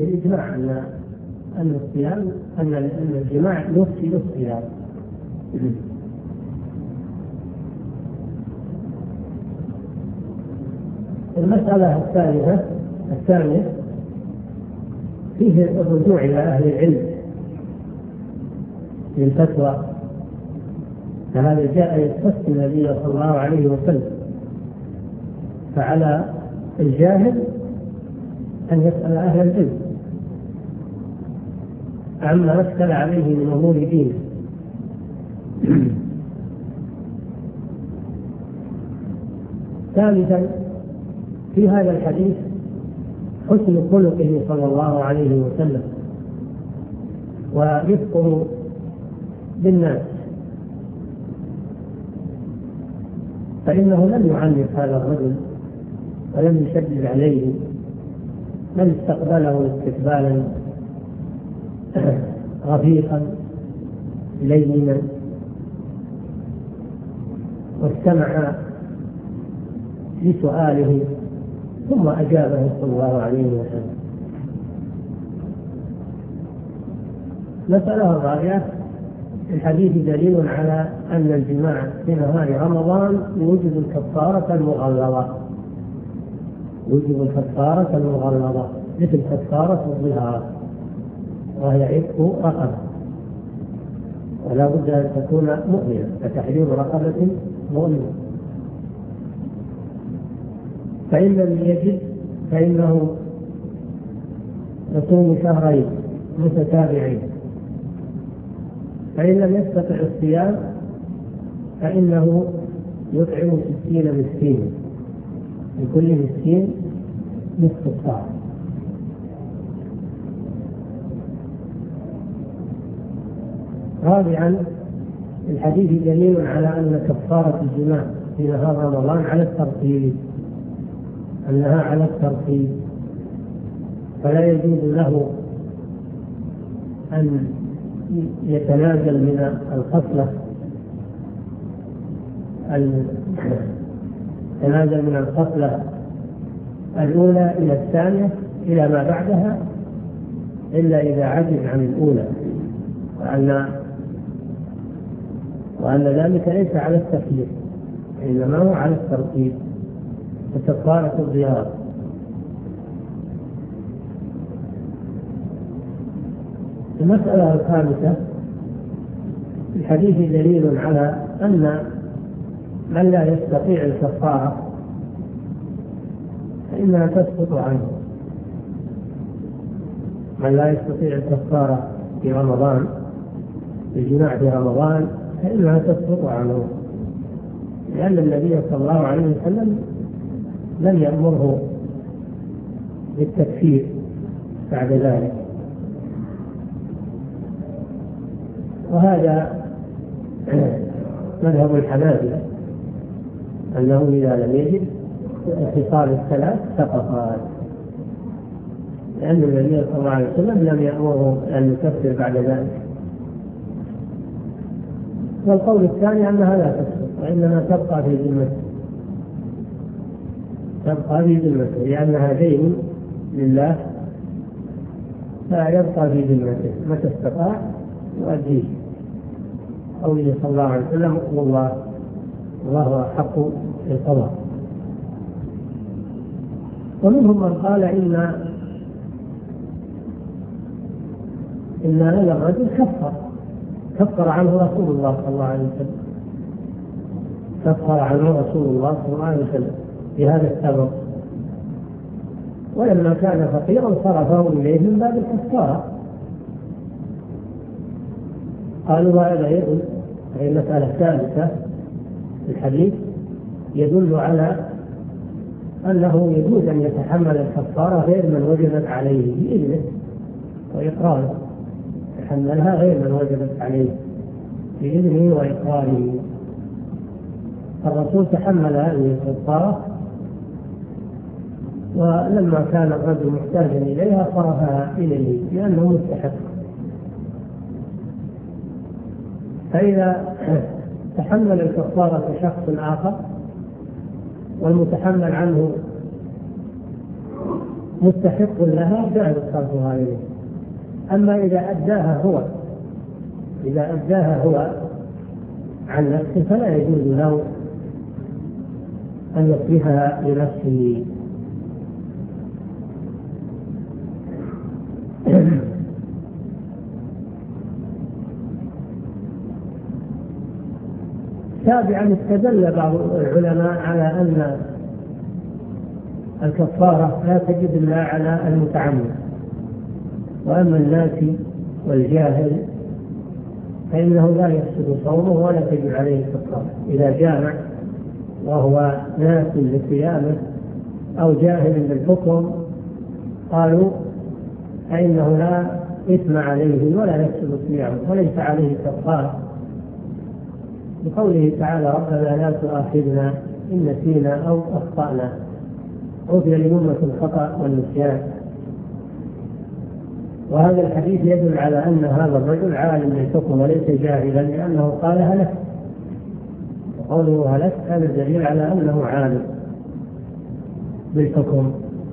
الإجماع أن الصيام أن الجماع يفسد الصيام. المسألة الثانية فيه الرجوع إلى أهل العلم للفتوى، فهذا جاء يخص النبي صلى الله عليه وسلم، فعلى الجاهل أن يسأل أهل العلم عما أشكل عليه من أمور دينه. ثالثا في هذا الحديث حسن خلقه صلى الله عليه وسلم ورفقه بالناس، فإنه لم يعنف هذا الرجل ولم يشدد عليه، بل استقبله استقبالا رفيقا لينا، واستمع لسؤاله ثم أجابه صلى الله عليه وسلم. مسألة الرابعة الحديث دليل على أن الجماع في نهار رمضان يوجب الكفارة المغلظة، مثل كفارة الظهار، وهي عتق رقبة، ولا بد أن تكون مؤمنة، فتحرير رقبة مؤمنة. فإن لم يجد فإنه يصوم شهرين متتابعين، فإن لم يستطع الصيام فإنه يطعم 60 مسكينا، لكل مسكين نصف صاع. رابعا الحديث دليل على أن كفارة الجماع في نهار رمضان على الترتيب، أنها على الترتيب، فلا يجوز له أن يتنازل من الخصلة الأولى إلى الثانية إلى ما بعدها، إلا إذا عجز عن الأولى، وأن ذلك ليس على التخيير، إنما هو على الترتيب وكفارة الظهار. المسألة الخامسة الحديث دليل على أن من لا يستطيع الكفارة فإنها تسقط عنه. من لا يستطيع الكفارة في رمضان، الجماع في رمضان، فإنها تسقط عنه، لأن النبي صلى الله عليه وسلم لم يأمره بالتكفير بعد ذلك. وهذا مذهب الحنابلة، أنه إذا لم يجد الخصال الثلاث سقطات، لأن النبي صلى الله عليه وسلم لم يأمره أن يكفر بعد ذلك. والقول الثاني أنها لا تسقط، وإنما تبقى في ذمته، لأنها دين لله، فيبقى في ذمته متى استطاع يؤديه. قوله صلى الله عليه وسلم: والله أحق بالقضاء. ومنهم من قال إن هذا الرجل كفر عنه رسول الله صلى الله عليه وسلم، في هذا السبب، ولما كان فقيرا صرفه إليه من باب الكفارة. قالوا وهذا يدل، هي المسألة الثالثة في الحديث، يدل على أنه يجوز أن يتحمل الكفارة غير من وجبت عليه بإذنه وإقراره، يتحملها غير من وجبت عليه بإذنه وإقراره. الرسول تحمل هذه الكفارة، ولما كان الرجل محتاجا إليها صرفها إليه لأنه مستحق. فإذا تحمل الكفارة شخص آخر والمتحمل عنه مستحق لها جاء صرفها إليه. أما إذا أداها هو عن نفسه فلا يجوز له أن يصرفها لنفسه. سابعا، استدل بعض العلماء على أن الكفارة لا تجب إلا على المتعمد، وأما الناسي والجاهل فإنه لا يفسد صومه ولا تجب عليه الكفارة إذا جامع وهو ناس لصيامه أو جاهل بالحكم، قالوا فإنه لا إثم عليه ولا يفسد صيامه وليس عليه كفارة، بقوله تعالى ربنا لا تؤاخذنا إن نسينا أو أخطأنا، غفر لأمة الخطأ والنسيان. وهذا الحديث يدل على أن هذا الرجل عالم بالحكم وليس جاهلا، لأنه قال هلك، وقوله هلك هذا دليل على أنه عالم بالحكم.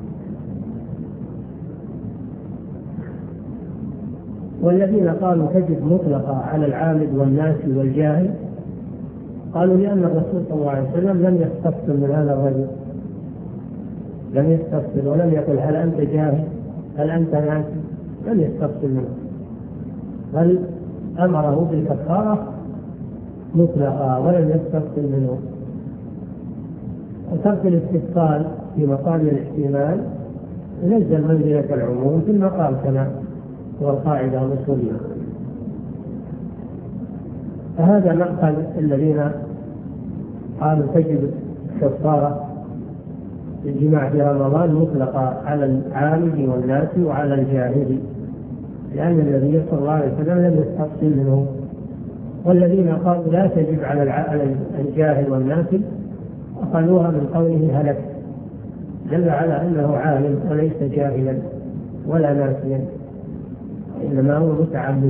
والذين قالوا تجب مطلقة على العامد والناس والجاهل قالوا لأن الرسول صلى الله عليه وسلم لم يستفسر من هذا الرجل، لم يستفسر ولم يقل هل أنت جاهل هل أنت ناسي، لم يستفسر منه، بل أمره بالكفارة مطلقة ولم يستفسر منه. وترك الاستفصال في مقام الاحتمال ينزل منزلة العموم في المقام كما هو القاعدة الأصولية. فهذا مقصد الذين قالوا تجب الكفارة الجماع في رمضان مطلقة على العامد والناس وعلى الجاهل، لأن النبي صلى الله عليه وسلم لم يستفصل منه. والذين قالوا لا تجب على الجاهل والناس أخذوها من قوله هلك، دل على أنه عالم وليس جاهلا ولا ناسيا، إنما هو متعمد.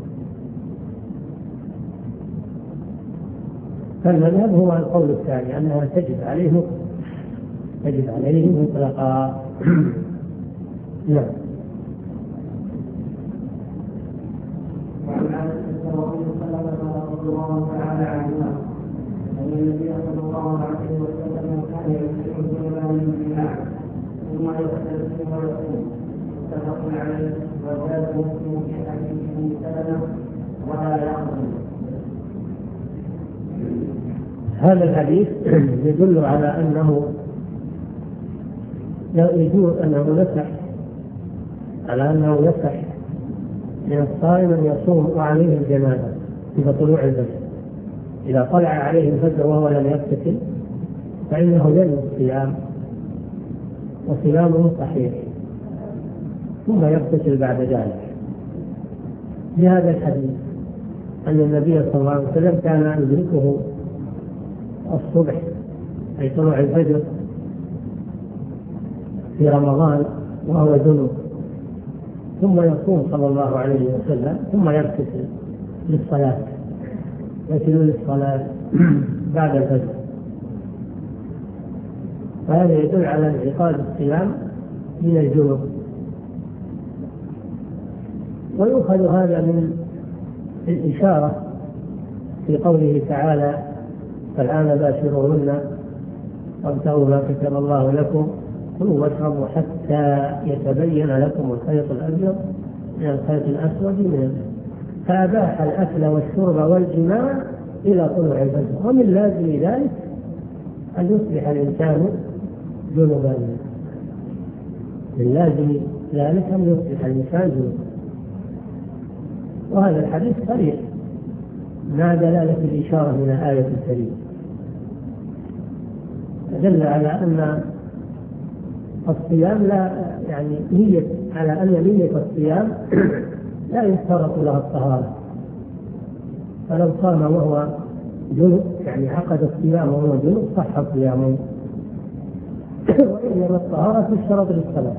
فالمذهب هو القول الثاني أنها تجب عليه مطلقا. نعم. وعن عائشة رضي الله تعالى عنها أن النبي صلى الله عليه وسلم كان يكثر الجمال بالجماع ثم يغتسل ويصوم، متفق عليه. وزاد مسلم في حديث سلمة ولا يقضي. هذا الحديث يدل على أنه يجوز أنه يصح من الصائم أن يصوم وعليه الجنابة عند طلوع الفجر. إذا طلع عليه الفجر وهو لم يغتسل فإنه ينوي الصيام وصيامه صحيح، ثم يغتسل بعد ذلك. بهذا الحديث أن النبي صلى الله عليه وسلم كان يدركه الصبح أي طلوع الفجر في رمضان وهو جنوب، ثم يصوم صلى الله عليه وسلم ثم يغتسل للصلاة، بعد الفجر. فهذا يدل على انعقاد الصيام من الجنوب. ويؤخذ هذا من الإشارة في قوله تعالى فالآن باشروهن وابتغوا ما كتب الله لكم كلوا واشربوا حتى يتبين لكم الخيط الأبيض من الخيط الأسود من الفجر. فأباح الأكل والشرب والجماع إلى طلوع الفجر، ومن لازم ذلك أن يصبح الإنسان جنبا. من لازم ذلك أن يصبح الإنسان جنبا. وهذا الحديث صريح ما دلالة الإشارة من الآية الكريمة، دل على أن الصيام لا على أن نية الصيام لا يشترط لها الطهارة. فلو صام وهو جنب عقد الصيام وهو جنب صح صيامه، وإنما الطهارة تشترط للصلاة.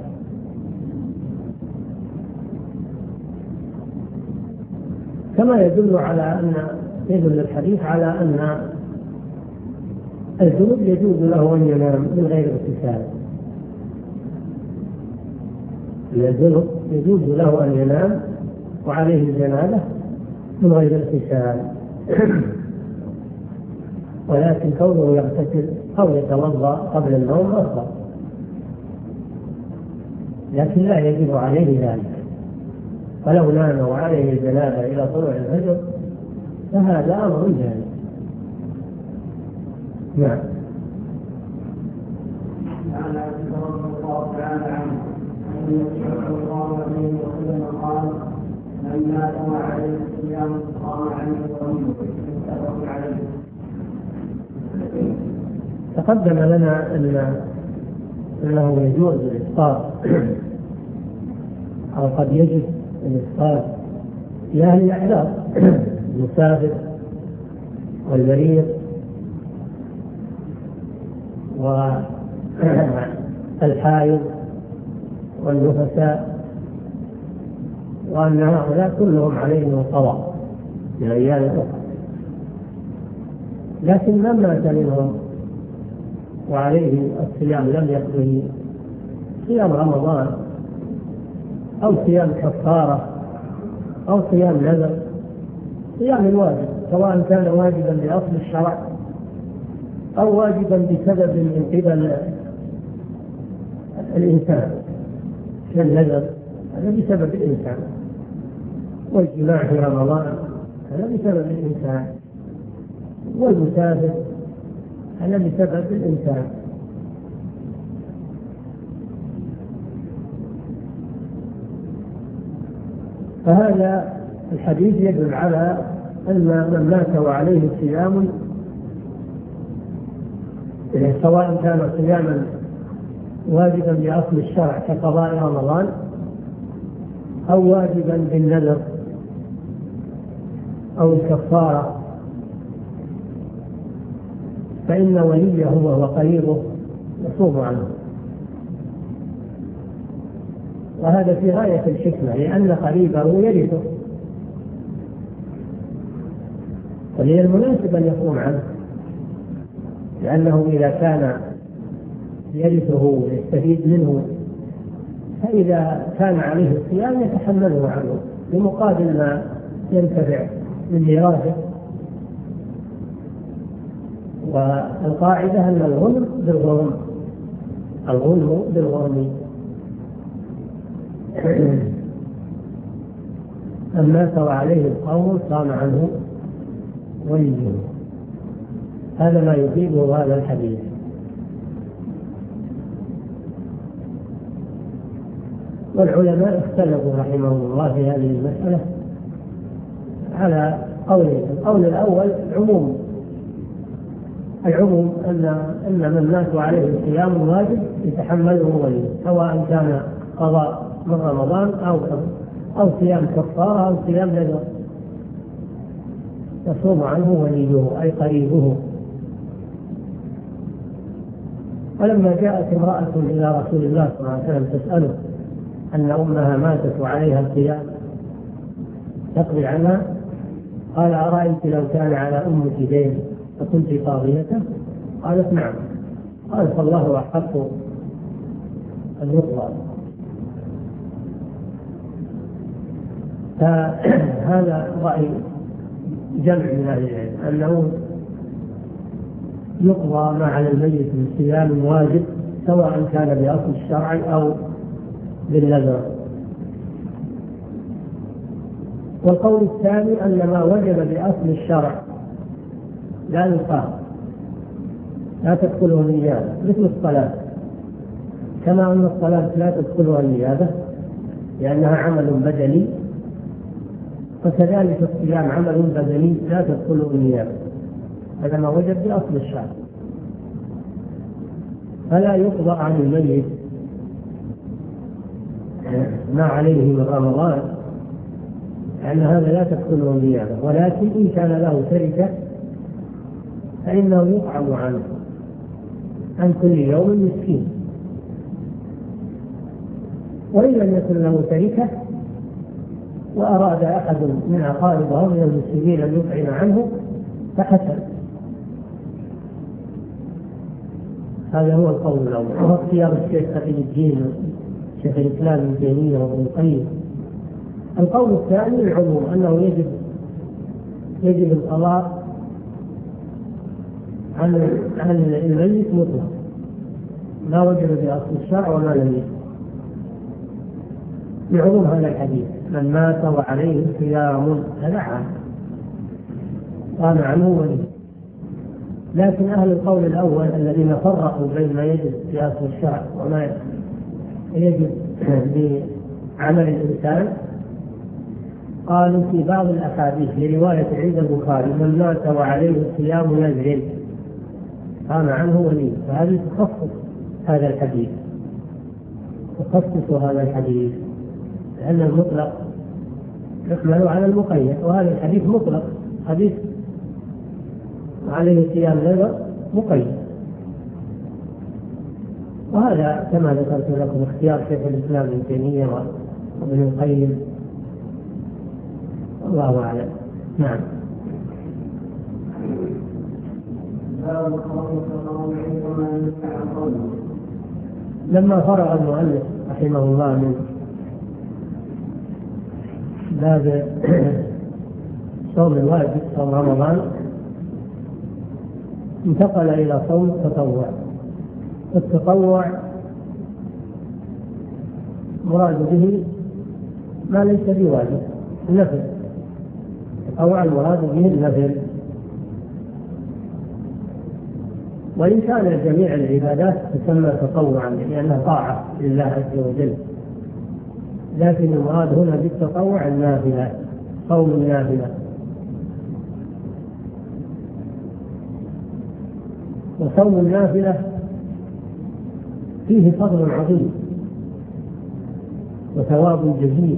كما يدل الحديث على أن الجنوب يجوز له أن ينام من غير اغتسال، الجنب يجوز له أن ينام وعليه الجنابة من غير اغتسال، ولكن كونه يغتسل أو يتوضأ قبل النوم أفضل، لكن لا يجب عليه ذلك. فلو نام وعليه الجنابة إلى طلوع الفجر فهذا أمر جائز. نعم. عن ابي رضي الله تعالى عنه ان النبي صلى الله عليه وسلم قال: من مات وعليه الصيام قام عنه ومنه متفق عليه. تقدم لنا أنه يجوز الإفطار أو قد يجب الإفطار في أهل الأعذار، المسافر والمريض والحائض والنفساء، وأن هؤلاء كلهم عليهم القضاء من أيام أخرى. لكن من مات منهم وعليه الصيام لم يقضه صيام رمضان أو صيام كفارة أو صيام نذر، صيام الواجب سواء كان واجبا بأصل الشرع أو واجبا بسبب من قبل الإنسان، كالنذر هذا بسبب الإنسان، والجماع في رمضان هذا بسبب الإنسان، والمسافر هذا بسبب الإنسان. فهذا الحديث يدل على أن من مات وعليه صيام سواء كان صياما واجبا بأصل الشرع كقضاء رمضان أو واجبا بالنذر أو الكفارة، فإن وليه وهو قريبه يصوم عنه. وهذا في غاية الحكمة، لأن قريبه يرثه، فهي المناسب أن يصوم عنه، لأنه إذا كان يرثه ويستفيد منه فإذا كان عليه الصيام يتحمله عنه بمقابل ما ينتفع من ميراثه. والقاعدة أن الغنم بالغرم، الغنم بالغرم. من مات وعليه القوم صام عنه وليه. هذا ما يفيده هذا الحديث. والعلماء اختلفوا رحمهم الله في هذه المسألة على قولين. القول الأول العموم أن من مات عليه الصيام واجب يتحمله وليه، سواء كان قضاء من رمضان أو صيام كفارة أو صيام نذر يصوم عنه وليه أي قريبه. ولما جاءت امرأة إلى رسول الله صلى الله عليه وسلم تسأله أن أمها ماتت وعليها الصيام تقضي عنها، قال: أرأيت لو كان على أمك دين فكنت قاضيته؟ قالت: نعم. قال: فالله أحق أن يقضى. فهذا رأي جمع من أهل العلم أنه يقضى ما على الميت من صيام واجب سواء كان بأصل الشرع أو بالنذر. والقول الثاني أن ما وجب بأصل الشرع لا يقام، لا تدخله النيابة، مثل الصلاة، كما أن الصلاة لا تدخلها النيابة لأنها عمل بدني، فكذلك الصيام عمل بدني لا تدخله النيابة، هذا ما وجب بأصل الشرع. فلا يقضى عن الميت ما عليه من رمضان لأن هذا لا تدخله النيابة، ولكن إن كان له تركة فإنه يطعم عنه عن كل يوم مسكين. وإن لم يكن له تركة وأراد أحد من أقاربه من المسلمين أن يطعم عنه فحسن. هذا هو القول الأول، وهو اختيار الشيخ تقي الدين شيخ الإسلام ابن تيمية وابن القيم. القول الثاني العموم، أنه يجب القضاء عن الميت مطلق، لا وجب بأصل الشرع وما لم يجب، بعموم هذا الحديث: من مات وعليه صيام، هذا عام قام عنه ولي. لكن أهل القول الأول الذين فرقوا بين ما يجب بأصل الشرع وما يجب بعمل الإنسان، قالوا في بعض الأحاديث لرواية عند البخاري: من مات وعليه صيام نذر قام عنه ولي. فهذه تخصص هذا الحديث، لأن المطلق يحمل على المقيد، وهذا الحديث مطلق، حديث عليه صيام نذر مقيد. وهذا كما ذكرت لكم اختيار شيخ الإسلام ابن تيمية وابن القيم، الله أعلم. نعم. لما فرغ المؤلف رحمه الله من باب صوم الواجب صوم رمضان، انتقل إلى صوم التطوع. التطوع مراد به ما ليس بواجب، النفل. التطوع المراد به النفل. وإن كان جميع العبادات تسمى تطوعا لأنها طاعة لله عز وجل، لكن المراد هنا بالتطوع النافلة، صوم النافلة. وصوم النافلة فيه فضل عظيم وثواب جزيل،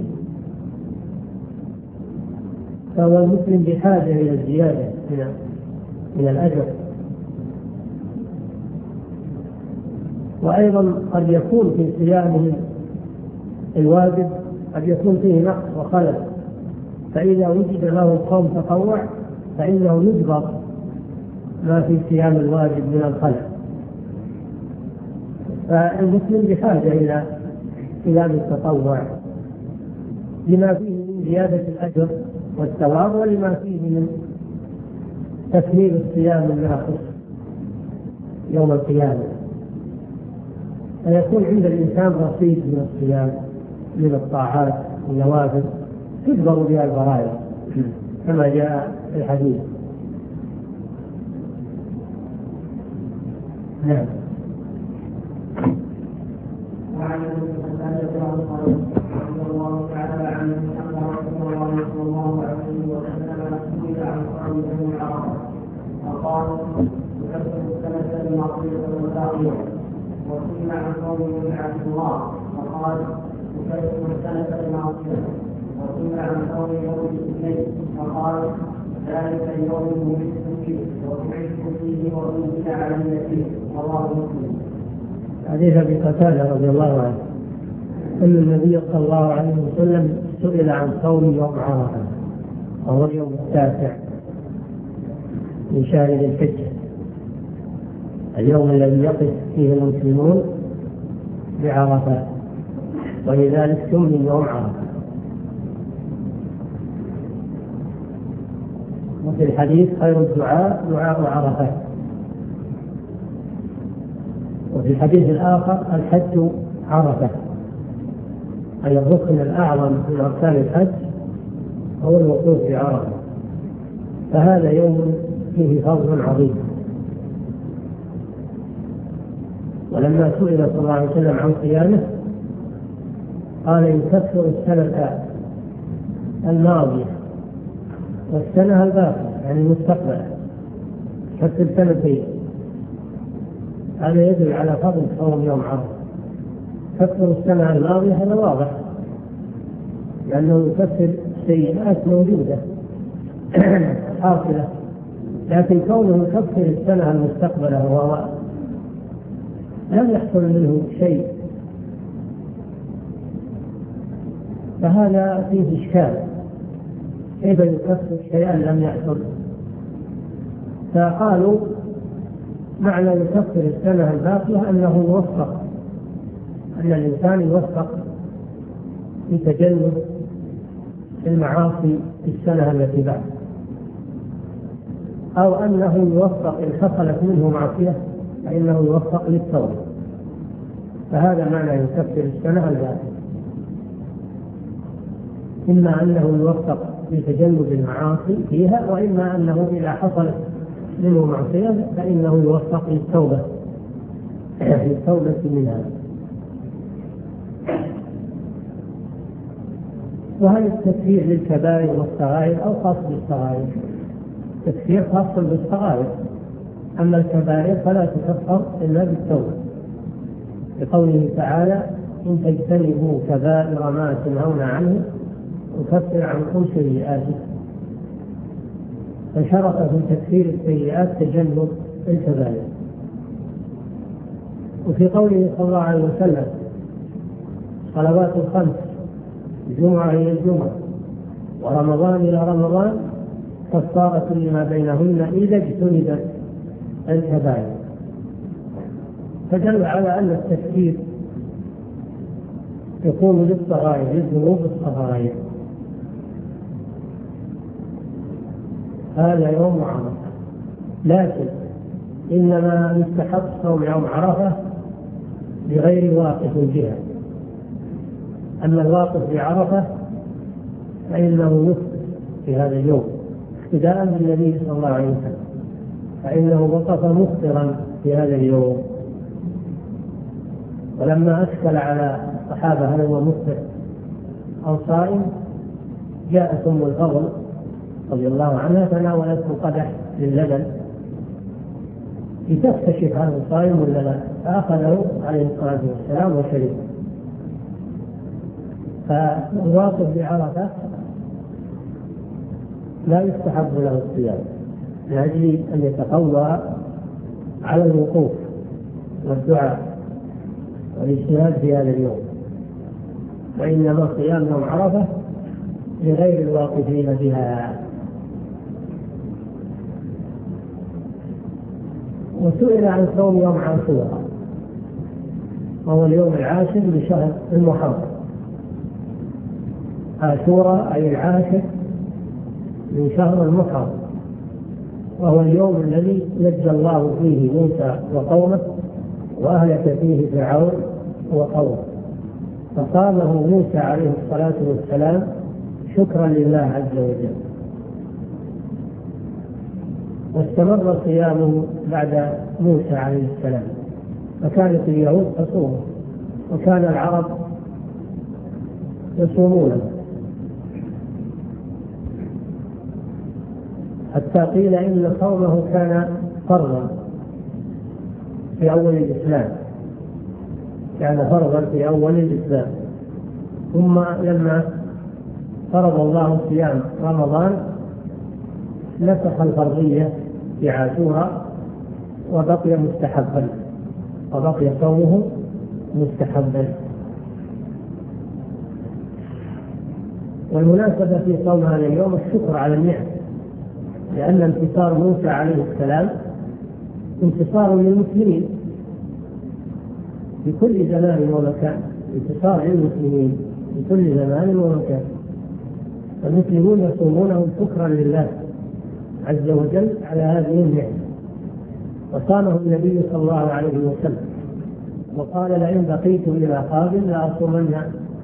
فهو المسلم بحاجة إلى الزيادة من الأجر. وأيضا قد يكون في صيامه الواجب قد يكون فيه نقص وخلل، فإذا وجد له صوم تطوع فإنه يجبر ما في صيام الواجب من الخلل. فالمسلم بحاجة إلى صيام التطوع لما فيه من زيادة الأجر والثواب، ولما فيه من تكميل الصيام الناقص يوم القيامة، فيكون عند الإنسان رصيد من الصيام من الطاعات والنوافل تجبر بها الفرائض كما جاء في الحديث. نعم. وعن رضي الله تعالى عنه أن رسول الله صلى الله عليه وسلم سئل عن صوم يوم عرفة فقال: تكفر السنة الماضية والباقية. وسئل عن صوم يوم عاشوراء فقال: تكفر السنة الماضية. وسئل عن صوم يوم الاثنين فقال: ذلك اليوم ولدت فيه وبعثت فيه وأنزل على النبي. رواه مسلم. حديث أبي قتادة رضي الله عنه أن النبي صلى الله عليه وسلم سئل عن صوم يوم عرفة، وهو اليوم التاسع من شهر ذي الحجة، اليوم الذي يقف فيه المسلمون بعرفة، ولذلك سمي يوم عرفة. وفي الحديث: خير الدعاء دعاء عرفة. وفي الحديث الآخر: الحج عرفة، أي الركن الأعظم من أركان الحج هو الوقوف بعرفة. فهذا يوم فيه فضل عظيم. ولما سئل صلى الله عليه وسلم عن صيامه قال: يكفر السنة الماضية والسنة الباقية، يعني المستقبل، يكفر سنتين. هذا يدل على فضل صوم يوم عرفة. يكفر السنة الماضية هذا واضح، لأنه يكفر سيئات موجودة حاصلة، لكن كونه يكفر السنة المستقبلة وهو لم يحصل منه شيء، فهذا فيه إشكال، كيف يكفر شيئا لم يحصل؟ فقالوا: معنى يكفر السنة الباقية أنه يوفق أن الإنسان يوفق في تجنب المعاصي في السنة التي بعد، أو أنه يوفق إن حصلت منه معصية فإنه يوفق للتوبة، فهذا معنى يكفر السنة الباقية. إما أنه يوفق في تجنب المعاصي فيها، وإما أنه إذا حصلت منه معصية فإنه يوفق للتوبة منها. وهل التكفير للكبائر والصغائر أو خاص بالصغائر؟ التكفير خاص بالصغائر، أما الكبائر فلا تكفر إلا بالتوبة، لقوله تعالى: إن تجتنبوا كبائر ما تنهون عنه يكفر عنكم سيئاتكم. فشرط في تكفير السيئات تجنب الكبائر. وفي قوله صلى الله عليه وسلم: صلوات الخمس، الجمعة إلى الجمعة ورمضان إلى رمضان كفارة لما بينهن إذا اجتنبت الكبائر، فدل على أن التكفير يكون للصغائر، للذنوب الصغائر. هذا يوم عرفة، لكن إنما يستحق صوم يوم عرفة لغير واقف بها. أما الواقف بعرفة فإنه يفطر في هذا اليوم اقتداء بالنبي صلى الله عليه وسلم، فإنه وقف مفطرا في هذا اليوم. ولما أشكل على الصحابة هل هو مفطر أو صائم، جاءت أم الفضل رضي الله عنها فناولته قدح للبن لتستكشف هذا صائم ولا لا، فأخذه عليه الصلاة والسلام وشربه. فالواقف بعرفة لا يستحب له الصيام لأجل أن يتقوى على الوقوف والدعاء والاجتهاد في هذا اليوم، وإنما صيام يوم عرفة لغير الواقفين بها. وسئل عن صوم يوم عاشوراء وهو اليوم العاشر لشهر المحرم. عاشوراء أي العاشر من شهر المحرم، وهو اليوم الذي نجى الله فيه موسى وقومه وأهلك فيه فرعون وقومه، فصامه موسى عليه الصلاة والسلام شكرا لله عز وجل. واستمر صيامه بعد موسى عليه السلام، فكانت اليهود تصومه وكان العرب يصومونه، حتى قيل إن صومه كان فرضا في أول الإسلام، كان فرضا في أول الإسلام، ثم لما فرض الله صيام رمضان نسخ الفرضية في عاشوراء وبقي مستحبا، وبقي صومه مستحبا. والمناسبة في صوم هذا اليوم الشكر على النعم، لأن انتصار موسى عليه السلام انتصار للمسلمين في كل زمان ومكان، انتصار للمسلمين في كل زمان ومكان. المسلمون يصومونه شكرا لله عز وجل على هذه النعمة. وصامه النبي صلى الله عليه وسلم وقال: لئن بقيت إلى قابل لأصومن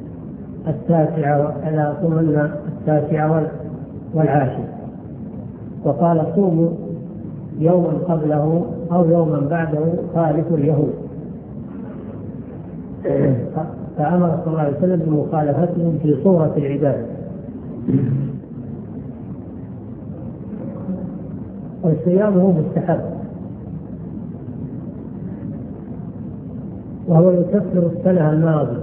التاسع والعاشر. وقال: صوموا يوما قبله أو يوما بعده خالف اليهود. فأمر صلى الله عليه وسلم بمخالفتهم في صورة العبادة. والصيام هو مستحب، وهو يكفر السنة الماضية،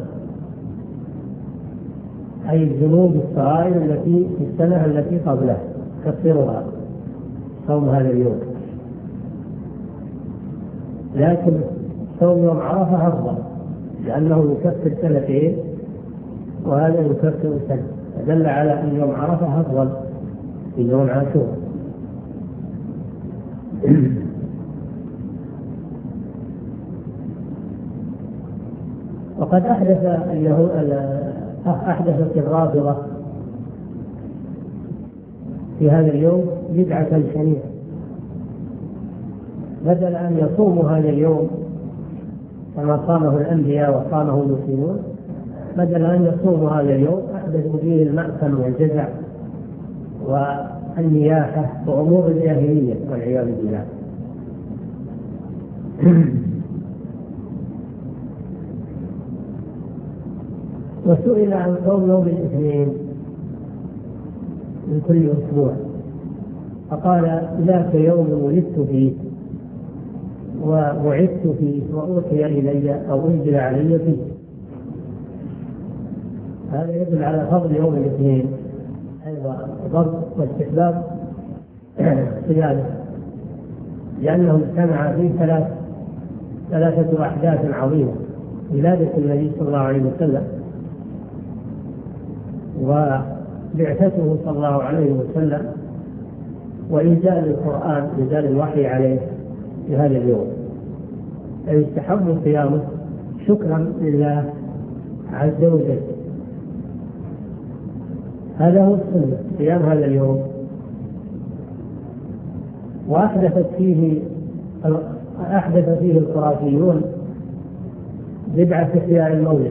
أي الذنوب الصغائر التي في السنة التي قبلها يكفرها صوم هذا اليوم. لكن صوم يوم عرفة أفضل لأنه يكفر سنتين وهذا يكفر سنة، فدل على أن يوم عرفة أفضل من يوم عاشوراء. وقد أحدثت الرافضة في هذا اليوم بدعة شنيعة. بدل أن يصوموا هذا اليوم كما صامه الأنبياء وصامه المسلمون، بدل أن يصوموا هذا اليوم أحدثوا فيه المأثم والجزع والنياحة وأمور الجاهلية والعياذ بالله. وسئل عن صوم يوم الاثنين من كل أسبوع فقال: ذاك يوم ولدت فيه وبعثت فيه وأوحي إلي أو أنزل علي فيه. هذا يدل على فضل يوم الاثنين أيضا فضل واستحباب صيامه، لأنه اجتمع فيه ثلاثة أحداث عظيمة: ولادة النبي صلى الله عليه وسلم، وبعثته صلى الله عليه وسلم، وإنزال القرآن، إنزال الوحي عليه في هذا اليوم. فيستحب صيامه شكرا لله عز وجل. هذا هو السنة، صيام هذا اليوم. وأحدث فيه الخرافيون بدعة إحياء المولد،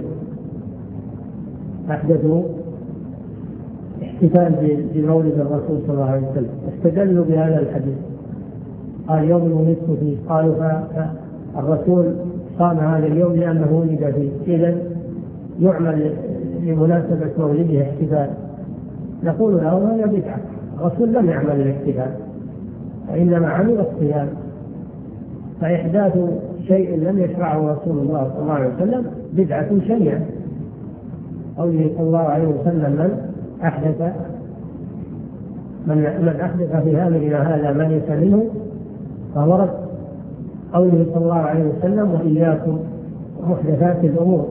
أحدثوا احتفال بمولد الرسول صلى الله عليه وسلم، استدلوا بهذا الحديث. قال: يوم ولدت فيه. قالوا: فالرسول صام هذا اليوم لأنه ولد فيه، إذن يعمل لمناسبة مولده احتفال. نقول له: هذا بدعة، الرسول لم يعمل الاحتفال وإنما عمل الصيام. فإحداث شيء لم يشرعه رسول الله صلى الله عليه وسلم بدعة شنيعة. قوله صلى الله عليه وسلم: من أحدث في أمرنا هذا ما ليس منه فهو رد. قوله صلى الله عليه وسلم: وإياكم محدثات الأمور.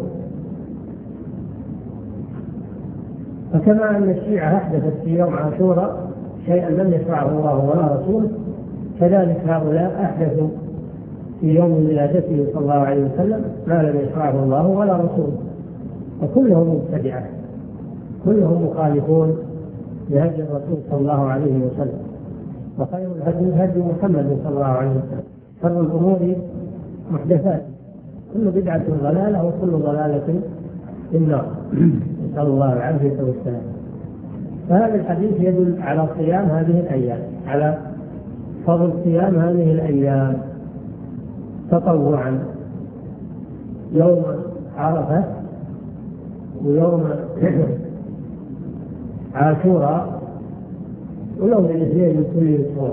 فكما أن الشيعة أحدثت في يوم عاشوراء شيئا لم يشرعه الله ولا رسوله، كذلك هؤلاء أحدثوا في يوم ولادته صلى الله عليه وسلم ما لم يشرعه الله ولا رسوله، وكلهم مبتدعة، كلهم مخالفون لهدي الرسول صلى الله عليه وسلم. وخير الهدي هدي محمد صلى الله عليه وسلم. شر الأمور محدثات، كل بدعة ضلالة وكل ضلالة في النار، نسأل الله العافية والسلام. فهذا الحديث يدل على صيام هذه الأيام، على فضل صيام هذه الأيام تطوعا، يوم عرفة ويوم عاشوراء ويوم الاثنين من كل أسبوع،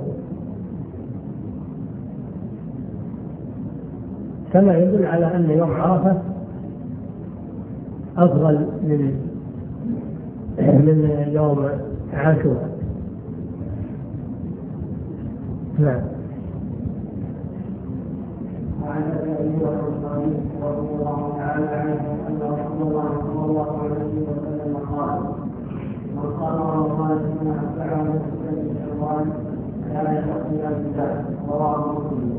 كما يدل على أن يوم عرفة أفضل من يوم عاشوراء. نعم. وعن ابي ايوب الانصاري رضي الله تعالى عنه ان رسول الله صلى الله عليه وسلم قال: من قام رمضان ثم اتبعه سته من شوال كان يقضي بالله. رواه مسلم.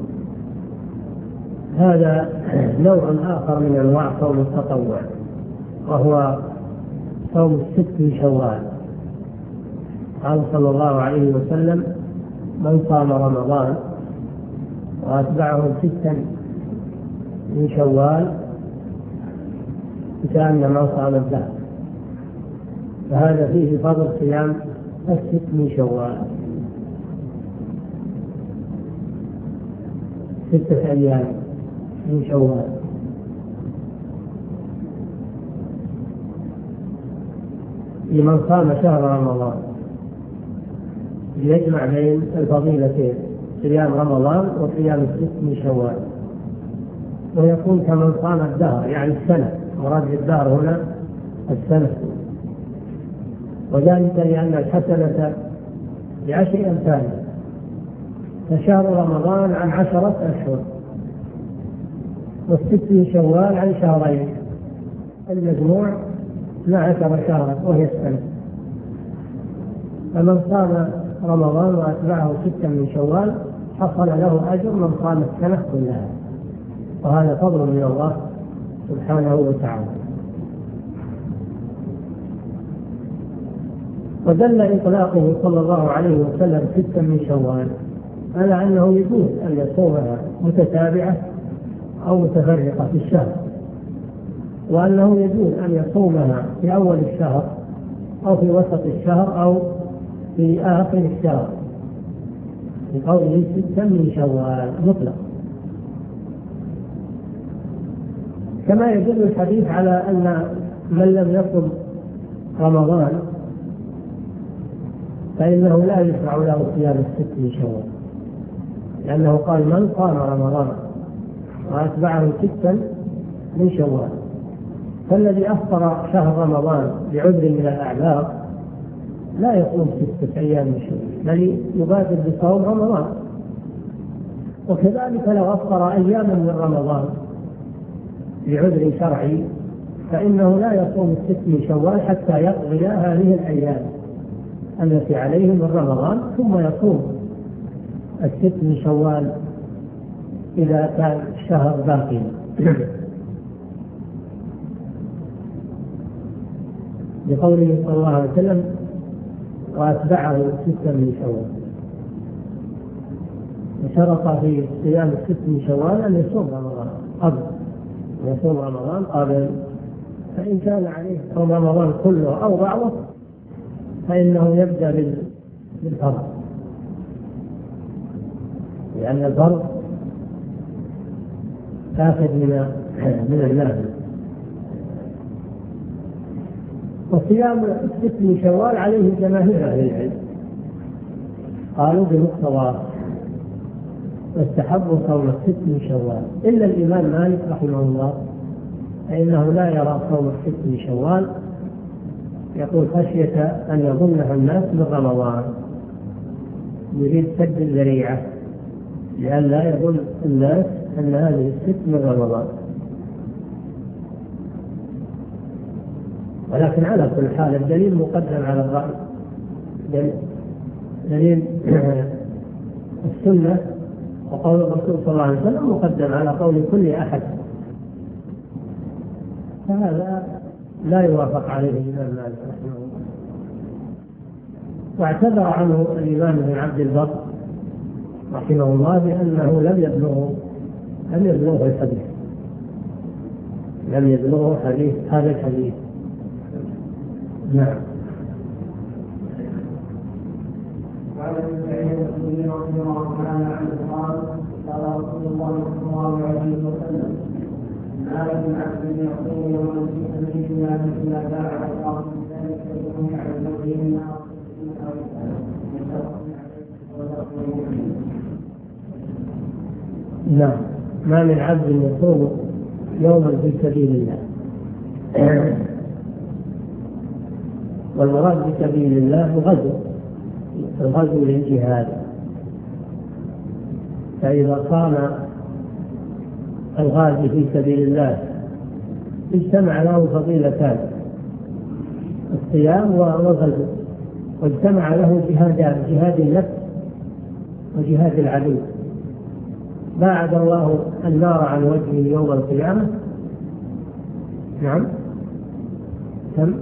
هذا نوع آخر من أنواع صوم التطوع، وهو صوم الست من شوال. قال صلى الله عليه وسلم: من صام رمضان وأتبعه ستا من شوال كأنما صام الدهر. فهذا فيه فضل صيام الست من شوال، 6 أيام من شوال. لمن صام شهر رمضان يجمع بين الفضيلتين، صيام رمضان وصيام الست من شوال، ويكون كمن صام الدهر، يعني السنة. مراد الدهر هنا السنة، وذلك لأن الحسنة ب10 أمثالها. فشهر رمضان عن 10 أشهر، والست من شوال عن 2 شهرين، المجموع 12 شهرا وهي السنة. فمن صام رمضان وأتبعه 6 من شوال حصل له أجر من صام السنة كلها، وهذا فضل من الله سبحانه وتعالى. ودل إطلاقه صلى الله عليه وسلم 6 من شوال على أنه يجوز أن يصومها متتابعة أو متفرقة في الشهر، وأنه يجوز أن يصومها في أول الشهر أو في وسط الشهر أو في آخر الشهر، بقوله 6 من شوال مطلق. كما يدل الحديث على أن من لم يصم رمضان فإنه لا يشرع له صيام 6 من شوال، لأنه قال من قام رمضان وأتبعه 6 من شوال، فالذي أفطر شهر رمضان بعذر من الأعذار لا يصوم 6 أيام من شوال، بل يبادر بصوم رمضان. وكذلك لو أفطر أياما من رمضان بعذر شرعي فإنه لا يصوم 6 من شوال حتى يقضي هذه الأيام التي عليه من رمضان، ثم يصوم 6 من شوال إذا كان الشهر باقيا. بقوله صلى الله عليه وسلم وأتبعه 6 من شوال، وشرط في صيام 6 من شوال أن يصوم رمضان قبل، يصوم رمضان قبل، فإن كان عليه صوم رمضان كله أو بعضه فإنه يبدأ بالفرض، لأن الفرض آخذ من النافل. وصيام 6 من شوال عليه جماهير أهل العلم، قالوا بمقتضاه واستحبوا صوم 6 من شوال، إلا الإمام مالك رحمه الله فإنه لا يرى صوم 6 من شوال، يقول خشية أن يظنه الناس من رمضان، يريد سد الذريعة لأن لا يظن الناس أن هذه 6 من رمضان. ولكن على كل حال الدليل مقدم على الرأي، دليل السنة وقول الرسول صلى الله عليه وسلم مقدم على قول كل أحد، فهذا لا يوافق عليه الإمام مالك رحمه الله. واعتذر عنه الإمام ابن عبد البر رحمه الله بأنه لم يبلغه الحديث، لم يبلغه هذا الحديث. نعم. قال ابن سعيد الخدري رضي الله تعالى عنه قال قال رسول الله صلى الله عليه وسلم ما من عبد يقوم يوم في سبيل الله الا باع الله من ذلك يكون على المؤمنين نعم. ما من عبد يصوم يوما في سبيل الله، والمراد بسبيل الله الغزو للجهاد، فإذا صام الغازي في سبيل الله اجتمع له فضيلتان، الصيام والغزو، واجتمع له جهادان، جهاد النفس وجهاد العدو. باعد الله النار عن وجهه يوم القيامة. نعم. كم؟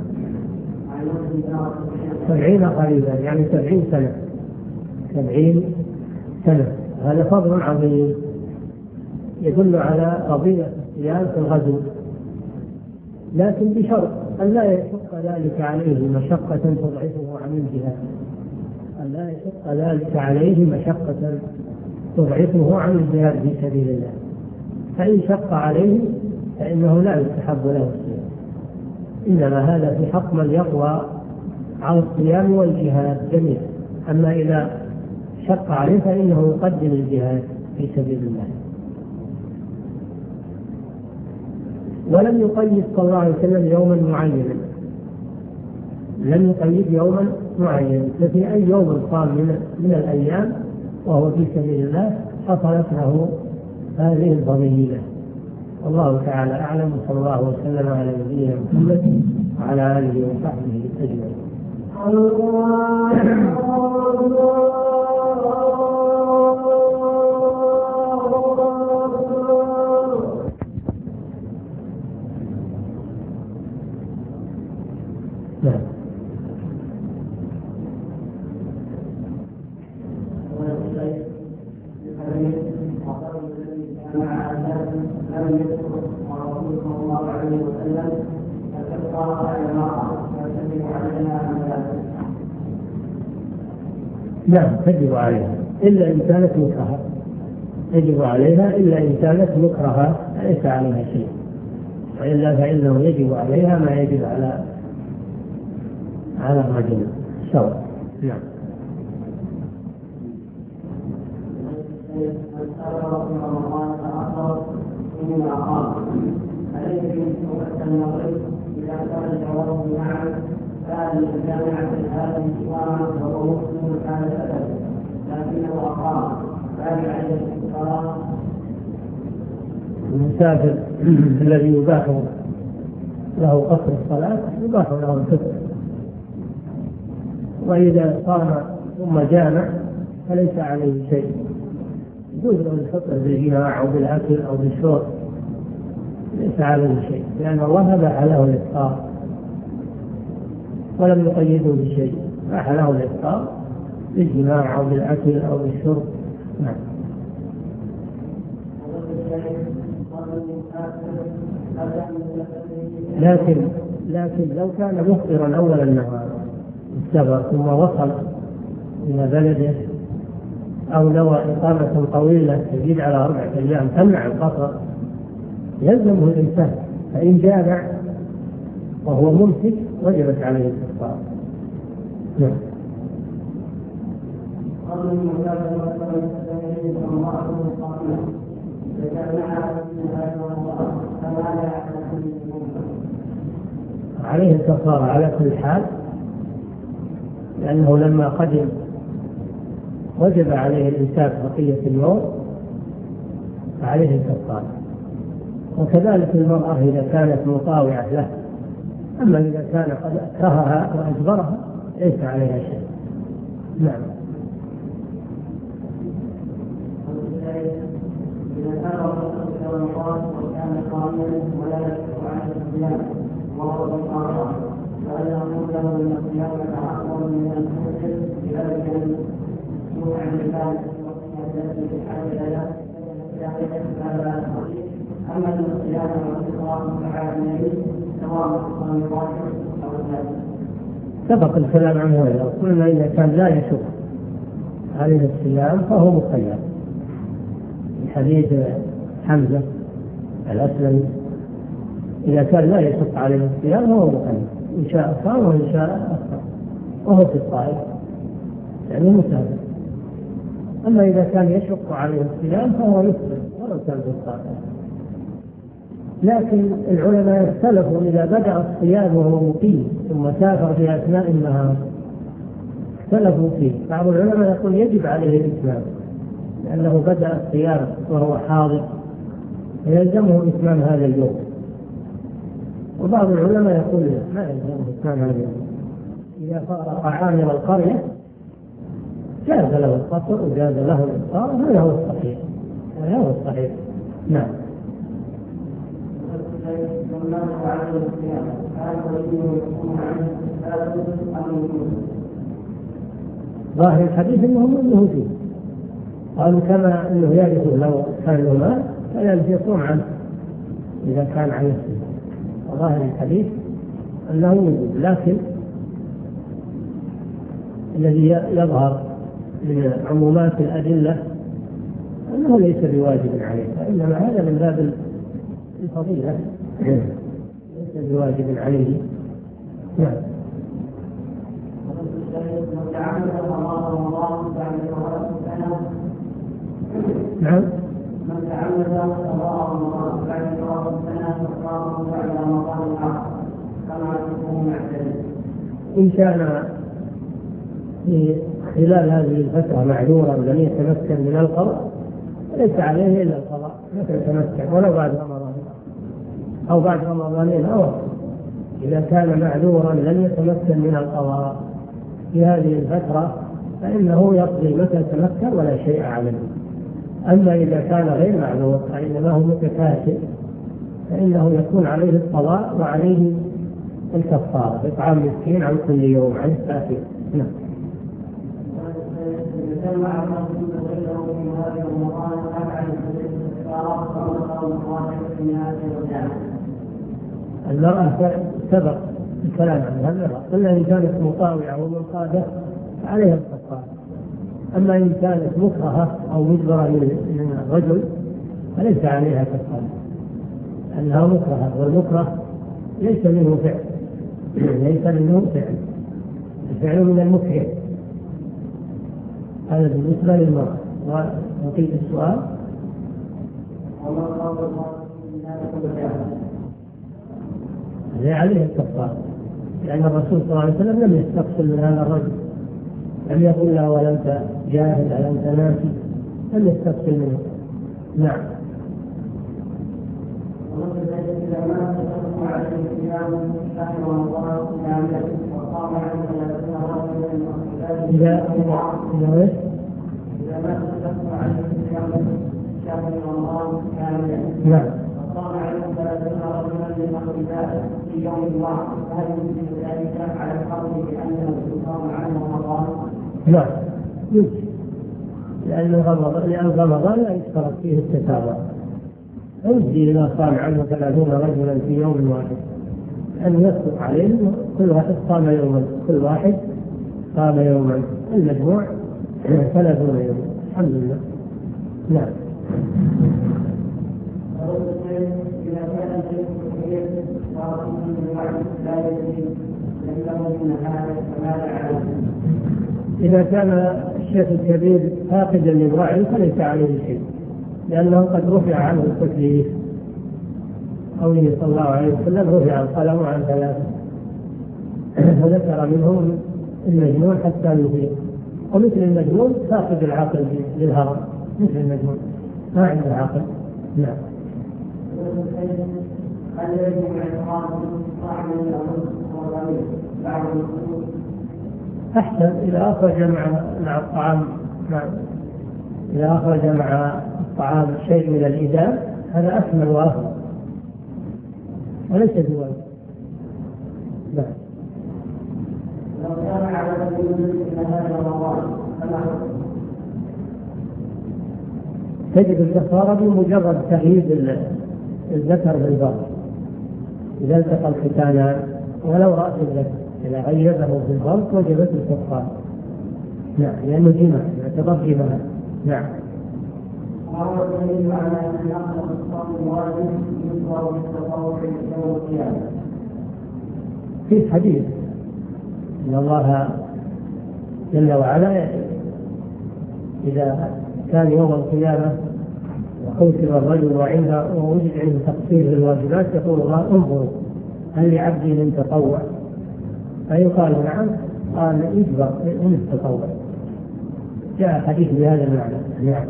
70 قريبا، يعني 70 سنة. 70 سنة، هذا فضل عظيم يدل على قضية الصيام في الغزو، لكن بشرط أن لا يشق ذلك عليه مشقة تضعفه عن الجهاد، أن لا يشق ذلك عليه مشقة تضعفه عن الجهاد في سبيل الله، فإن شق عليه فإنه لا يستحب له الصيام، إنما هذا في حق من يقوى على الصيام والجهاد جميعا. أما إذا شق عليه فإنه يقدم الجهاد في سبيل الله. ولم يقيد صلى الله عليه وسلم يوما معينا، لم يقيد يوما معينا، ففي أي يوم صام من الأيام وهو في سبيل الله حصلت له هذه الفضيلة. والله تعالى أعلم، صلى الله وسلم على نبينا محمد وعلى آله وصحبه أجمعين. نعم. نعم تجب عليها إلا إن كانت مكرهة، يجب عليها إلا إن كانت مكرهة ليس عليها شيء، وإلا فإنه يجب عليها ما يجب على الرجل سواء. نعم. المسافر الذي يباح له قصر الصلاة يباح له الفطر، وإذا صام ثم جامع فليس عليه شيء، يجوز له الفطر بالجماع أو بالأكل أو بالشرب، ليس عليه شيء، لأن الله أباح له الإفطار ولم يقيده بشيء، أباح له الإفطار بالجماع أو بالأكل أو بالشرب. نعم. لكن لو كان مفطرا أول النهار السفر ثم وصل إلى بلده أو نوى إقامة طويلة تزيد على 4 أيام تمنع القصر يلزمه الإمساك، فإن جامع وهو ممسك وجبت عليه الكفارة. نعم. عليه الكفارة على كل حال، لأنه لما قدم وجب عليه الإمساك بقية اليوم فعليه الكفارة، وكذلك المرأة إذا كانت مطاوعة له، أما إذا كان قد أكرهها وأجبرها ليس عليها شيء. نعم. سبق الكلام عنه هذا، قلنا إذا كان لا يشق عليه الصيام فهو مخير، حديث حمزة الأسلمي إذا كان لا يشق عليه الصيام فهو مخير، إن شاء صام وإن شاء أفطر وهو في الطائف يعني مسافر. أما إذا كان يشق عليه الصيام فهو يفطر ولو كان في الطائف. لكن العلماء اختلفوا إذا بدأ الصيام وهو مقيم ثم سافر في أثناء النهار، اختلفوا فيه. بعض العلماء يقول يجب عليه الإتمام لأنه بدأ الصيام وهو حاضر فيلزمه إتمام هذا اليوم، وبعض العلماء يقول ما يلزمه إتمام هذا اليوم، إذا فارق عامر القرية جاز له القصر وجاز له الإفطار، هذا هو الصحيح، هذا هو الصحيح. نعم. ظاهر الحديث انه فيه، قالوا كما انه يرث لو كان له مال فيلزم يصوم عنه اذا كان عليه الصيام، وظاهر الحديث انه وجوب، لكن الذي يظهر من عمومات الادله انه ليس بواجب عليه، وانما هذا من باب الفضيله ليس بواجب عليه. نعم. نعم. من تعمد قضاء رمضان بعد فراغ السنة فقام بعد رمضان آخر كما يكون معتدل. إن كان في خلال هذه الفترة معذورا ولم يتمكن من القضاء ليس عليه إلا القضاء، متى يتمكن ولو بعد رمضان أو بعد رمضانين أو إذا كان معذورا لم يتمكن من القضاء في هذه الفترة فإنه يقضي متى تمكن ولا شيء عليه. أما إذا كان غير معذور فإنما هو متكاسل فإنه يكون عليه القضاء وعليه الكفارة إطعام مسكين عن كل يوم عن التأثير. نعم. المرأة سبق الكلام عن هذا، قلنا إن كانت مطاوعة ومنقادة عليها الكفارة، أما إن كانت مكرهة أو مجبرة من الرجل فليس عليها كفارة، أنها مكرهة، والمكره ليس منه فعل، ليس منه فعل، الفعل من المكره. هذا بالنسبة للمرأة. ونقيد السؤال. عليه الكفارة، لأن الرسول صلى الله عليه وسلم لم يستقبل من هذا الرجل، لم يقل له ولا أنت جاهل ولا أنت ناسي، لم يستقبل منه. نعم. إذا نعم. وقام عليهم 30 رجلا من أخرجاء في يوم واحد، فهل يمكن ذلك على القول بأنه يقام عنه رمضان؟ لا يمكن، لأن رمضان لا يشترط فيه التتابع، يجزي لما صام عنه 30 رجلا في يوم واحد، أن يصدق عليهم كل واحد صام يوما، كل واحد صام يوما، المجموع 30 يوما. الحمد لله. نعم. إذا كان الشيخ الكبير فاقدا للوعي فليس عليه شيء، لأنه قد رفع عنه التكليف، قوله صلى الله عليه وسلم رفع القلم عن 3، فذكر منهم المجنون حتى يفيق، ومثل المجنون فاقد العقل للهرم، مثل المجنون ما عنده عقل. نعم. أحسن إذا أخرج مع الطعام، إذا أخرج مع الطعام شيء من الإدام هذا أكمل وأفضل وليس بواجب. نعم. لو كان على تجد الكفارة بمجرد تغيير الذكر بالباطن، إذا التقى الختانان ولو رأس الذكر إذا غيبه في الغلط وجبت الكفارة. نعم، لأنه جماع يعتبر جماع. نعم. وهو الدليل على أن أخلق الصوم واجب يصبر بالتطوع يوم القيامة. في حديث إن الله جل وعلا إذا كان يوم القيامة وحوسب الرجل ووجد عنده تقصير في الواجبات يقول الله انظروا هل لعبدي من تطوع؟ فيقال نعم، قال يجبر من التطوع. جاء حديث بهذا المعنى. نعم.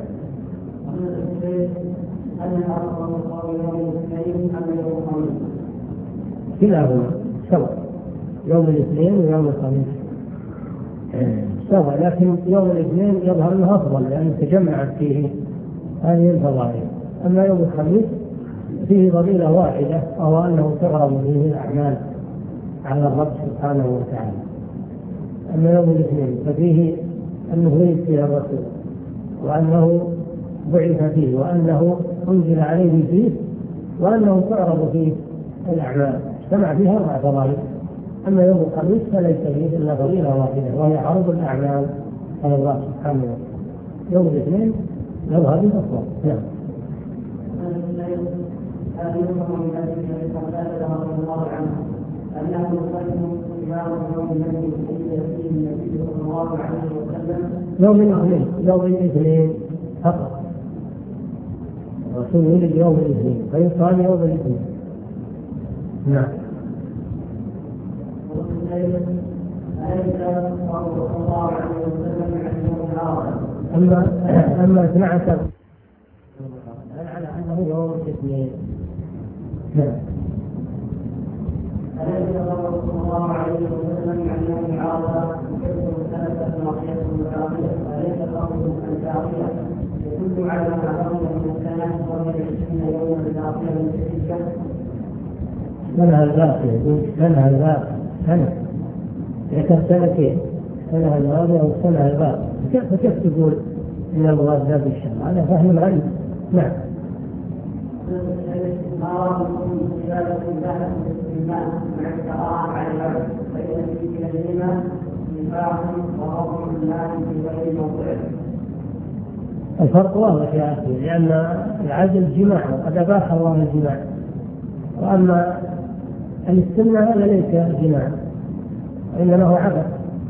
كلاهما سواء، يوم الاثنين ويوم الخميس سواء، لكن يوم الاثنين يظهر انه افضل لانه تجمعت فيه هذه الفضائل، اما يوم الخميس فيه فضيله واحده وهو انه تعرض فيه الاعمال على الرب سبحانه وتعالى. اما يوم الاثنين ففيه انه ولد فيه الرسول وانه بعث فيه وانه انزل عليه فيه وانه تعرض فيه الاعمال، اجتمع فيها 4 فضائل. اما يوم الخميس فليس فيه الا فضيله واحده وهي عرض الاعمال على الله سبحانه وتعالى. يوم الاثنين يظهر الافضل. نعم. هذا يفهم من ذلك رضي الله عنه انه يصلي امام يوم الذي فيه النبي صلى الله عليه وسلم يوم الاثنين فقط. الرسول ولد يوم الاثنين فيصام يوم الاثنين. نعم. أما 12 على أنه يوم الاثنين. نعم. أليس صلى الله عليه وسلم عن يوم عرفة يكتب 3 ناحية متعاقية، أليس قوله الباقية يدل على ما بقي من السنة وهي 20 يوما باقية من تلك؟ سنة الباقية، يقول سنة الباقية، سنة ذكر سنتين، سنة الماضية والسنة الباقية، فكيف تقول إن المراد ذا بالشرع؟ هذا فهم غريب. نعم. الفرق واضح يا أخي، لأن العدل جماع وقد أباح الله الجماع، وأما الاستمناء هذا ليس جماع، إنما هو عبث،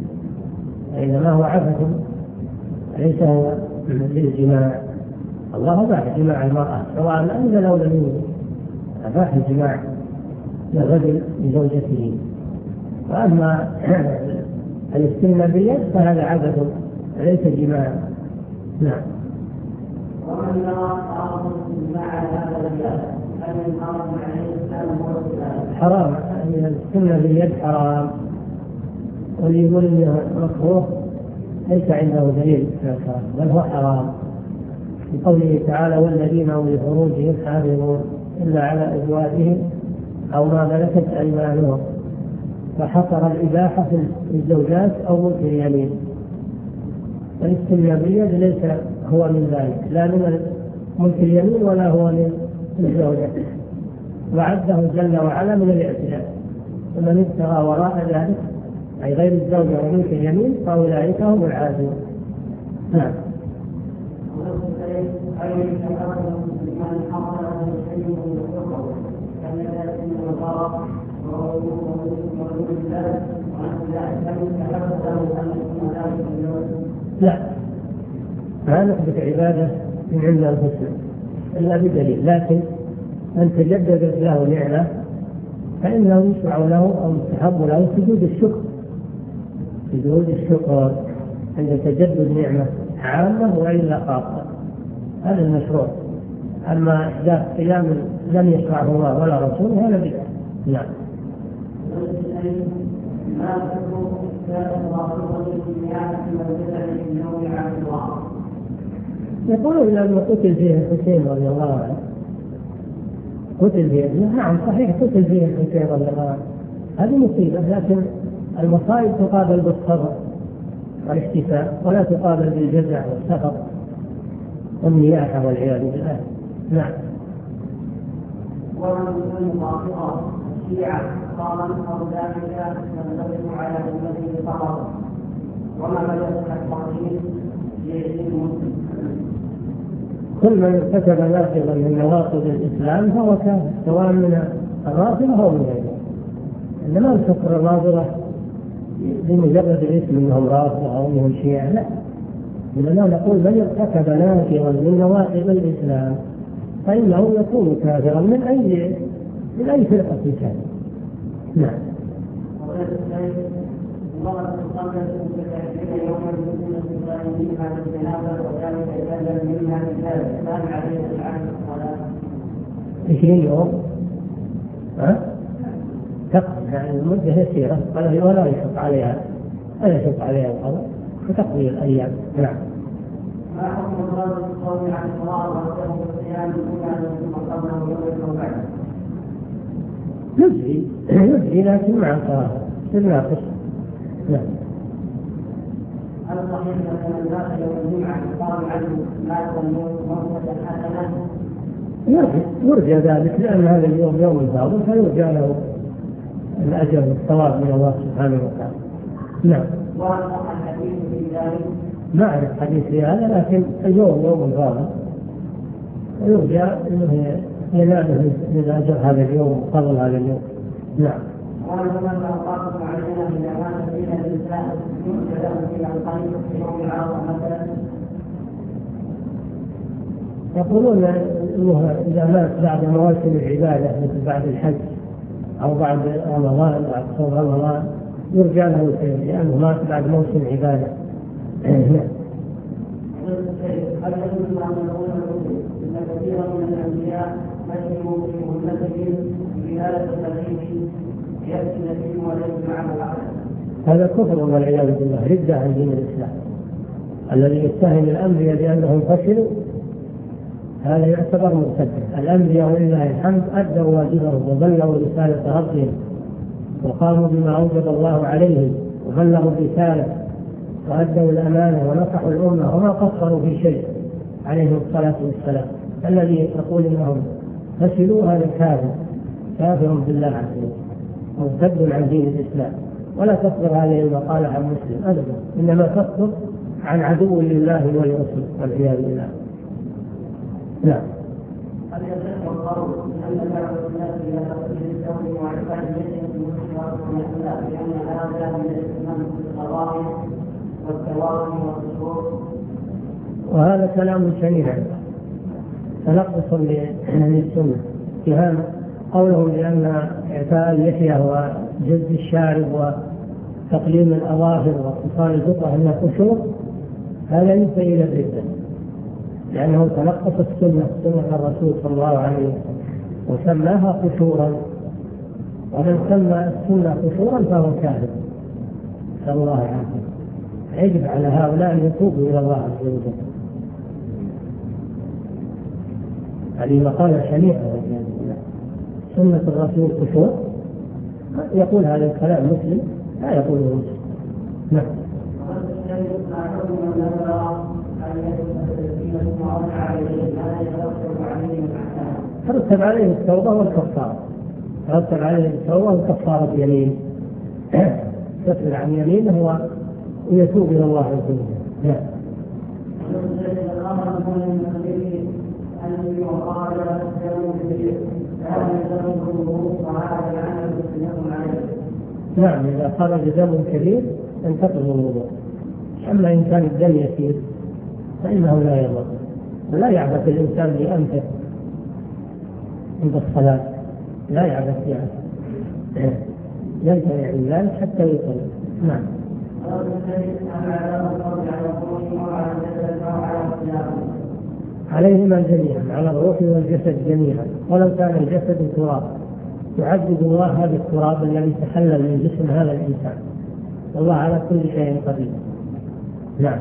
ليس هو للجماع. الله أباح جماع المرأة سواء أنزل أو لم ينزل، أباح الجماع للرجل بزوجته. وأما الاستمناء باليد فهذا عبث ليس جماع. نعم. ومن مع هذا الرجال أن الأمر عليه السلام حرام، الاستمناء باليد حرام، واللي يقول انه مكروه ليس عنده دليل بل هو حرام، لقوله تعالى والذين هم لفروجهم حافظون إلا على أزواجهم أو ما ملكت أيمانهم، فحصر الإباحة في الزوجات أو ملك اليمين. والاستمناء باليد ليس هو من ذلك، لا من ملك اليمين ولا هو من الزوجة، وعده جل وعلا من الاعتداء. ومن ابتغى وراء ذلك أي غير الزوجة وملك اليمين فأولئك هم العادون. نعم. لا، ما نثبت عبادة من عند أنفسنا إلا بدليل، لكن أن تجددت له نعمة فإنه يشرع له أو يستحب له سجود الشكر عند تجدد نعمة عامة وإلا خاصة، هذا المشروع. أما إذا قيام لم يشرعه الله ولا رسوله هذا بدعة. نعم. يقولون أنه قتل فيه الحسين رضي الله عنه، قتل فيه، نعم صحيح قتل فيه الحسين رضي الله عنه، هذه مصيبة، لكن المصائب تقابل بالصبر والاحتساب ولا تقابل بالجزع والسخط والنياحة والعياذ بالله. نعم. ومن المعاصرة الشيعة قال أو ذلك ينطبق على أمته فقط، وما بدأت التعظيم للمسلم. كل من ارتكب ناقضا من نواقض الإسلام فهو كافر، سواء من الرافضة أو من غيره. إنما الكفر الرافضة بمجرد الاسم أنهم رافضة أو أنهم شيعة، لا، إنما نقول من ارتكب ناقضا من نواقض الإسلام فإنه يكون كافرا من أي فرقة كان. نعم. عشرين يوم تقضي، يعني المدة يسيرة ولا يشق عليها القضاء فتقضي الأيام. نعم. ما حكم الرجل الصوم عن الصلاة وحده الصيام الأولى ثم قبله يوم بعد؟ يجري لكن مع الصلاة بالناقص. نعم. هل صحيح أن الناس يوم الجمعة يقال عنه مات الموت موتة حسنة؟ يرجى ذلك، لأن هذا اليوم يوم فاضل فيرجى له الأجر والثواب من الله سبحانه وتعالى. نعم. وهل صح الحديث في ذلك؟ ما أعرف حديث في هذا، لكن اليوم يوم فاضل ويرجى أنه يناله من الأجر هذا اليوم وفضل هذا اليوم. نعم. ولما أوقاتكم علينا من أمان دين الإسلام يرجى له في القريب في يوم العرض مثلا؟ يقولون أنه إذا مات بعد مواسم العبادة مثل بعد الحج أو بعد رمضان بعد صوم رمضان يرجى له الخير لأنه مات بعد موسم عبادة. هل يجوز أن نقول إن كثيرا من الأنبياء مسلموا في مهمتهم بهذا التغيير يأتي النبي وليس معه العقل؟ هذا كفر والعياذ بالله، ردة عن دين الإسلام. الذي يتهم الأنبياء بأنهم فشلوا هذا يعتبر مرتدا. الأنبياء ولله الحمد أدوا واجبهم وبلغوا رسالة ربهم وقاموا بما أوجب الله عليهم وبلغوا الرسالة وأدوا الأمانة ونصحوا الأمة وما قصروا في شيء عليهم الصلاة والسلام. الذي يقول إنهم فشلوا هذا كافر بالله عز وجل مرتد عن دين الإسلام. ولا تصدر هذه المقالة عن مسلم أبدا، إنما تصدر عن عدو لله ولرسوله والعياذ بالله. نعم. هل يصح القول أن بعض الناس إذا تقصد الثوب وعباد يجب لأن هذا من الإسلام في القضايا والتواصي والصور؟ وهذا كلام شنيع تنقص للسنة اتهام قولهم بأن إعفاء اللحية وجز الشارب وتقليم الأظافر واختصار البطة أنه خشوع. هذا ليس إلى الردة، لأنه تنقص سنة الرسول صلى الله عليه وسلم وسماها خشوعا، ومن سمى السنة خشوعا فهو كافر. نسأل الله العافية. يجب على هؤلاء أن يتوبوا إلى الله عز وجل. هذه مقالة شنيعة. سنة الرسول خشوع، يقول هذا الكلام مسلم لا يقوله مسلم. نعم. ترتب عليه التوبة والكفارة. ترتب عليه التوبة والكفارة يمين تسأل عن يمينه ويتوب إلى الله عز وجل. نعم. نعم، إذا خرج دم كبير ينتقض الوضوء. أما إن كان الدم يسير فإنه لا يضر، ولا يعبث الإنسان بأنفه عند الصلاة، لا يعبث بأنفه، ينتهي من ذلك حتى يصلي. نعم. عليهما جميعا، على الروح والجسد جميعا، ولو كان الجسد تراب يعذب الله هذا التراب الذي تحلل من جسم هذا الإنسان، والله على كل شيء قدير. نعم.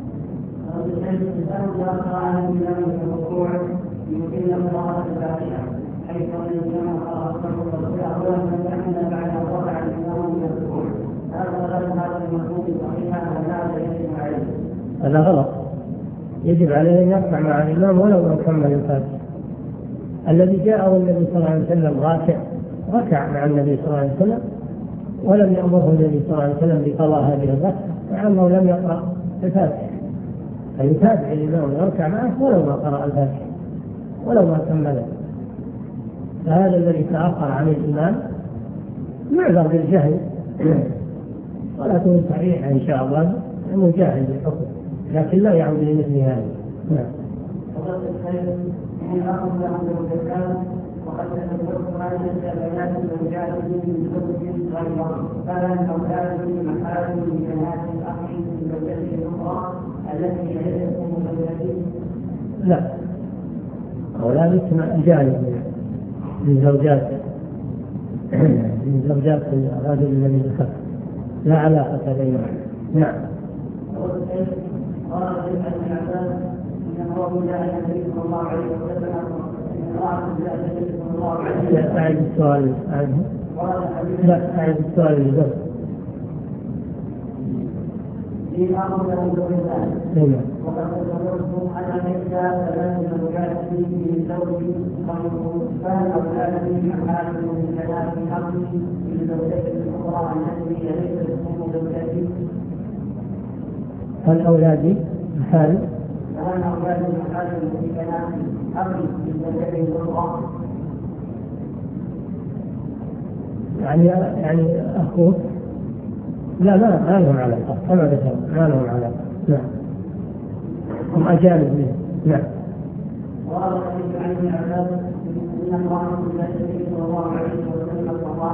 هذا غلط، يجب عليه أن يرفع مع الإمام ولو ما كمل الفاتحة. الذي جاءه النبي صلى الله عليه وسلم ركع مع النبي صلى الله عليه وسلم، ولم يأمره النبي صلى الله عليه وسلم بقضاء هذه الركعة مع أنه لم يقرأ الفاتحة، فيتابع الإمام ويركع معه ولو ما قرأ الفاتحة ولو ما كمله. فهذا الذي تأخر عن الإمام يعذر بالجهل، صلاته صحيحة إن شاء الله، أنه جاهل بالحكم، لكن لا يعود لمثل هذا. نعم. وقد تتذكر هذه البيانات من جاء به من كتب غيرها، فلا أولاد من محارم من بنات الأخ من زوجته الأخرى التي يعرفهم زوجته. لا، أولاد جانب من زوجات الرجل الذي ذكر، لا علاقة بينهم. نعم. قال ابن عباس إن الله جاء النبي صلى الله عليه وسلم لا أعد السؤال عنه. لا أعد السؤال اللي قبل. وقد تذكرتم أن ليس ثلاث زوجات من زوج فهل أولاد من حمال من ثلاث أخ من زوجته الأخرى التي ليست أم زوجته؟ هل أولادي محال؟ فهل أولاد محال في كلام أخ من زوجته الأخرى؟ يعني أخوه؟ لا ما لهم علاقة كما ذكر، ما لهم علاقة. نعم، هم أجانب منه. نعم. وقال عن ابن عباس إن الله صلى الله عليه وسلم قال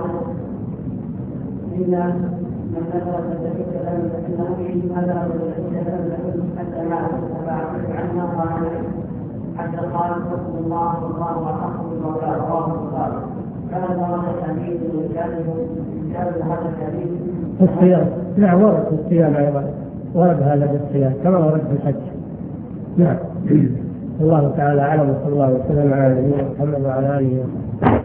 إن من نذر تدرك كلام فإنه يجب هذا حتى لا أتبعت عنها قال حتى قال رسول الله صلى الله عليه وسلم رواه البخاري. كان ذلك حديث كان هذا الحديث في الصيام. نعم، ورد في الصيام أيضا، ورد هذا في الصيام كما ورد في الحج. نعم. الله تعالى أعلم، وصلى الله وسلم على نبينا محمد وعلى آله وصحبه.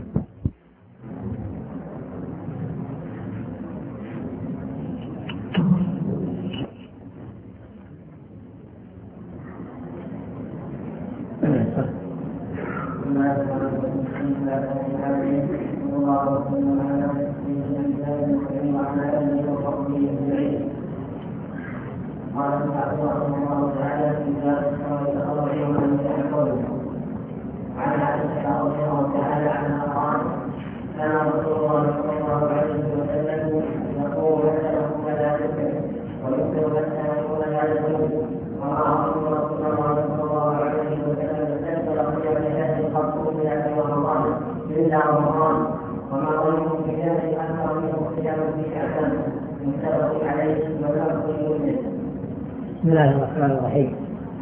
بسم الله الرحمن الرحيم.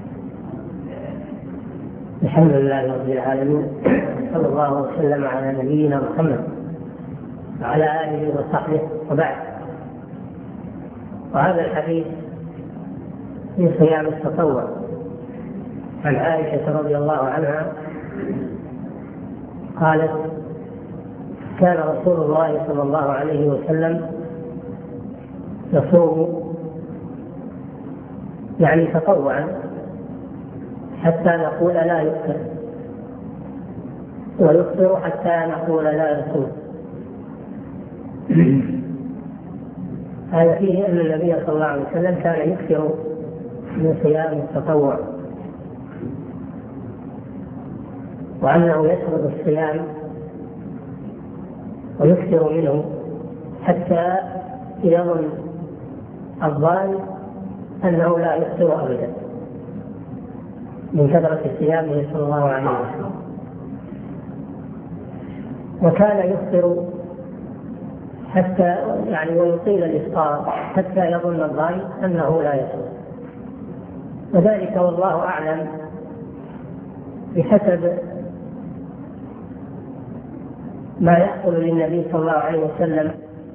الحمد لله رب العالمين، صلى الله وسلم على نبينا محمد وعلى آله وصحبه، وبعد. وهذا الحديث في صيام التطوع عن عائشة رضي الله عنها قالت: كان رسول الله صلى الله عليه وسلم يصوم يعني تطوعا حتى نقول لا يفطر، ويفطر حتى نقول لا يصوم. هذا فيه أن النبي صلى الله عليه وسلم كان يكثر من صيام التطوع، وأنه يسرد الصيام ويكثر منه حتى يظن الظان أنه لا يفطر أبدا من كثرة صيامه صلى الله عليه وسلم. وكان يفطر حتى ويطيل الإفطار حتى يظن الظان أنه لا يفطر، وذلك والله أعلم بحسب ما يحصل للنبي صلى الله عليه وسلم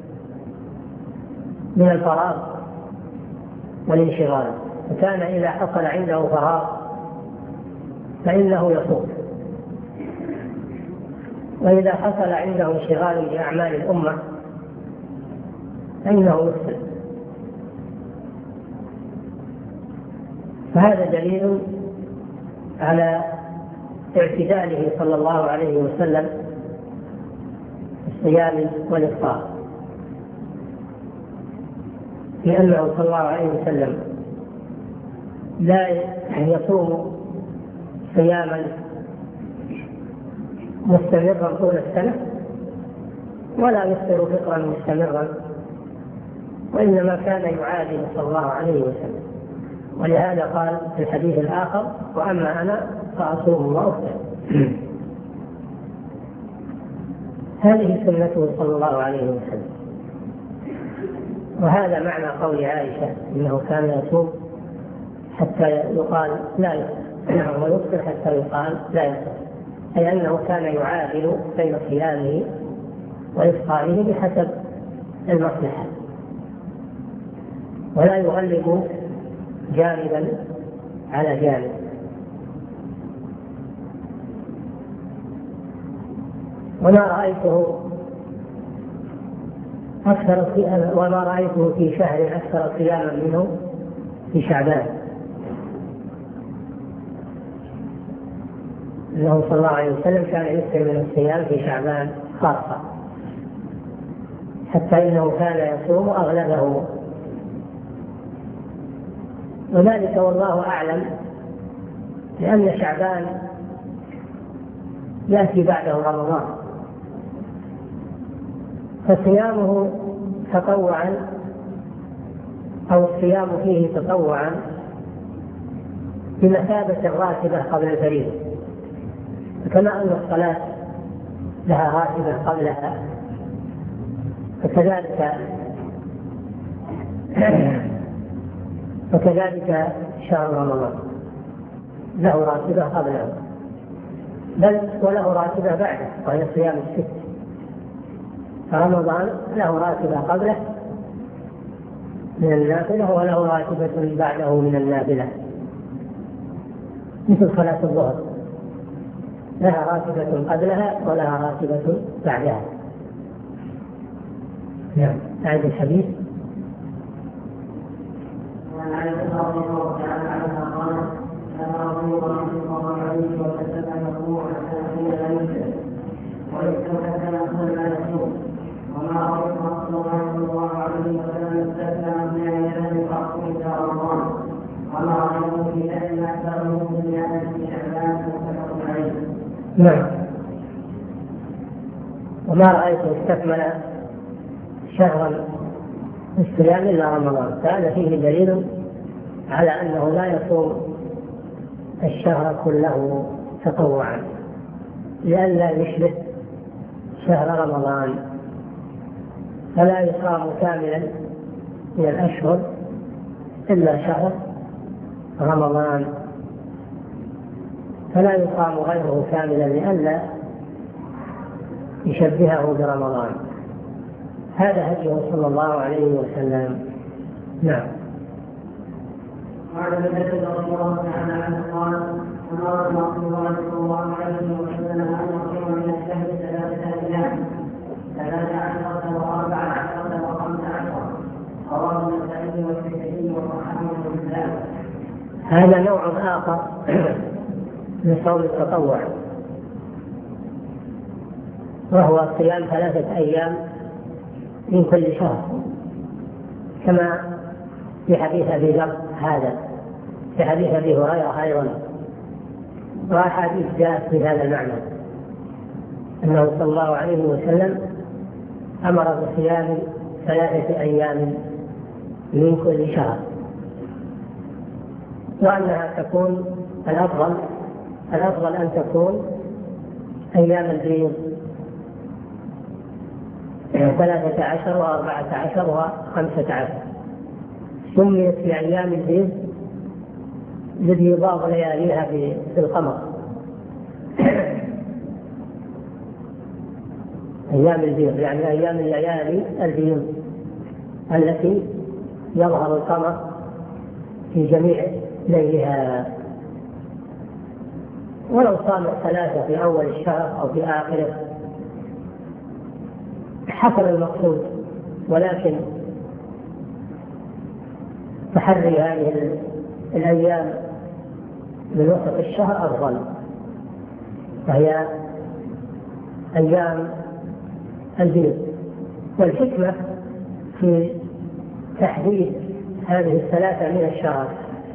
من الفراغ والانشغال. وكان إذا حصل عنده فراغ فإنه يصوم، وإذا حصل عنده انشغال بأعمال الأمة فإنه يفطر. فهذا دليل على اعتداله صلى الله عليه وسلم في الصيام والإفطار، لأنه صلى الله عليه وسلم لا يصوم صياما مستمرا طول السنة، ولا يفطر فطرا مستمرا، وإنما كان يعادل صلى الله عليه وسلم. ولهذا قال في الحديث الآخر: وأما أنا فأصوم وأفطر. هذه سنته صلى الله عليه وسلم. وهذا معنى قول عائشة إنه كان يصوم حتى يقال لا يفطر، ويفطر حتى يقال لا يفطر، أي أنه كان يعادل بين صيامه وإفطاره بحسب المصلحة، ولا يغلب جانبا على جانب. وما رأيته في شهر أكثر صياما منه في شعبان، أنه صلى الله عليه وسلم كان يكثر من الصيام في شعبان خاصة، حتى إنه كان يصوم أغلبه. وذلك والله أعلم لأن شعبان يأتي بعده رمضان، فصيامه تطوعا أو الصيام فيه تطوعا بمثابة الراتبة قبل الفريضة، كما أن الصلاة لها راتبة قبلها، فكذلك شهر رمضان له راتبة قبله، بل وله راتبة بعده، وهي صيام الست. فرمضان له راتبة قبله من النافلة، وله راتبة بعده من النافلة. مثل صلاة الظهر لها راتبة قبلها ولها راتبة بعدها. نعم. هذا الحديث وعن عائشة رضي الله تعالى عنها قالت كان رسول الله صلى الله عليه وسلم يقول حتى يمسك ويكتب كان كل ما يصوم وما رأيت رسول الله صلى الله عليه وسلم استسلم من يده فأقول إلى رمضان وما رأيت في ذلك أكثره من في شعبان متفق عليه. نعم. وما رأيت استكمل شهرا الصيام إلا رمضان، فهذا فيه دليل على أنه لا يصوم الشهر كله تطوعا لئلا يشبه شهر رمضان، فلا يصام كاملا من الأشهر إلا شهر رمضان، فلا يصام غيره كاملا لئلا يشبهه برمضان. هذا هديه صلى الله عليه وسلم. نعم. وعن النبي رضي الله تعالى عنه قال امر رسول الله صلى الله عليه وسلم ان يصوم من الشهر 3 ايام 13 و14 و15 رواه النسائي والترمذي وصححه الاسلام. هذا نوع آخر من صوم التطوع، وهو صيام 3 أيام من كل شهر، كما في حديث أبي ذر هذا، في حديث أبي هريرة أيضا، وأحاديث جاءت بهذا المعنى أنه صلى الله عليه وسلم أمر بصيام 3 أيام من كل شهر، وأنها تكون الأفضل أن تكون أيام البيض 13 و14 و15. سميت بأيام البيض لبيضاء لياليها بالقمر. أيام البيض يعني أيام الليالي البيض التي يظهر القمر في جميع ليلها. ولو صام 3 في أول الشهر أو في آخره حصل المقصود، ولكن تحري هذه الأيام من وسط الشهر أفضل، وهي أيام البيض. والحكمة في تحديد هذه 3 من الشهر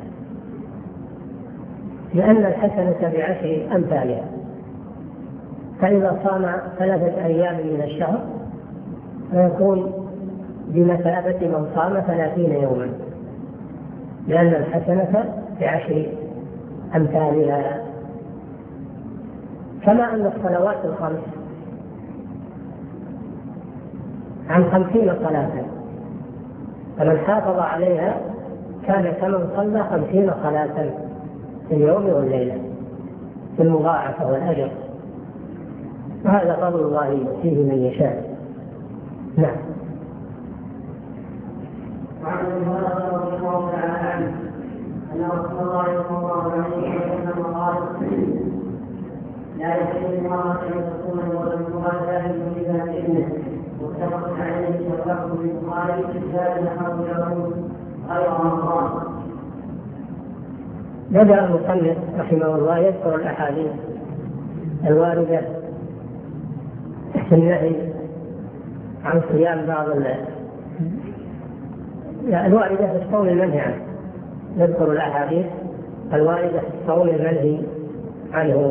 لأن الحسنة ب10 أمثالها، فإذا صام 3 أيام من الشهر فيكون بمثابة من صام 30 يوما، لأن الحسنة ب10 أمثالها. كما أن الصلوات الخمس عن 50 صلاة، فمن حافظ عليها كان كمن صلى 50 صلاة في اليوم والليلة في المضاعفة والأجر، وهذا فضل الله يؤتيه من يشاء. نعم. وعن ابي هريره رضي الله تعالى عنه ان رسول الله صلى الله عليه وسلم قال لا يحل المرأة ان تكون والمغادرة اذا تئنت متفق عليه واللفظ للبخاري كتاب نحو يقول غير رمضان. بدأ المصنف رحمه الله يذكر الأحاديث الواردة في النهي عن صيام بعض الواردة في الصوم المنهي عنه. نذكر الأحاديث الواردة في الصوم المنهي عنه.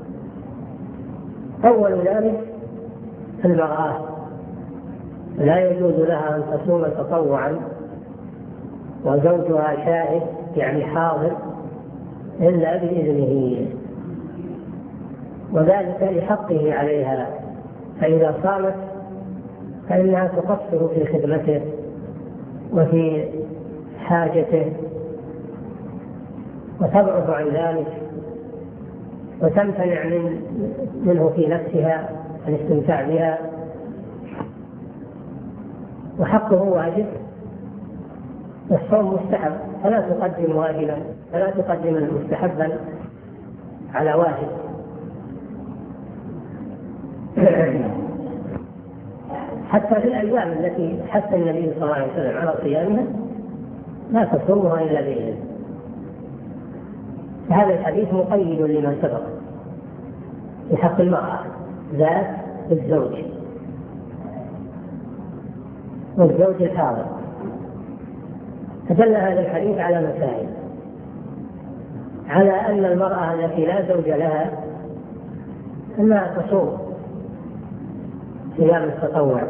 أول ذلك المرأة لا يجوز لها أن تصوم تطوعا وزوجها شاهد يعني حاضر إلا بإذنه، وذلك لحقه عليها، فإذا صامت فإنها تقصر في خدمته وفي حاجته وتضعف عن ذلك وتمتنع منه في نفسها الاستمتاع بها، وحقه واجب والصوم مستحب، فلا تقدم واجبا، فلا تقدم مستحبا على واجب. حتى في الأيام التي حث النبي صلى الله عليه وسلم على صيامها لا تصومها إلا بإذن. هذا الحديث مقيد لما سبق في حق المرأة ذات الزوج والزوج الحاضر. فدل هذا الحديث على مسائل: على أن المرأة التي لا زوج لها أنها تصوم صيام التطوع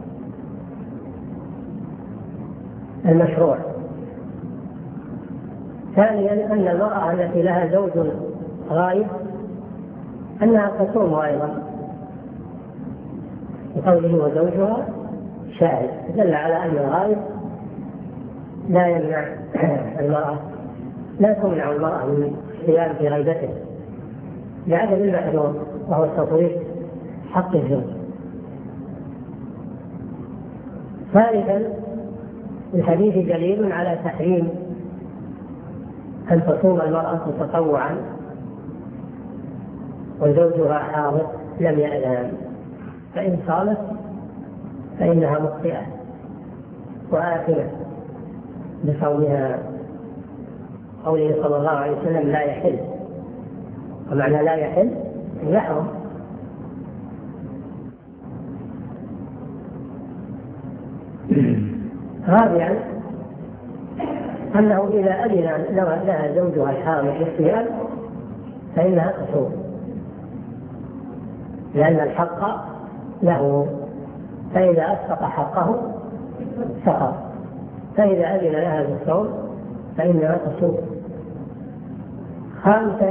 المشروع. ثانيا أن المرأة التي لها زوج غائب أنها تصوم أيضا، بقوله وزوجها شاهد، دل على أن الغائب لا يمنع المرأة، لا تمنع المرأة من الصيام في غيبته لعدم المحذور وهو تطويق حق الزوج. ثالثا الحديث دليل على تحريم أن تصوم المرأة تطوعا وزوجها حاضر لم يأذن، فإن صامت فإنها مخطئة وآثمة بصومها. قوله صلى الله عليه وسلم لا يحل، ومعنى لا يحل يحرم. رابعا أنه إذا أذن لها زوجها الحامل بالصيام فإنها تصوم، لأن الحق له، فإذا أسقط حقه سقط، فإذا أذن لها بالصوم فإنها تصوم. خامسا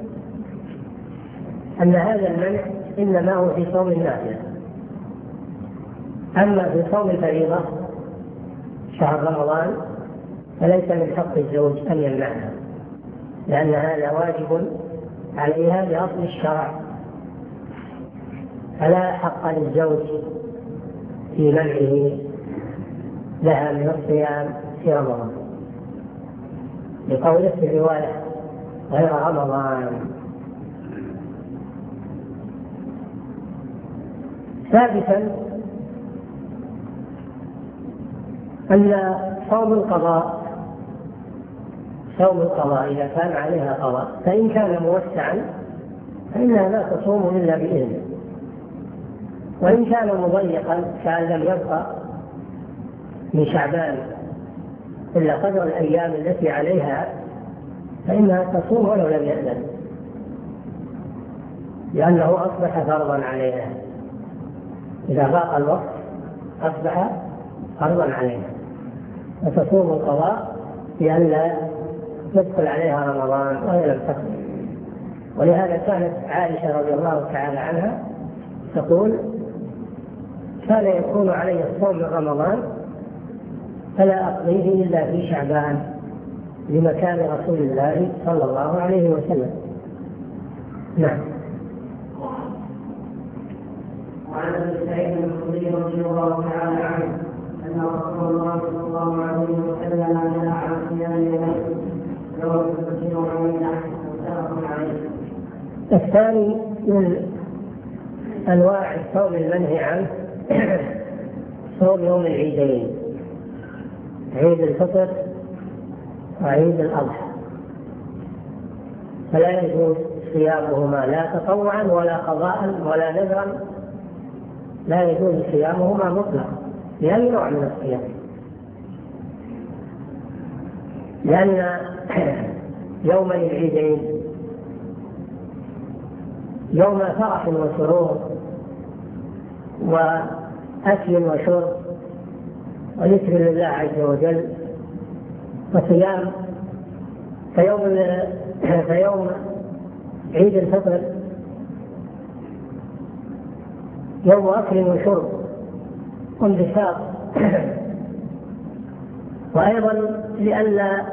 أن هذا المنع إنما هو في صوم النافلة، أما في صوم الفريضة شهر رمضان فليس من حق الزوج أن يمنعها، لأن هذا واجب عليها بأصل الشرع، فلا حق للزوج في منعه لها من الصيام في رمضان، لقوله في الرواية غير رمضان. ثالثا أن صوم القضاء إذا كان عليها قضاء فإن كان موسعا فإنها لا تصوم إلا بإذن، وإن كان مضيقا كأن لم يبقى من شعبان إلا قدر الأيام التي عليها فإنها تصوم ولو لم يأذن، لأنه أصبح فرضا عليها. إذا ضاق الوقت أصبح فرضا عليها، وتصوم القضاء لئلا يدخل عليها رمضان وهي لم تقضي. ولهذا كانت عائشة رضي الله تعالى عنها تقول: كان يكون علي الصوم من رمضان فلا أقضيه إلا في شعبان لمكان رسول الله صلى الله عليه وسلم. نعم. وعن ابي سعيد الخدري رضي الله تعالى عنه ان رسول الله صلى الله عليه وسلم نهى عن صيام يوم الفتح ويوم النحر متفق عليه. الثاني من أنواع الصوم المنهي عنه صوم يوم العيدين، عيد الفطر وعيد الأضحى، فلا يجوز صيامهما لا تطوعا ولا قضاء ولا نذرا، لا يجوز صيامهما مطلقا لأي نوع من الصيام، لأن يوم العيدين يوم فرح وسرور وأكل وشرب وذكر لله عز وجل وصيام. فيوم عيد الفطر يوم أكل وشرب وانبساط، وأيضا لئلا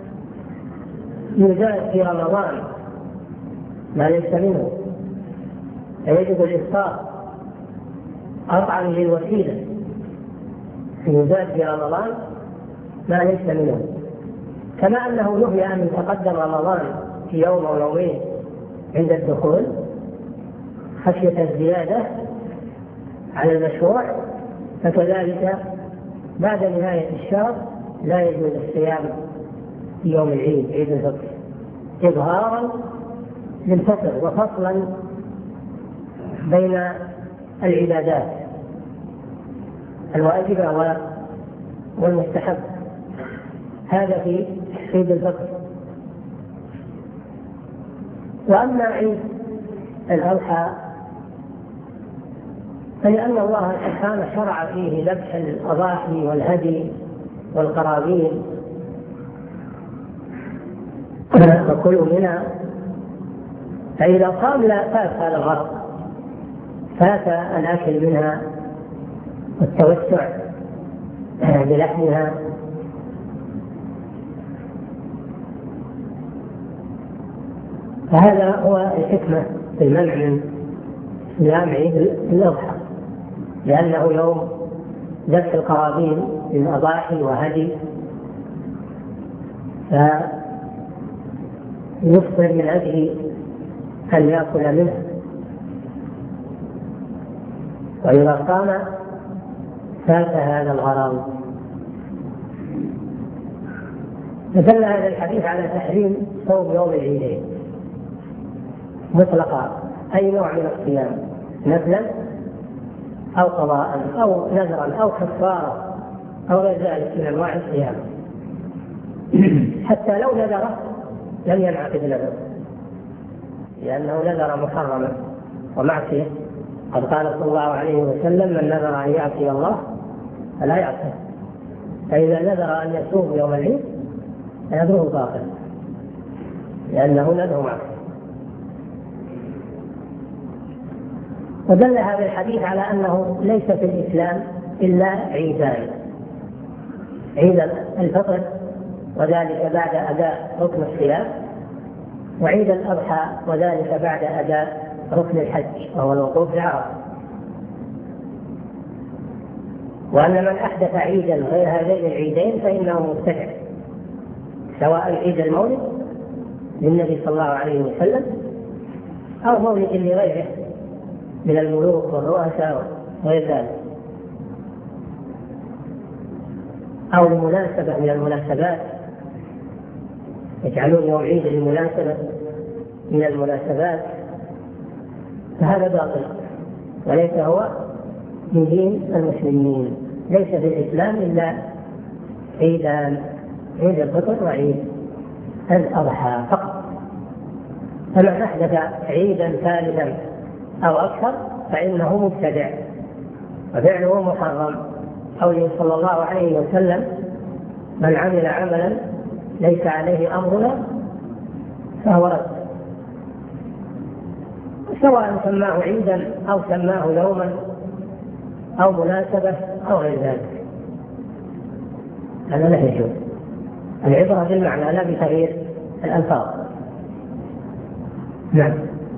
يزاد في رمضان ما ليس منه، فيجب الإفطار قطعا للوسيلة، يزاد في رمضان ما ليس منه، كما أنه نهي أن يتقدم رمضان في يوم أو يومين عند الدخول خشية الزيادة على المشروع، فكذلك بعد نهاية الشهر لا يجوز الصيام في يوم العيد، عيد الفطر، إظهارا للفطر وفصلا بين العبادات الواجبة والمستحب. هذا في عيد الفطر. وأما عيد الأضحى فلأن الله سبحانه شرع فيه ذبح الأضاحي والهدي والقرابين، فكلوا منها، فإذا قام لا فات هذا الغرض، فات الأكل منها والتوسع بلحمها. فهذا هو الحكمة في المنع من صيام عيد الأضحى، لأنه يوم ذبح القرابين من أضاحي وهدي، فيفطر من أجل أن يأكل منه، وإذا قام فات هذا الغرض. فدل هذا الحديث على تحريم صوم يوم العيدين مطلقا، أي نوع من الصيام، نفلا أو قضاء أو نذرا أو كفارة أو غير ذلك من أنواع الصيام. حتى لو نذره لم ينعقد نذره، لأنه نذر محرما ومعصية. قد قال صلى الله عليه وسلم: من نذر أن يعصي الله فلا يعصيه. فإذا نذر أن يصوم يوم العيد فنذره باطل، لأنه نذر معصية. ودل هذا الحديث على أنه ليس في الإسلام إلا عيدان: عيد الفطر وذلك بعد أداء ركن الصيام، وعيد الأضحى وذلك بعد أداء ركن الحج وهو الوقوف بعرفة. وأن من أحدث عيدا غير هذين العيدين فإنه مبتدع، سواء عيد المولد للنبي صلى الله عليه وسلم أو مولد لغيره من الملوك والرؤساء وغير ذلك، أو لمناسبة من المناسبات، يجعلون يوم عيد لمناسبة من المناسبات، فهذا باطل وليس هو من دين المسلمين. ليس في الإسلام إلا عيدان: عيد الفطر وعيد الأضحى فقط. فمن أحدث عيدا ثالثا أو أكثر فإنه مبتدع وفعله محرم. قوله صلى الله عليه وسلم: من عمل عملا ليس عليه أمرنا فهو رد، سواء سماه عيدا أو سماه يوما أو مناسبة أو غير ذلك، هذا لا يجوز. العبرة بالمعنى لا بتغيير الألفاظ. نعم.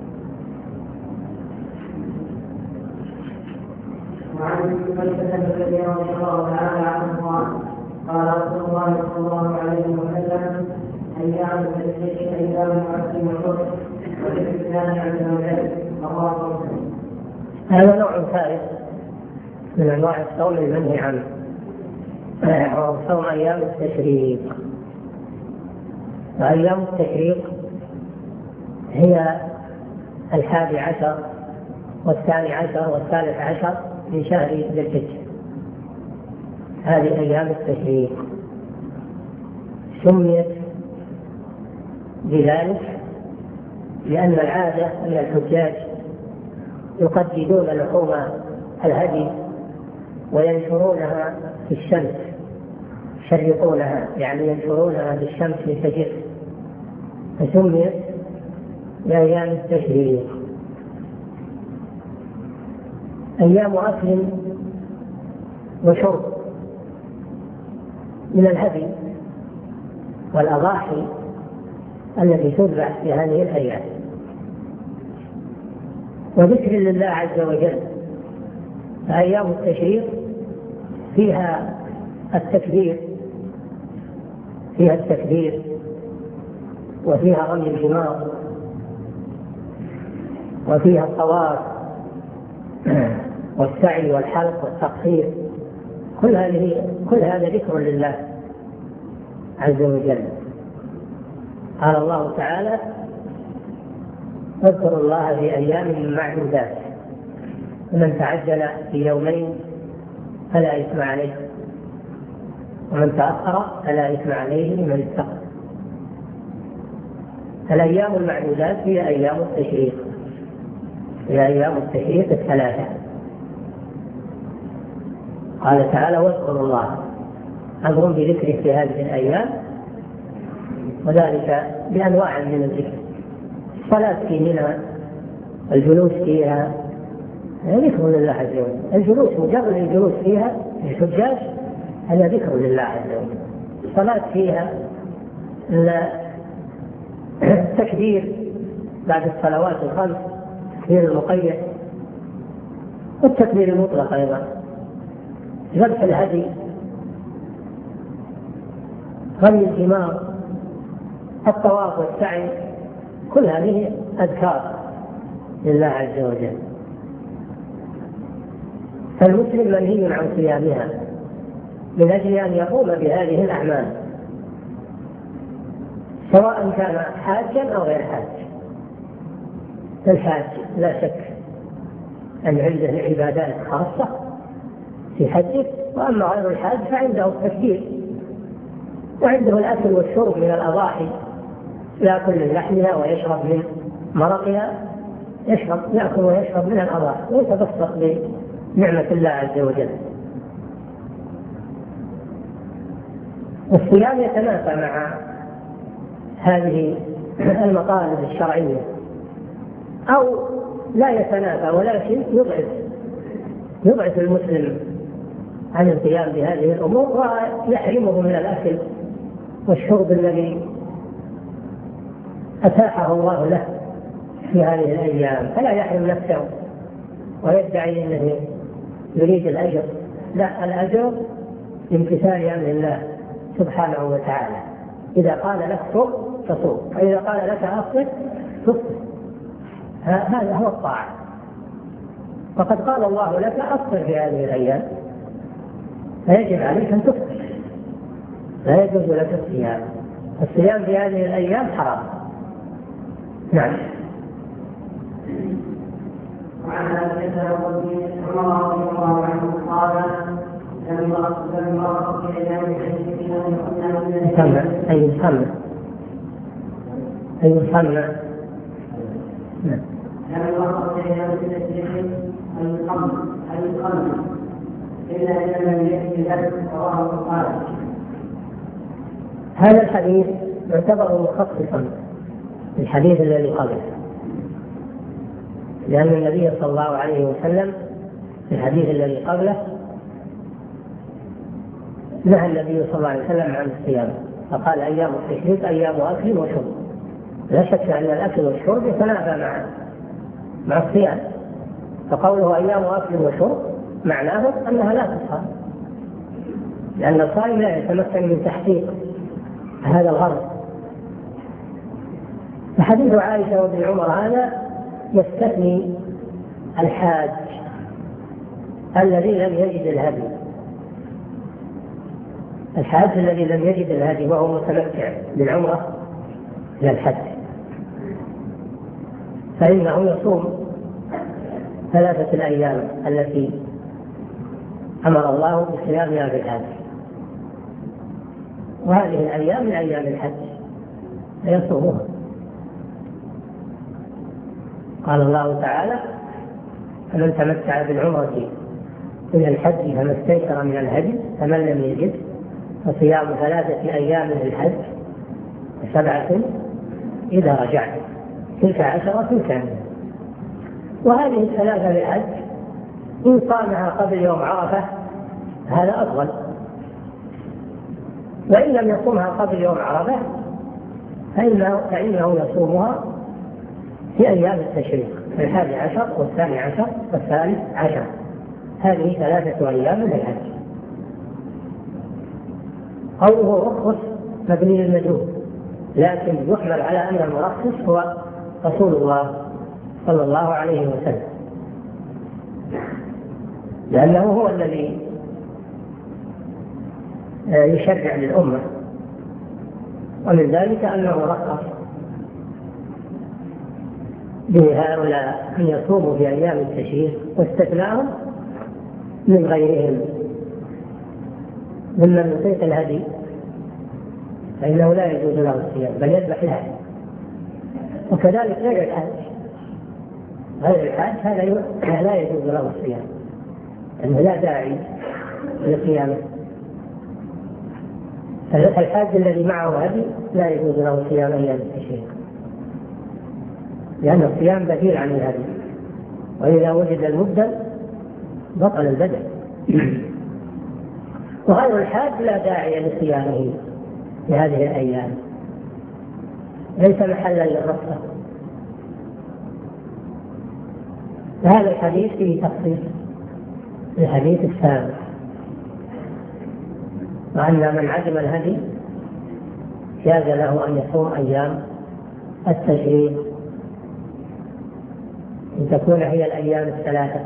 وعن مسلم الذي رضي الله تعالى عنه قال رسول الله صلى الله عليه وسلم: أيام التشريق أيام العسل والفطر والاستثناء عند الوجه. رواه مسلم. هذا نوع ثالث من أنواع الصوم المنهي عنه، وهو صوم أيام التشريق. وأيام التشريق هي 11 و12 و13 من شهر ذي الحجة. هذه أيام التشريق سميت بذلك لأن العادة أن الحجاج يقددون لحوم الهدي وينشرونها في الشمس، يشرقونها يعني ينشرونها في الشمس لتجف، فسميت بأيام التشريق. أيام أكل وشرب من الهدي والأضاحي التي تذبح في هذه الأيام، وذكر لله عز وجل. أيام التشريق فيها التكبير وفيها رمي الجمار وفيها الطواف والسعي والحلق والتقصير، كل هذا ذكر لله عز وجل. قال الله تعالى: اذكروا الله في أيام معدودات، ومن تعجل في يومين فلا إثم عليه، ومن تأخر فلا إثم عليه لمن اتقى. الأيام المعدودات هي أيام التشريق، هي أيام التشريق الثلاثة. قال تعالى: واذكروا الله، أمر بذكره في هذه الأيام، وذلك بأنواع من الذكر. الصلاة في منى، الجلوس فيها ذكر لله عز وجل. الجلوس، مجرد الجلوس فيها للحجاج هذا ذكر لله عز وجل. الصلاة فيها، التكبير بعد الصلوات الخمس، التكبير المقيد والتكبير المطلق أيضا، ذبح الهدي، رمي الحمار، الطواف والسعي، كل هذه أذكار لله عز وجل. فالمسلم منهي عن صيامها من أجل أن يقوم بهذه الأعمال، سواء كان حاجا أو غير حاج. الحاج لا شك أن عنده عبادات خاصة في حجه، وأما غير الحاج فعنده التكبير، وعنده الأكل والشرب من الأضاحي، يأكل من لحمها ويشرب من مرقها، يأكل ويشرب من الأضاحي ويتبسط بنعمة الله عز وجل. والصيام يتنافى مع هذه المطالب الشرعية، أو لا يتنافى ولكن يضعف المسلم عن القيام بهذه الأمور، ويحرمه من الأكل والشرب الذي أتاحه الله له في هذه الأيام، فلا يحرم نفسه ويدعي أنه يريد الأجر. لا، الأجر بامتثال أمر الله سبحانه وتعالى. إذا قال لك صم فصوم، وإذا قال لك أفطر فافطر، هذا هو الطاعة. وقد قال الله لك أفطر في هذه الأيام، فيجب عليك أن تفطر، لا يجوز لك الصيام. الصيام في هذه الأيام حرام. نعم. وعن أبي عمر رضي الله عنه قال: لما في أيام الحج أي يسمى الخمر إلا إذا لم يأتي ذلك رواه البخاري. هذا الحديث يعتبر مخصصا الحديث الذي قبله، لأن النبي صلى الله عليه وسلم في الحديث الذي قبله نهى النبي صلى الله عليه وسلم عن الصيام، فقال: أيام التشريق أيام أكل وشرب. لا شك أن الأكل والشرب يتنافى مع الصيام، فقوله أيام أكل وشرب معناه أنها لا تصام، لأن الصائم لا يتمكن من تحقيق هذا الغرض. فحديث عائشة وابن عمر هذا يستثني الحاج الذي لم يجد الهدي، الحاج الذي لم يجد الهدي وهو متمتع بالعمرة إلى الحج، فإنه يصوم 3 الأيام التي أمر الله بصيامها في الحج، وهذه الأيام من أيام الحج فيصومها. قال الله تعالى: فمن تمتع بالعمرة إلى الحج فما استيسر من الهدي، فمن لم يجد فصيام 3 أيام للحج و7 إذا رجعت، تلك 10 كاملة. وهذه 3 للحج إن صامها قبل يوم عرفة هذا أفضل، وإن لم يصومها قبل يوم عرفة فإنه يصومها في أيام التشريق، في 11 و12 و13. هذه 3 أيام للحج. قوله رخص مبني للمجهول، لكن يحمل على أن المرخص هو رسول الله صلى الله عليه وسلم، لأنه هو الذي يشرع للأمة. ومن ذلك أنه رخص لهؤلاء أن يصوموا في أيام التشريق واستثناهم من غيرهم ممن يطيق الهدي، فإنه لا يجوز له الصيام بل يذبح الهدي. وكذلك غير الحاج، هذا لا يجوز له الصيام لأنه لا داعي لصيامه. الحاج الذي معه هدي لا يجوز له صيام أيام التشريق، لأن الصيام بديل عن الهدي، وإذا وجد المبدل بطل البدل. وغير الحاج لا داعي لصيامه في هذه الأيام، ليس محلا للرخصة. هذا الحديث فيه تخصيص الحديث السابق، وأن من عدم الهدي جاز له أن يصوم أيام التشريق أن تكون هي الأيام الثلاثة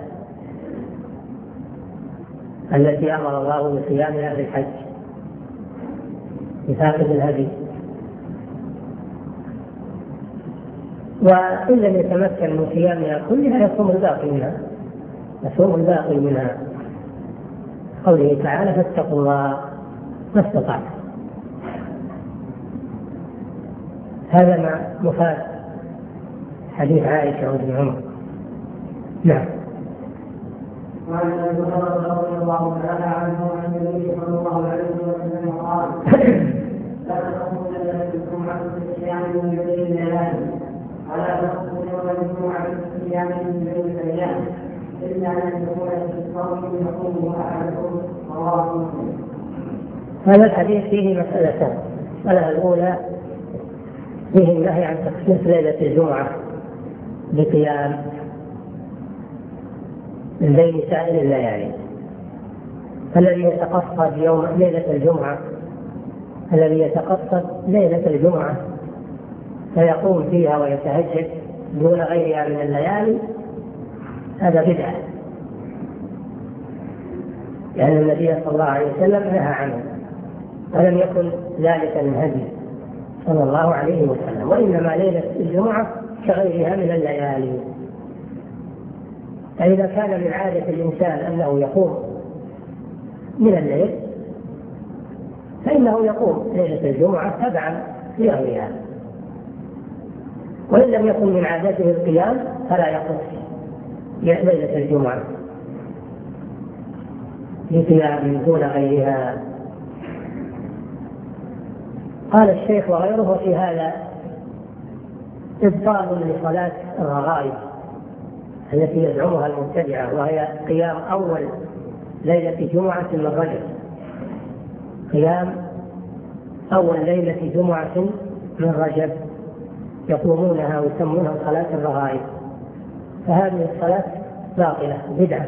التي أمر الله بصيامها في الحج بفاقد الهدي. وإن لم يتمكن من صيامها كلها يصوم الباقي منها، قوله تعالى فاتقوا الله ما استطعتم. هذا ما مفاد حديث عائشة وابن عمر. نعم. وعن ابي هريره رضي الله تعالى عنه عن النبي صلى الله عليه وسلم قال لا تخرج ليله الجمعه في صيام من بين الليالي ولا تخرج يوم الجمعه في صيام من بين الايام الا ان يكون في الصوم يقوم احدكم رواه مسلم. هذا الحديث فيه مسألتان. المسألة الأولى فيه النهي عن تخصيص ليلة الجمعة بقيام من بين سائر الليالي. الذي يتقصد ليلة الجمعة فيقوم فيها ويتهجد دون غيرها من الليالي هذا بدعة، لأن النبي صلى الله عليه وسلم نهى عنه، ولم يكن ذلك من هدي صلى الله عليه وسلم، وإنما ليلة الجمعة كغيرها من الليالي. فإذا كان من عادة الإنسان أنه يقوم من الليل فإنه يقوم ليلة الجمعة تبعا لغيرها، وإن لم يكن من عادته القيام فلا يقوم ليلة الجمعة بقيام دون غيرها. قال الشيخ وغيره في هذا إبطال لصلاة الرغائب التي يزعمها المبتدعة، وهي قيام أول ليلة جمعة من رجب، قيام أول ليلة جمعة من رجب يقومونها ويسمونها صلاة الرغائب، فهذه الصلاة باطلة بدعة،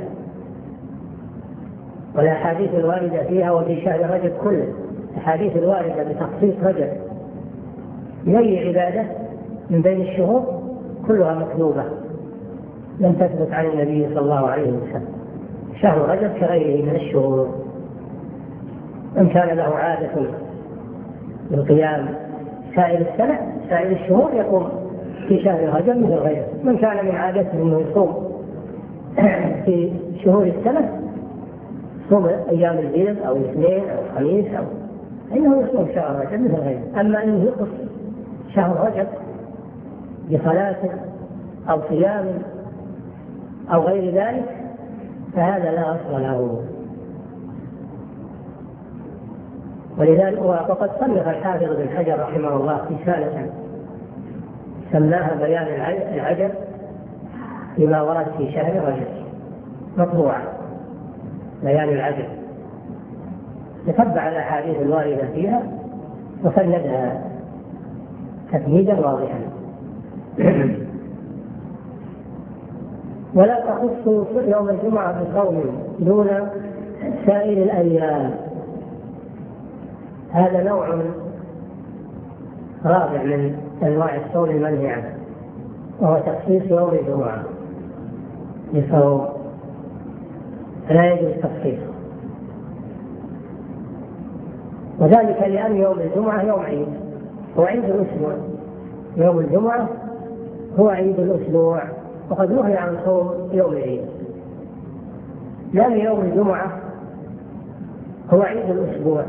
والأحاديث الواردة فيها وفي شهر رجب كله الأحاديث الواردة بتخصيص رجب بأي عبادة من بين الشهور كلها مكذوبة لم تثبت عن النبي صلى الله عليه وسلم. شهر رجب كغيره من الشهور، من كان له عادة بالقيام سائر السنة سائر الشهور يقوم في شهر رجب مثل غيره، من كان من عادته أنه يصوم في شهور السنة صوم أيام البيض أو الاثنين أو الخميس أو إنه يصوم شهر رجب مثل غيره. أما أنه يقص شهر رجب بصلاة أو صيام أو غير ذلك فهذا لا أصل له. ولذلك وقد صنف الحافظ بن حجر رحمه الله رسالة سماها بيان العجب لما ورد في شهر رجب مطبوعة، بيان العجب، تتبع الأحاديث الواردة فيها وسندها تسنيدا واضحا. ولا تخص يوم الجمعة بصوم دون سائر الأيام، هذا نوع رابع من أنواع الصوم المنهي عنه، وهو تخصيص يوم الجمعة لصوم، لا يجوز تخصيصه، وذلك لأن يوم الجمعة يوم عيد، هو عيد الأسبوع. يوم الجمعة هو عيد الأسبوع، وقد نهي عن صوم يوم العيد، لأن يوم الجمعة هو عيد الأسبوع،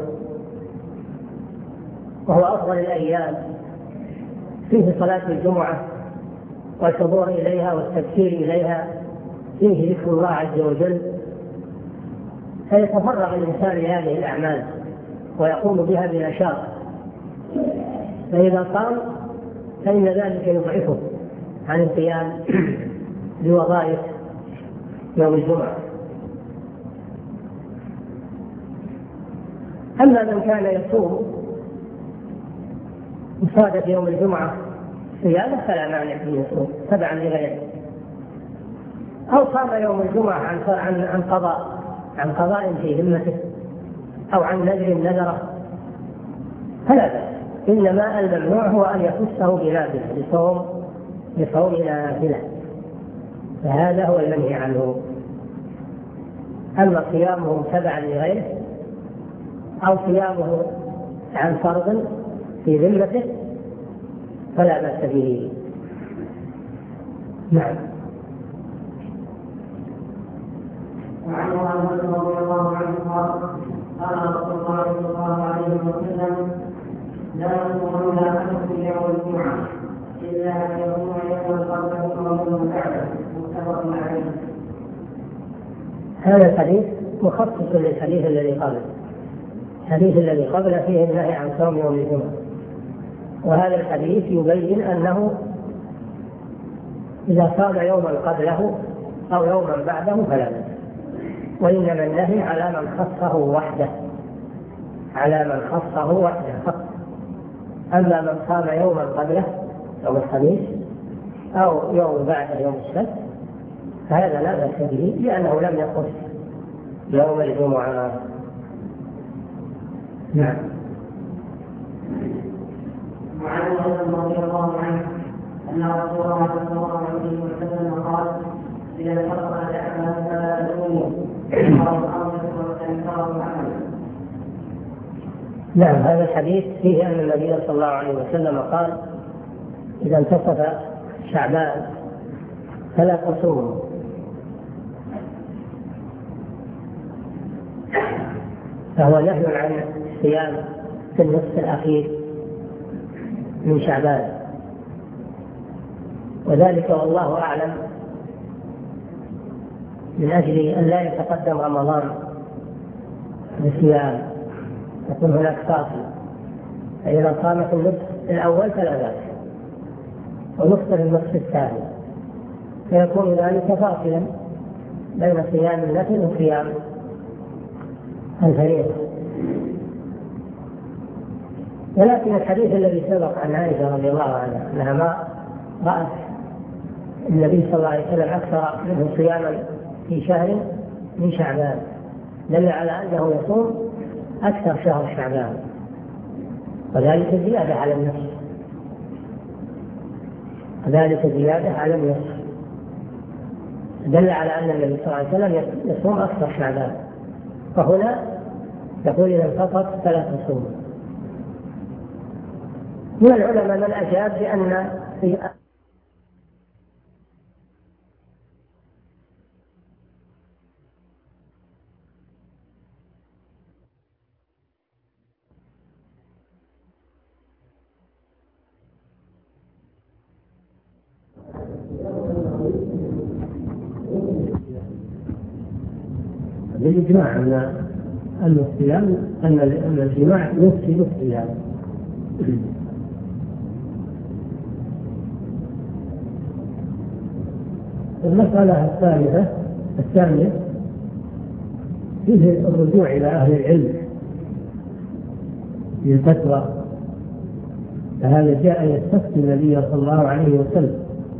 وهو أفضل الأيام، فيه صلاة الجمعة والحضور إليها والتبكير إليها، فيه ذكر الله عز وجل، فيتفرغ الإنسان لهذه الأعمال ويقوم بها بنشاط، فإذا قام فإن ذلك يضعفه عن القيام بوظائف يوم الجمعة. أما من كان يصوم وصادف يوم الجمعة صيامه فلا مانع من يصوم تبعا لغيره، أو صام يوم الجمعة عن قضاء في ذمته أو عن نذر نذره فلا بأس، إنما الممنوع هو أن يخصه بنافلة بصوم نافلة، فهذا هو المنهي عنه. أما صيامه تبعا لغيره أو صيامه عن فرض في ذمته فلا بأس به. نعم. وعن أنس رضي الله عنه قال رسول الله صلى الله عليه وسلم: لا يصومن أحدكم يوم الجمعة إلا أن يكون يوما قبله أو يوما بعده، متفق عليه. هذا الحديث مخصص للحديث الذي قبله. الحديث الذي قبله فيه النهي عن صوم يوم الجمعة، وهذا الحديث يبين أنه إذا صام يوما قبله أو يوما بعده فلا بأس، وإنما النهي على من خصه وحده، فقط. أما من صام يوما قبله يوم الخميس أو يوم بعد يوم السبت فهذا لا بأس به، لأنه لم يخص يوم الجمعة. نعم. وعن انس رضي الله عنه ان رسول الله صلى الله عليه وسلم قال: اذا انفرد الاعمال فلا تلوموا او الامر. نعم. هذا الحديث فيه أن النبي صلى الله عليه وسلم قال: إذا انتصف شعبان فلا تصوموا. فهو نهي عن الصيام في النصف الأخير من شعبان، وذلك والله أعلم من أجل أن لا يتقدم رمضان بالصيام، يكون هناك فاصل، فإذا صام في النصف الأول فلا بأس، ونصف النصف الثاني، فيكون ذلك فاصلا بين صيام النفل وصيام الفريضة. ولكن الحديث الذي سبق عن عائشة رضي الله عنها أنها ما رأت النبي صلى الله عليه وسلم أكثر منه صياما في شهر من شعبان، دل على أنه يصوم أكثر شهر شعبان، وذلك زيادة على النصف، دل على أن النبي صلى الله عليه وسلم يصوم أكثر شعبان، فهنا يقول إذا انفطر فلا تصوم. من العلماء من أجاب بأن في بالإجماع أن الصيام أن الجماع يفسد الصيام. المسألة الثانية فيه الرجوع إلى أهل العلم في الفتوى، فهذا جاء يستفتي النبي صلى الله عليه وسلم،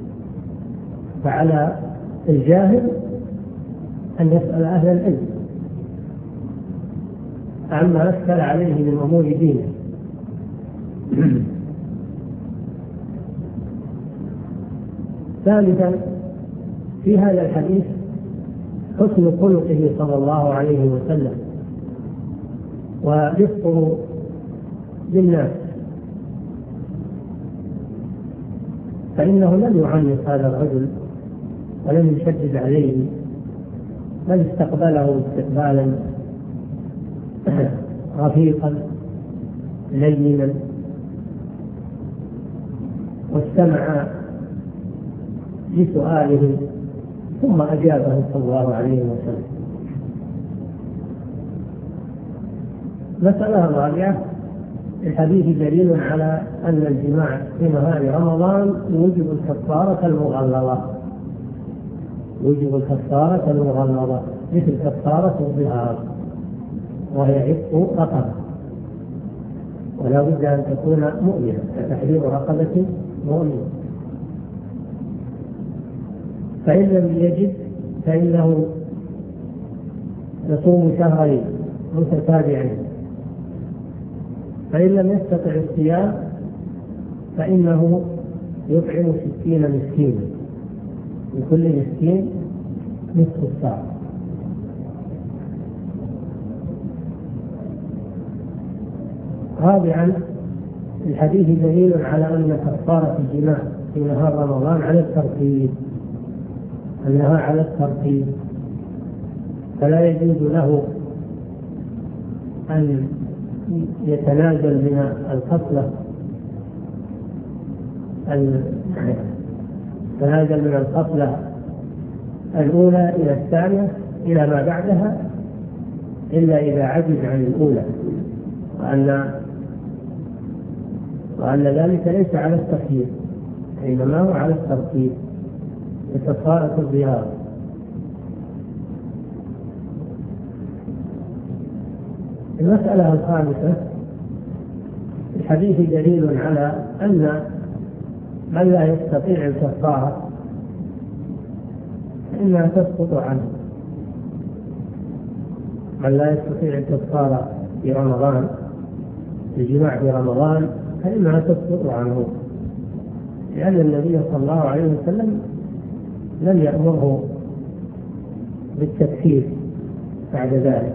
فعلى الجاهل أن يسأل أهل العلم عما أشكل عليه من أمور دينه. ثالثا، في هذا الحديث حسن خلقه صلى الله عليه وسلم ورفقه بالناس، فإنه لم يعنف هذا الرجل ولم يشدد عليه، بل استقبله استقبالا رفيقا لينا، واستمع لسؤاله ثم أجابه صلى الله عليه وسلم. مسألة الرابعة: الحديث دليل على أن الجماع في نهار رمضان يوجب الكفارة المغلظة، يوجب الكفارة المغلظة مثل كفارة الظهار، وهي عتق رقبة، ولا بد أن تكون مؤمنة، كتحرير رقبة مؤمنة. فإن لم يجد فإنه يصوم شهرين متتابعين، فإن لم يستطع الصيام فإنه يطعم 60 مسكينا، لكل مسكين نصف الصاع. رابعا: الحديث دليل على أن كفارة الجماع في نهار رمضان على الترتيب، أنها على الترتيب، فلا يجوز له أن يتنازل من الخصلة الأولى إلى الثانية إلى ما بعدها إلا إذا عجز عن الأولى، وأن ذلك ليس على التخيير، إنما هو على الترتيب كفارة الظهار. المسألة الخامسة: الحديث دليل على أن من لا يستطيع الكفارة فإنها تسقط عنه. من لا يستطيع الكفارة في رمضان، الجماع في رمضان، فإنها تسقط عنه، لأن النبي صلى الله عليه وسلم لم يأمره بالتكفير بعد ذلك.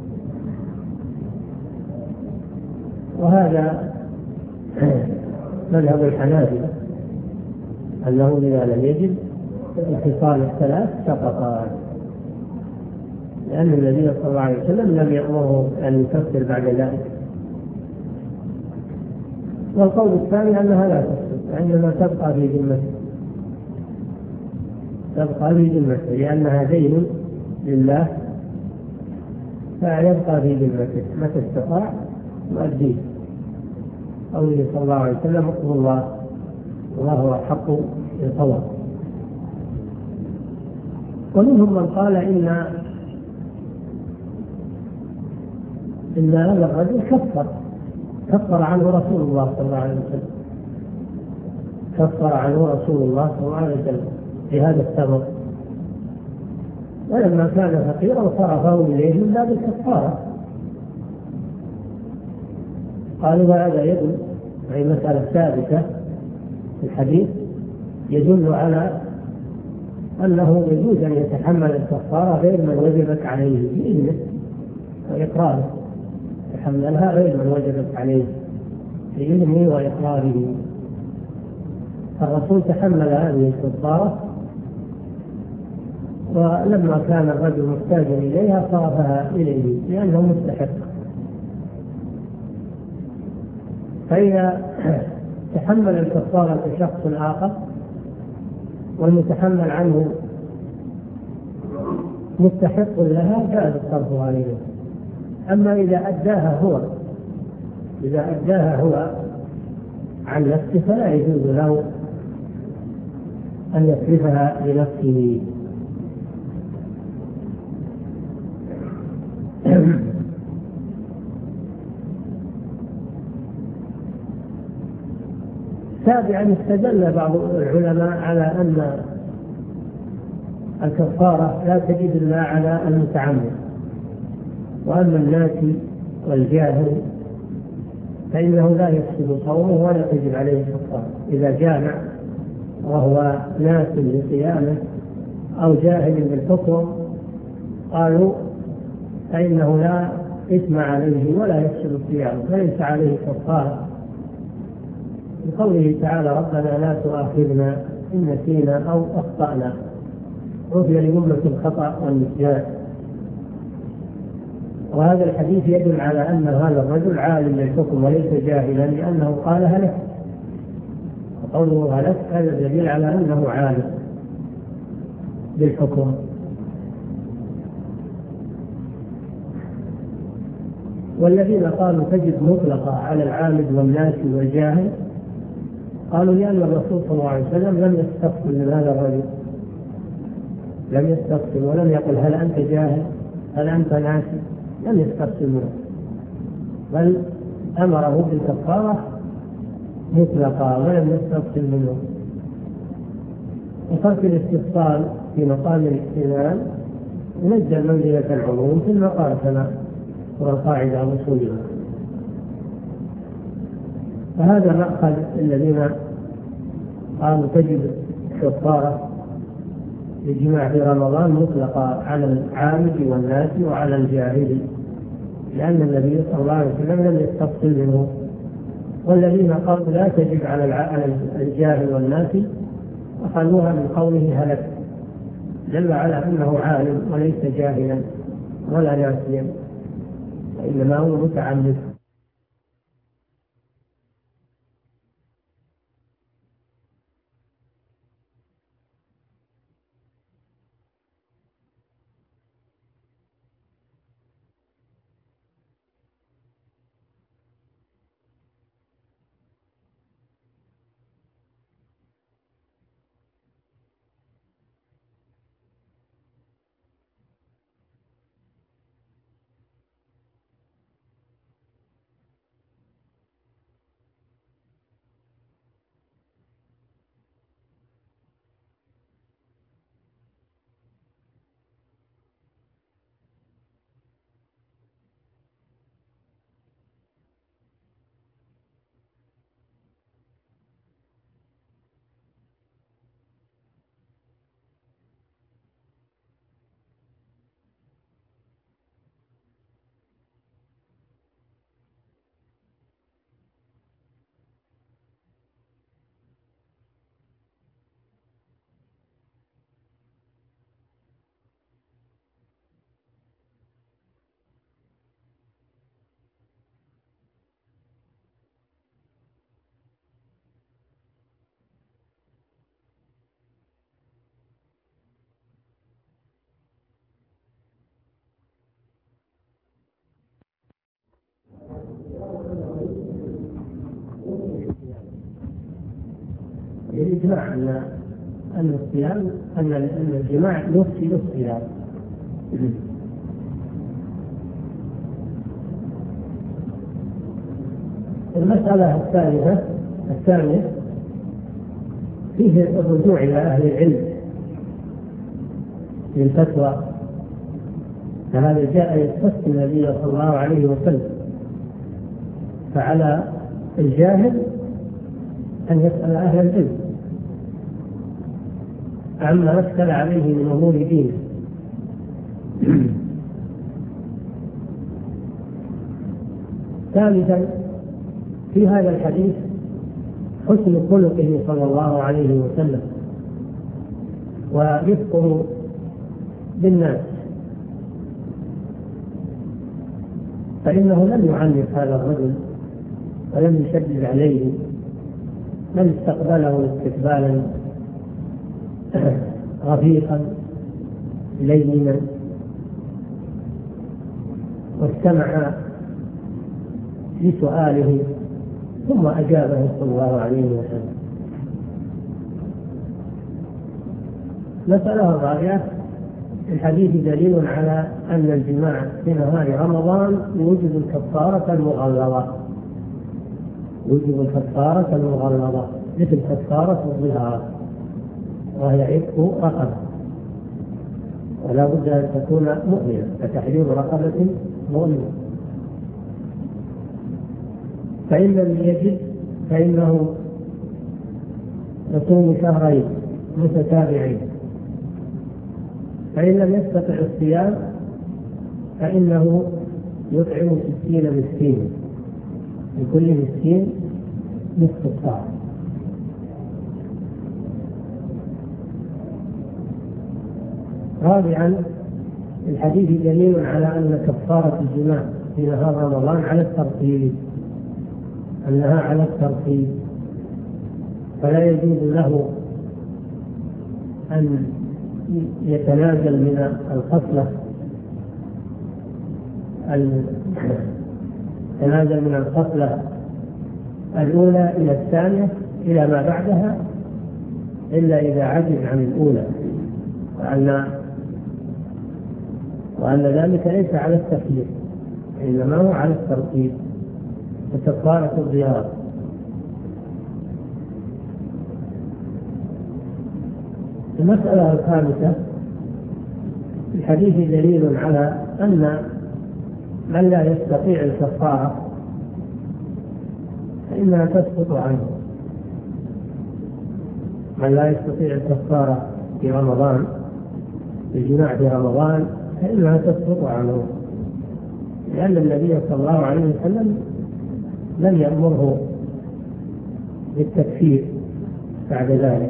وهذا مذهب الحنابلة، أنه إذا لم يجد الخصال الثلاث سقطا، لأن النبي صلى الله عليه وسلم لم يأمره أن يكفر بعد ذلك. والقول الثاني أنها لا تسقط، عندما تبقى في ذمته، تبقى في ذمته لأنها دين لله، فيبقى في ذمته متى استطاع يؤديه. قوله صلى الله عليه وسلم: اقضوا الله وهو حق القضاء. ومنهم من قال إن هذا الرجل كفر عنه رسول الله صلى الله عليه وسلم، كفر عنه رسول الله صلى الله عليه وسلم بهذا السبب، ولما كان فقيرا صرفه إليه من باب الكفارة. قالوا وهذا يدل، أي مسألة ثابتة في الحديث، يدل على أنه يجوز أن يتحمل الكفارة غير من وجبت عليه بإذنه وإقراره، يتحملها غير من وجبت عليه بإذنه وإقراره. الرسول تحمل هذه الكفارة، ولما كان الرجل محتاجا إليها صرفها إليه لأنه مستحق. فإذا تحمل الكفارة شخص آخر والمتحمل عنه مستحق لها جاز صرفها عليه. أما إذا أداها هو عن نفسه فلا يجوز له أن يصرفها لنفسه. سابعا: استدل بعض العلماء على أن الكفارة لا تجب إلا على المتعمد، وأما الناسي والجاهل فإنه لا يفسد صومه ولا تجب عليه الكفارة. إذا جامع وهو ناس لصيامه أو جاهل بالحكم قالوا فإنه لا إثم عليه ولا يفسد الصيام فليس عليه كفارة، بقوله تعالى ربنا لا تؤاخذنا إن نسينا أو أخطأنا، عفي لأمة الخطأ والنسيان. وهذا الحديث يدل على أن هذا الرجل عالم بالحكم وليس جاهلا، لأنه قال هلك، وقوله هلك هذا دليل على أنه عالم بالحكم. والذين قالوا تجد مطلقة على العامد والناس والجاهل قالوا لأن الرسول صلى الله عليه وسلم لم يستفصل من هذا الرجل، لم يستفصل ولم يقل هل أنت جاهل هل أنت ناسي، لم يستفصل منه، بل أمره بالكفارة مطلقة ولم يستفصل منه. وترك الاستفصال في مقام الاحتمال ينزل منزلة العموم في المقام كما هو القاعدة الأصولية. فهذا مأخذ الذين قالوا تجب كفارة الجماع في رمضان مطلقة على العامد والناس وعلى الجاهل، لأن النبي صلى الله عليه وسلم لم يستفصل منه. والذين قالوا لا تجب على الجاهل والناس أخذوها من قوله هلك، دل على أنه عالم وليس جاهلا ولا ناسيا، وإنما هو متعمد. الإجماع أن الصيام أن الجماع يفسد الصيام. المسألة الثانية فيه الرجوع إلى أهل العلم للفتوى، فهذا جاء يخص النبي صلى الله عليه وسلم، فعلى الجاهل أن يسأل أهل العلم عما اشكل عليه من أمور دينه. ثالثا في هذا الحديث حسن خلقه صلى الله عليه وسلم ورفقه بالناس، فإنه لم يعنف هذا الرجل ولم يشدد عليه، بل استقبله استقبالا رفيقا لينا، واستمع لسؤاله ثم أجابه صلى الله عليه وسلم. مسألة الرابعة الحديث دليل على أن الجماع في نهار رمضان يوجب الكفارة المغلظة، يوجب الكفارة المغلظة مثل كفارة الظهار، وهي عتق رقبة، ولا بد أن تكون مؤمنة، فتحرير رقبة مؤمنة. فإن لم يجد فإنه يصوم شهرين متتابعين، فإن لم يستطع الصيام فإنه يطعم 60 مسكينا، لكل مسكين نصف الصاع. رابعا، الحديث دليل على أن كفارة الجماع في نهار رمضان على الترتيب، أنها على الترتيب، فلا يجوز له أن يتنازل من الخصلة الأولى إلى الثانية إلى ما بعدها إلا إذا عجز عن الأولى، وأن ذلك ليس على التخيير إنما هو على الترتيب وكفارة الظهار. المسألة الخامسة، الحديث دليل على أن من لا يستطيع الكفارة فإنها تسقط عنه. من لا يستطيع الكفارة في رمضان، الجماع في رمضان، فإنها تسقط عنه، لأن النبي صلى الله عليه وسلم لم يأمره بالتكفير بعد ذلك.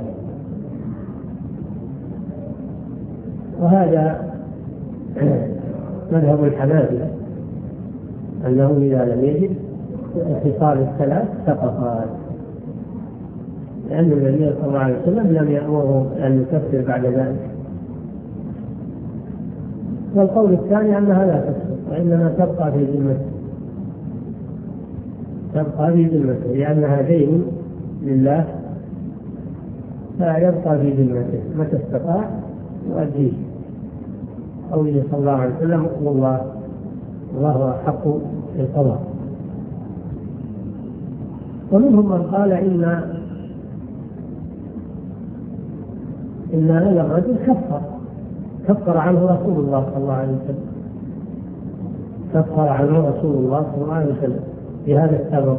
وهذا مذهب الحنابلة، أنه إذا لم يجد الخصال الثلاث سقط، لأن النبي صلى الله عليه وسلم لم يأمره أن يكفر بعد ذلك. والقول الثاني أنها لا تسقط، وإنما تبقى في ذمته، لأنها دين لله، فيبقى في ذمته متى استطاع يؤديه. قوله صلى الله عليه وسلم: والله أحق بالقضاء. ومنهم من قال إن هذا الرجل كفر عنه رسول الله صلى الله عليه وسلم، في هذا السبب،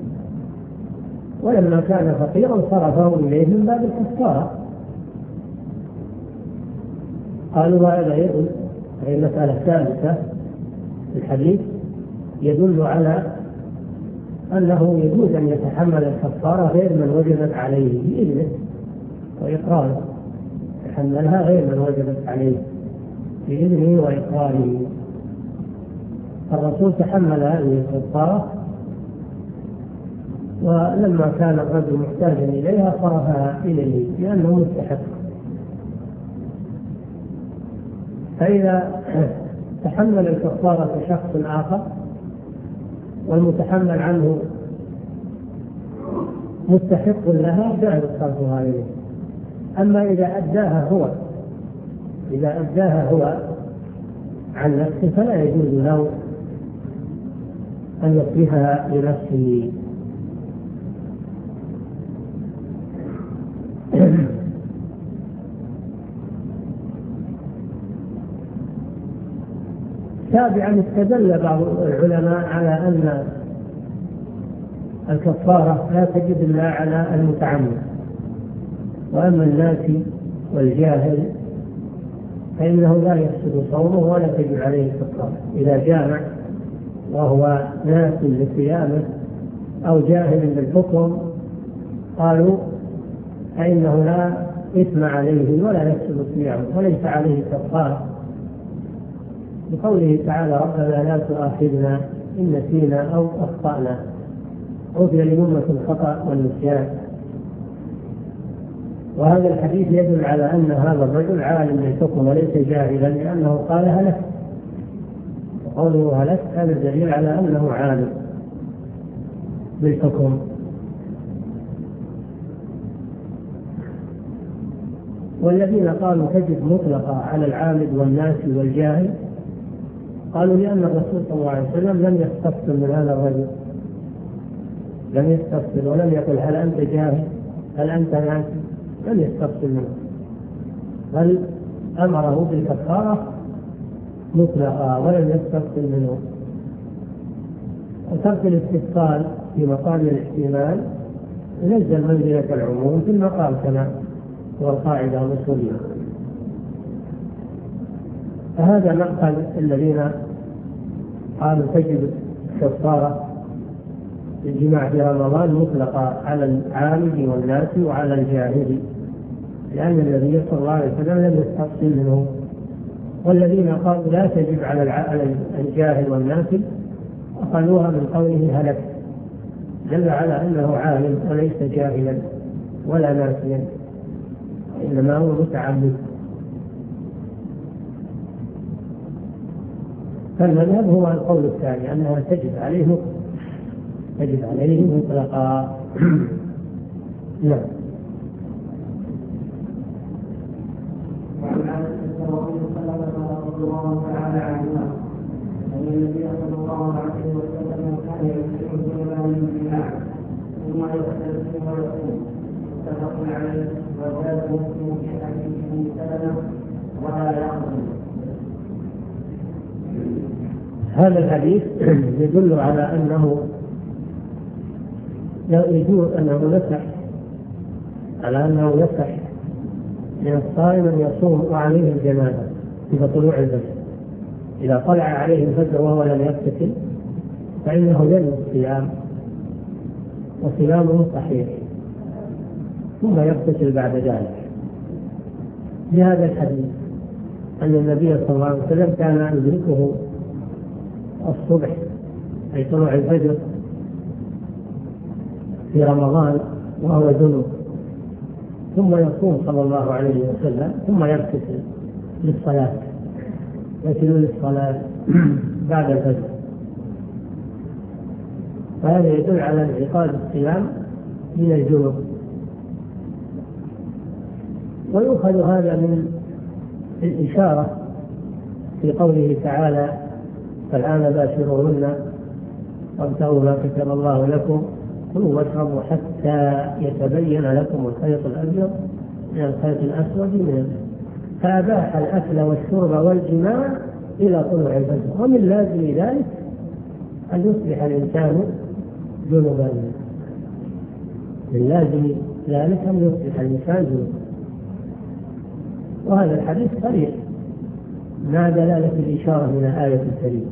ولما كان فقيرا صرفه إليه من باب الكفارة. قالوا هذا يدل، هي المسألة الثالثة، الحديث يدل على أنه يجوز أن يتحمل الكفارة غير من وجبت عليه بإذنه وإقراره، يتحملها غير من وجبت عليه بإذنه وإقراره. الرسول تحمل هذه الكفارة، ولما كان الرجل محتاجا إليها صرفها إليه لأنه مستحق. فإذا تحمل الكفارة شخص آخر والمتحمل عنه مستحق لها جاء صرفها إليه. أما إذا أداها هو عن نفسه فلا يجوز له أن يصرفها لنفسه. سابعا، استدل بعض العلماء على أن الكفارة لا تجب إلا على المتعمد، وأما الناسي والجاهل فإنه لا يفسد صومه ولا تجب عليه الكفارة. إذا جامع وهو ناس لصيامه أو جاهل بالحكم قالوا فإنه لا إثم عليه ولا يفسد صيامه وليس عليه كفارة، بقوله تعالى: ربنا لا تؤاخذنا إن نسينا أو أخطأنا، عفي لأمة الخطأ والنسيان. وهذا الحديث يدل على أن هذا الرجل عالم بالحكم وليس جاهلا، لأنه قال هلك، وقوله هلك هذا دليل على أنه عالم بالحكم. والذين قالوا تجب مطلقة على العامد والناسي والجاهل قالوا لأن الرسول صلى الله عليه وسلم لم يستفصل من هذا الرجل، لم يستفصل ولم يقل هل أنت جاهل هل أنت ناسي، لم يستفصل منه، بل أمره بالكفارة مطلقة ولم يستفصل منه. وترك الاستفصال في مقام الاحتمال ينزل منزلة العموم في المقام كما هو القاعدة الأصولية. فهذا مقال الذين قالوا تجب الكفارة الجماع في رمضان مطلقة على العامل والناس وعلى الجاهل، لأن النبي صلى الله عليه وسلم لم يستفصل منه. والذين قالوا لا تجب على الجاهل والناس أخذوها من قوله هلك، دل على أنه عالم وليس جاهلا ولا ناسيا، إنما هو متعمد. فالمذهب هو القول الثاني أنها تجب عليه مطلقا. نعم. وعن عائشة رضي الله تعالى عنها أن النبي صلى الله عليه وسلم كان يكثر من الجماع ثم يغتسل ويصوم، متفق عليه. وزاد مسلم في حديث سلمة ولا يقبل. هذا الحديث يدل على أنه يصح من الصائم أن يصوم وعليه الجنابة إذا طلوع الفجر. إذا طلع عليه الفجر وهو لم يغتسل فإنه ينوي الصيام وصيامه صحيح، ثم يغتسل بعد ذلك. بهذا الحديث أن النبي صلى الله عليه وسلم كان يدركه الصبح أي طلوع الفجر في رمضان وهو جنوب، ثم يصوم صلى الله عليه وسلم ثم يغتسل للصلاة، بعد الفجر. فهذا يدل على انعقاد الصيام من الجنوب. ويؤخذ هذا من الإشارة في قوله تعالى: فالآن باشروهن وابتغوا ما كتب الله لكم كلوا واشربوا حتى يتبين لكم الخيط الأبيض من الخيط الأسود من الفجر. فأباح الأكل والشرب والجماع إلى طلوع الفجر، ومن لازم ذلك أن يصبح الإنسان جنبا. من لازم ذلك أن يصبح الإنسان جنبا. وهذا الحديث صريح مع دلالة الإشارة من الآية الكريمة،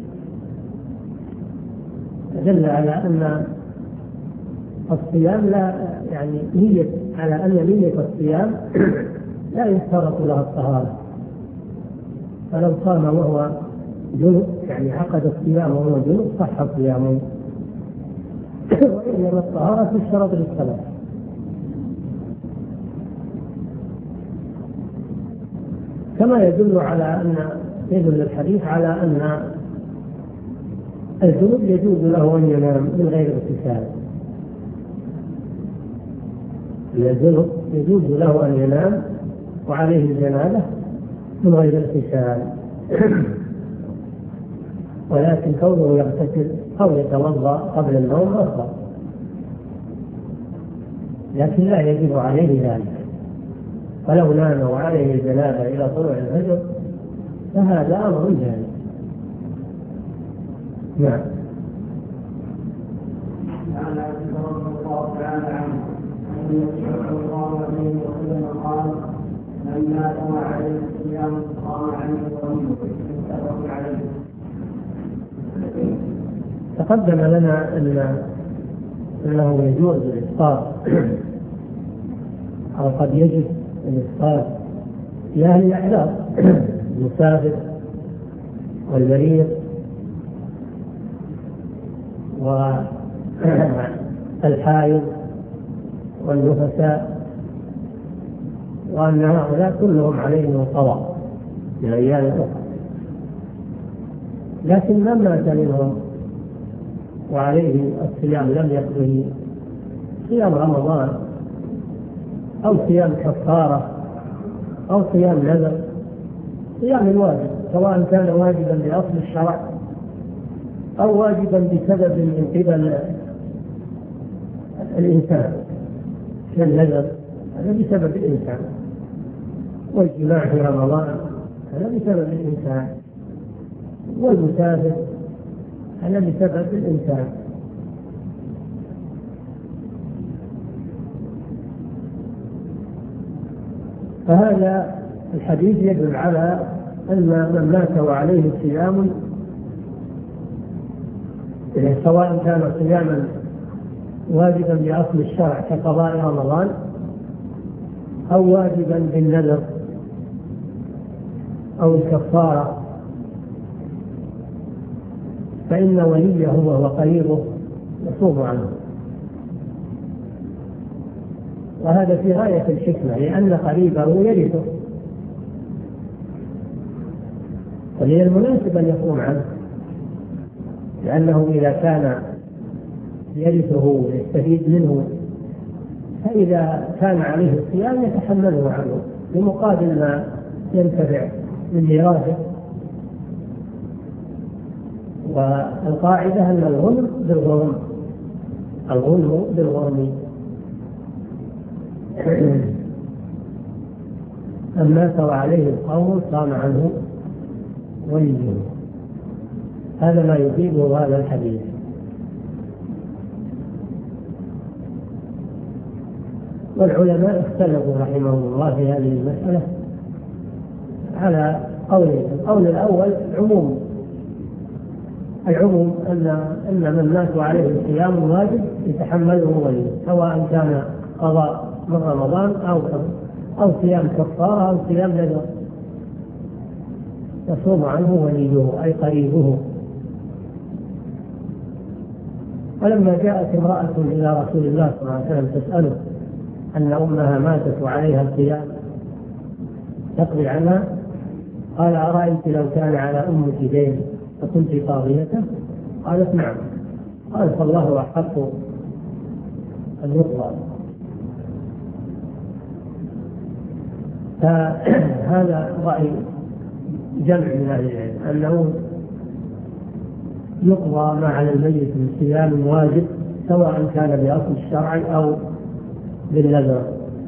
دل على أن الصيام على أن نية الصيام لا يشترط لها الطهارة. فلو صام وهو جنب عقد الصيام وهو جنب صح صيامه، وإنما الطهارة تشترط للصلاة. كما يدل الحديث على أن الجنب يجوز له أن ينام من غير اغتسال. الجنب يجوز له أن ينام وعليه الجنابة من غير اغتسال، ولكن كونه يغتسل أو يتوضأ قبل النوم أفضل، لكن لا يجب عليه ذلك. فلو نام وعليه الجنابة إلى طلوع الفجر فهذا أمر جائز. نعم. عن عائشة رضي الله تعالى عنها أن النبي صلى الله عليه وسلم قال: من مات وعليه الصيام قام عنه وليمه، متفق عليه. تقدم لنا أنه يجوز الإفطار أو قد يجب الإفطار في أهل الأعذار، المسافر والمريض والحائض والنفساء، وأن هؤلاء كلهم عليهم القضاء من أيام أخرى. لكن من مات منهم وعليه الصيام لم يقضه صيام رمضان أو صيام كفارة أو صيام نذر، صيام الواجب، سواء كان واجبا بأصل الشرع أو واجبا بسبب من قبل الإنسان، كالنذر هذا بسبب الإنسان، والجماع في رمضان هذا بسبب الإنسان، والمسافر هذا بسبب الإنسان. فهذا الحديث يدل على أن من مات وعليه صيام، سواء كان صياما واجبا بأصل الشرع كقضاء رمضان أو واجبا بالنذر أو الكفارة، فإن وليه وهو قريبه يصوم عنه. وهذا في غاية الحكمة، لأن قريبه يرثه، وهي المناسب أن يصوم عنه، لأنه إذا كان يرثه ويستفيد منه، فإذا كان عليه الصيام يتحمله عنه بمقابل ما ينتفع من ميراثه. والقاعدة أن الغنم بالغرم، الغنم بالغرم. من مات وعليه القوم صام عنه وليه. هذا ما يفيده هذا الحديث. والعلماء اختلفوا رحمهم الله في هذه المسألة على قولين. القول الأول العموم أن من مات عليه صيام واجب يتحمله وليه، سواء كان قضاء من رمضان أو صيام كفارة أو صيام نذر، يصوم عنه وليه أي قريبه. ولما جاءت امرأة إلى رسول الله صلى الله عليه وسلم تسأله أن أمها ماتت وعليها الصيام تقضي عنها، قال: أرأيت لو كان على أمك دين فكنت قاضيته؟ قالت: نعم. قال: فالله أحق أن يقضى. فهذا رأي جمع من أهل العلم أنه يقضى ما على الميت من صيام واجب، سواء كان بأصل الشرع أو بالنذر.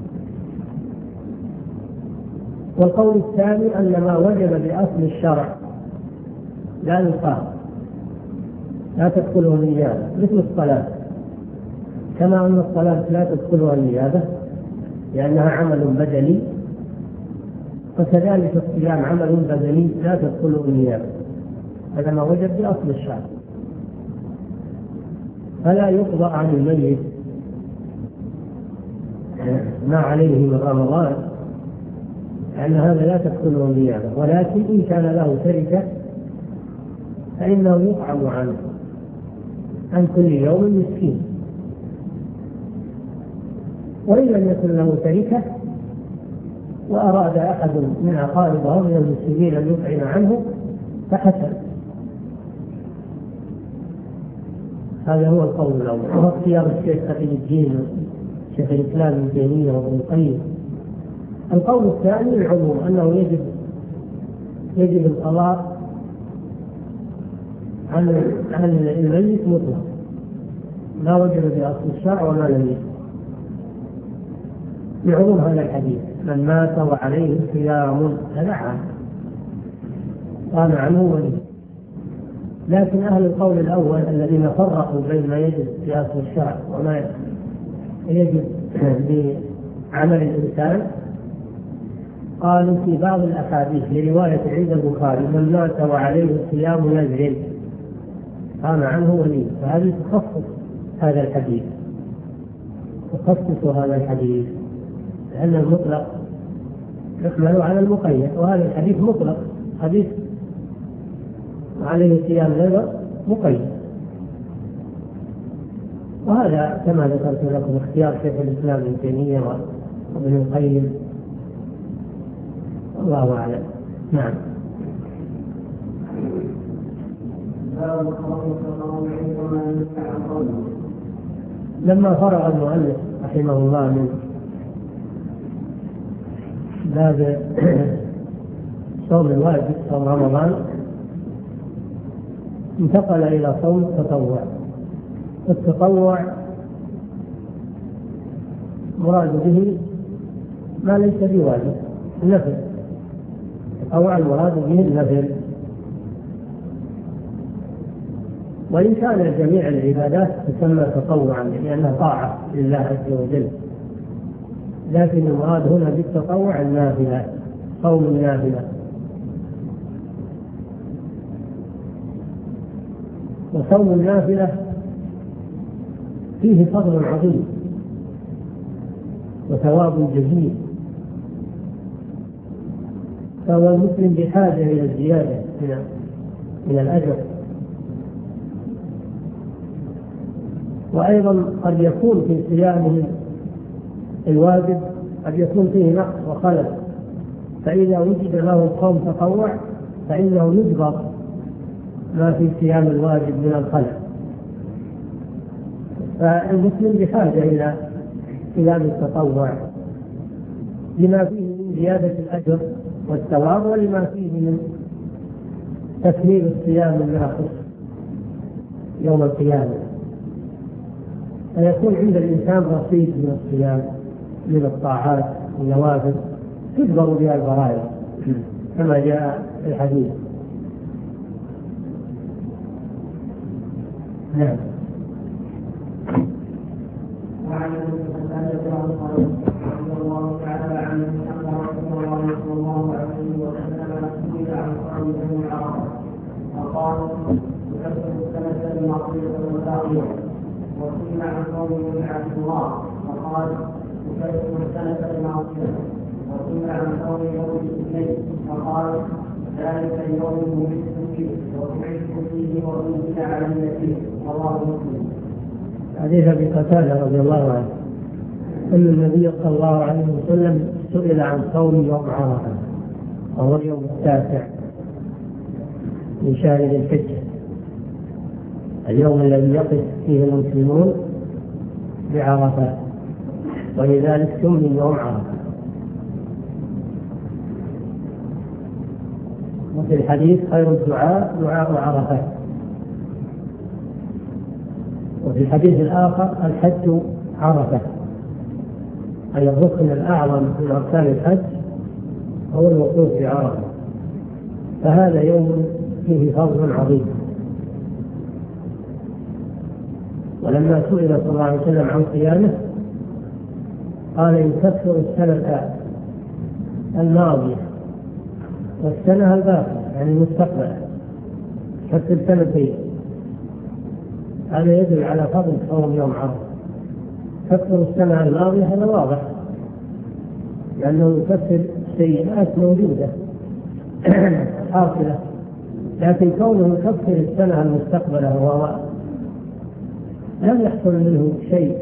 والقول الثاني أن ما وجب بأصل الشرع لا يقام، لا تدخله النيابة، مثل الصلاة، كما أن الصلاة لا تدخلها النيابة لأنها عمل بدني، فكذلك الصيام عمل بدني لا تدخله النيابة، هذا ما وجب بأصل الشرع. فلا يقضى عن الميت ما عليه من رمضان، لأن هذا لا تدخله النيابة. ولكن إن كان له تركة فإنه يطعم عنه عن كل يوم مسكين. وإن لم يكن له تركة وأراد أحد من أقاربه من المسلمين أن يطعم عنه فحسن. هذا هو القول الأول، وهو اختيار الشيخ تقي الدين شيخ الإسلام ابن تيمية وابن القيم. القول الثاني العموم، أنه يجب القضاء عن الميت مطلق، لا وجب بأصل الشرع وما لم يكن، بعموم هذا الحديث: من مات وعليه صيام هذا عام قام عنه وليه. لكن أهل القول الأول الذين فرقوا بين ما يجب بأصل الشرع وما يجب بعمل الإنسان، قالوا في بعض الأحاديث لرواية عند البخاري: من مات وعليه صيام نذر قام عنه وليه. فهذه تخصص هذا الحديث، لأن المطلق يحمل على المقيد، وهذا الحديث مطلق، حديث عليه صيام نذر مقيد. وهذا كما ذكرت لكم اختيار شيخ الإسلام ابن تيمية وابن القيم، الله أعلم. نعم. لما فرغ المؤلف رحمه الله من باب صوم الواجب صوم رمضان، انتقل إلى صوم التطوع. التطوع مراد به ما ليس بواجب، النفل. التطوع المراد به النفل. وإن كان جميع العبادات تسمى تطوعا لأنها طاعة لله عز وجل، لكن المراد هنا بالتطوع النافلة، صوم النافلة. وصوم النافلة فيه فضل عظيم وثواب جزيل، فهو المسلم بحاجة إلى الزيادة من الأجر. وأيضا قد يكون في صيامه الواجب قد يكون فيه نقص وخلل، فإذا وجد له صوم تطوع فإنه يجبر ما في صيام الواجب من الخلل. فالمسلم بحاجة إلى صيام التطوع لما فيه من زيادة الأجر والثواب، ولما فيه من تكميل الصيام من النقص يوم القيامة، فيكون عند الإنسان رصيد من الصيام من الطاعات والنوافل تجبر بها الفرائض كما جاء في الحديث. نعم. وعن رضي الله تعالى عنه أن رسول الله صلى الله عليه وسلم سئل عن صوم يوم عرفة فقال: يكفر السنة الماضية والباقية. وسئل عن صوم يوم عاشوراء فقال: يكفر السنة الماضية. وسئل عن صوم يوم الاثنين فقال: ذلك اليوم ولدت فيه وبعثت فيه وأنزل علي فيه. رواه مسلم. حديث أبي قتادة رضي الله عنه أن النبي صلى الله عليه وسلم سئل عن صوم يوم عرفة، وهو اليوم 9 من شهر ذي الحجة، اليوم الذي يقف فيه المسلمون بعرفة، ولذلك سمي يوم عرفة. وفي الحديث: خير الدعاء دعاء عرفة. وفي الحديث الآخر: الحج عرفة، أي الركن الأعظم من أركان الحج هو الوقوف بعرفة، فهذا يوم فيه فضل عظيم. ولما سئل صلى الله عليه وسلم عن صيامه قال: يكفر السنة الماضية والسنة الباقية، يعني المستقبل، يكفر سنتين. هذا يدل على فضل صوم يوم عرفة. يكفر السنة الماضية هذا واضح، لأنه يكفر سيئات موجودة حاصلة، لكن كونه يكفر السنة المستقبلة وهو لم يحصل منه شيء،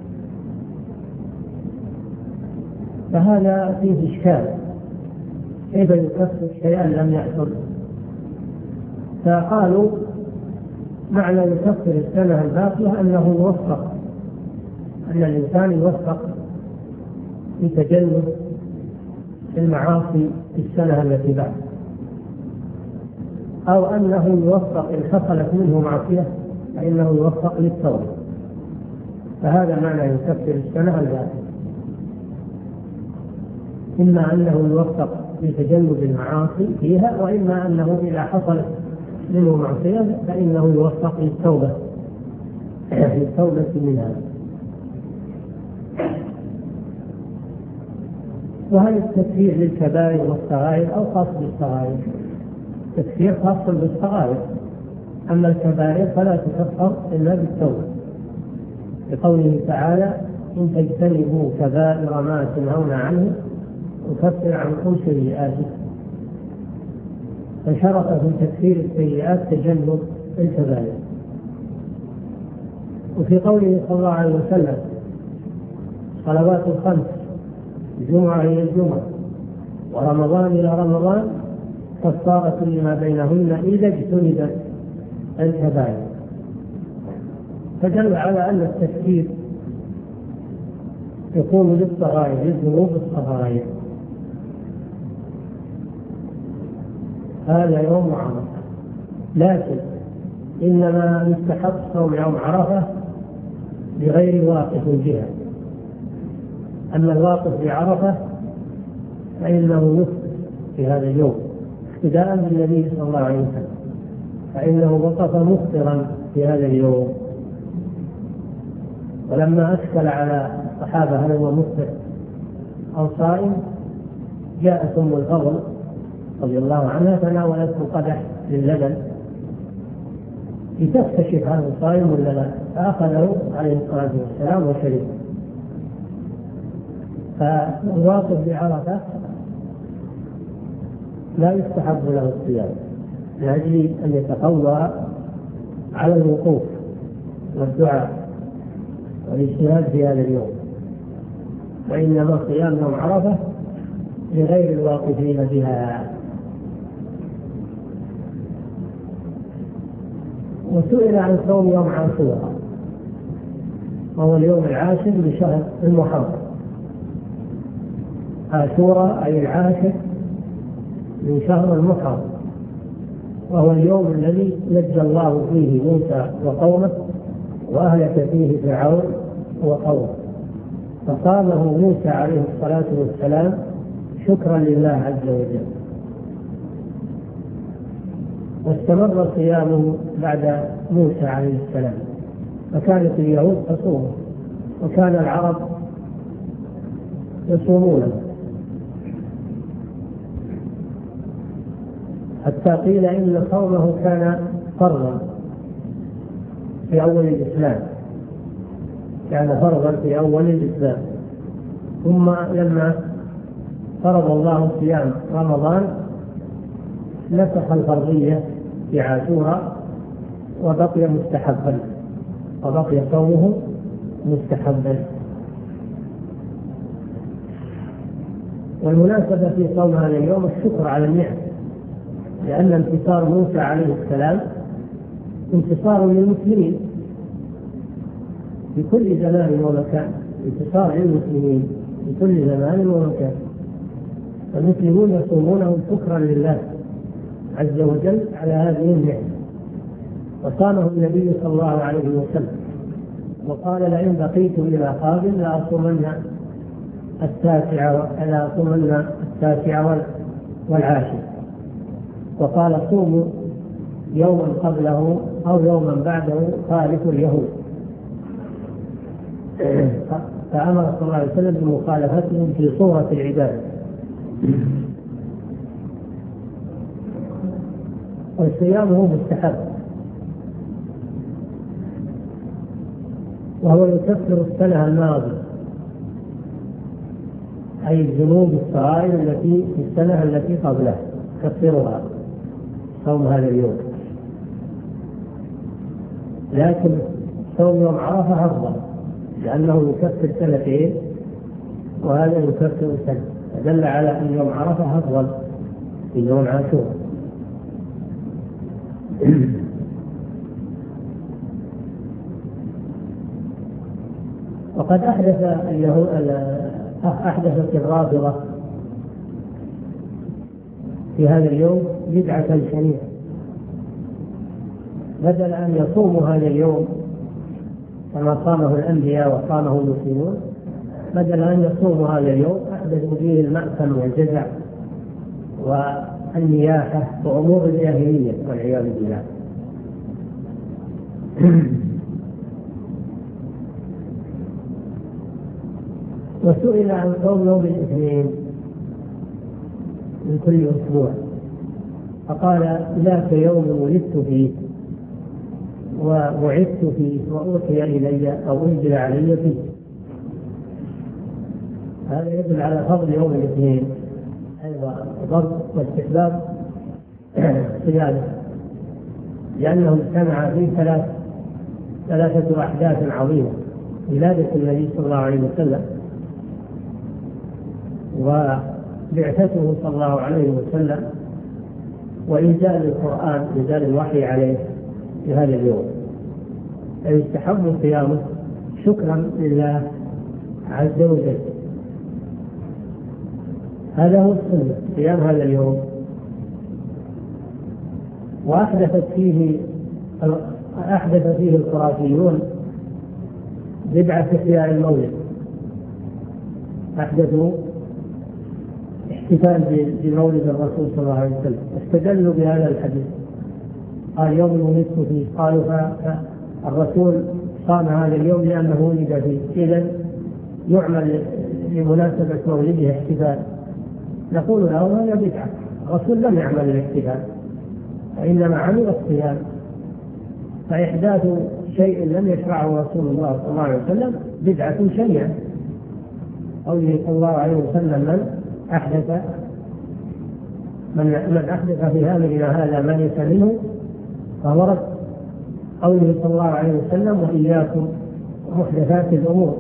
فهذا فيه إشكال، كيف يكفر شيئا لم يحصل؟ فقالوا: معنى يكفر السنة الباقية أنه يوفق، أن الإنسان يوفق في تجنب المعاصي في السنة التي بعد، أو أنه يوفق إن حصلت منه معصية فإنه يوفق للتوبة. فهذا معنى يكفر السنة الباقية، إما أنه يوفق في تجنب المعاصي فيها، وإما أنه إذا حصلت منه معصية فإنه يوفق للتوبة منها. وهل التكفير للكبائر والصغائر أو خاص بالصغائر؟ التكفير خاص بالصغائر، أما الكبائر فلا تكفر إلا بالتوبة، لقوله تعالى: إن تجتنبوا كبائر ما تنهون عنه يكفر عنكم سيئاتكم. فشرط في تكفير السيئات تجنب الكبائر. وفي قوله صلى الله عليه وسلم: صلوات الخمس، الجمعة إلى الجمعة ورمضان إلى رمضان كفارة لما بينهن إذا اجتنبت الكبائر، فدل على أن التكفير يكون للصغائر، للذنوب الصغائر. هذا يوم عرفة، لكن إنما يستحق صوم يوم عرفة لغير واقف بها. أما الواقف بعرفة فإنه يفطر في هذا اليوم اقتداء بالنبي صلى الله عليه وسلم، فإنه وقف مفطرا في هذا اليوم. ولما أشكل على الصحابة هل هو مفطر أو صائم، جاءت أم الفضل رضي الله عنها فناولته قدح للبن لتستشف هذا صائم ولا لا، فأخذه عليه الصلاة والسلام وشرب. فالواقف بعرفة لا يستحب له الصيام لأجل أن يتقوى على الوقوف والدعاء والاجتهاد في هذا اليوم، وإنما صيام يوم عرفة لغير الواقفين بها. وسئل عن صوم يوم عاشوراء وهو اليوم العاشر لشهر المحرم. عاشوراء أي العاشر من شهر المحرم، وهو اليوم الذي نجى الله فيه موسى وقومه وأهلك فيه فرعون وقومه، فصامه موسى عليه الصلاة والسلام شكرا لله عز وجل، واستمر صيامه بعد موسى عليه السلام، فكانت اليهود تصومه وكان العرب يصومونه، حتى قيل إن صومه كان فرضا في أول الإسلام، كان فرضا في أول الإسلام، ثم لما فرض الله صيام رمضان نسخ الفرضية في عاشوراء وبقي مستحبا، وبقي صومه مستحبا. والمناسبة في صوم هذا اليوم الشكر على النعم، لأن انتصار موسى عليه السلام انتصار للمسلمين في كل زمان ومكان، انتصار للمسلمين في كل زمان ومكان، المسلمون يصومونه شكرا لله عز وجل على هذه النعمة. وصامه النبي صلى الله عليه وسلم وقال لئن بقيت إلى قابل لأصومن التاسع والعاشر، وقال صوموا يوما قبله أو يوما بعده خالف اليهود، فأمر صلى الله عليه وسلم بمخالفتهم في صورة العبادة. وصيامه مستحب، وهو يكفر السنة الماضية، أي الذنوب الصغائر التي في السنة التي قبلها يكفرها صوم هذا اليوم. لكن صوم يوم عرفة أفضل لأنه يكفر سنتين وهذا يكفر سنة، فدل على أن يوم عرفة أفضل من يوم عاشوراء. وقد أحدثت الرافضة في هذا اليوم بدعة شنيعة، بدل أن يصوموا هذا اليوم كما صامه الأنبياء وصامه المسلمون، بدل أن يصوموا هذا اليوم أحدثوا فيه المأثم والجزع والنياحة وأمور الجاهلية والعياذ بالله. وسئل عن صوم يوم الاثنين من كل أسبوع، فقال ذاك يوم ولدت فيه وبعثت فيه وأوحي إلي أو أنزل علي فيه. هذا يدل على فضل يوم الاثنين أيضا، ضبط واستحباب صيامه، لأنه اجتمع فيه ثلاثة أحداث عظيمة: ولادة النبي صلى الله عليه وسلم، وبعثته صلى الله عليه وسلم، وإنزال القرآن، إنزال الوحي عليه في هذا اليوم، فيستحب صيامه شكرا لله عز وجل. هذا هو السنة، صيام هذا اليوم. وأحدث فيه الخرافيون بدعة إحياء المولد، أحدثوا احتفال بمولد الرسول صلى الله عليه وسلم، استدلوا بهذا الحديث، قال يوم ولدت فيه، قالوا فالرسول صام هذا اليوم لأنه ولد فيه، إذن يعمل لمناسبة مولده احتفال، نقول له هذا بدعة، الرسول لم يعمل الاحتفال وإنما عمل الصيام، فإحداث شيء لم يشرعه رسول الله صلى الله عليه وسلم بدعة شنيعة. قوله صلى الله عليه وسلم من أحدث في أمرنا هذا ما ليس منه فهو رد. قوله صلى الله عليه وسلم وإياكم محدثات الأمور.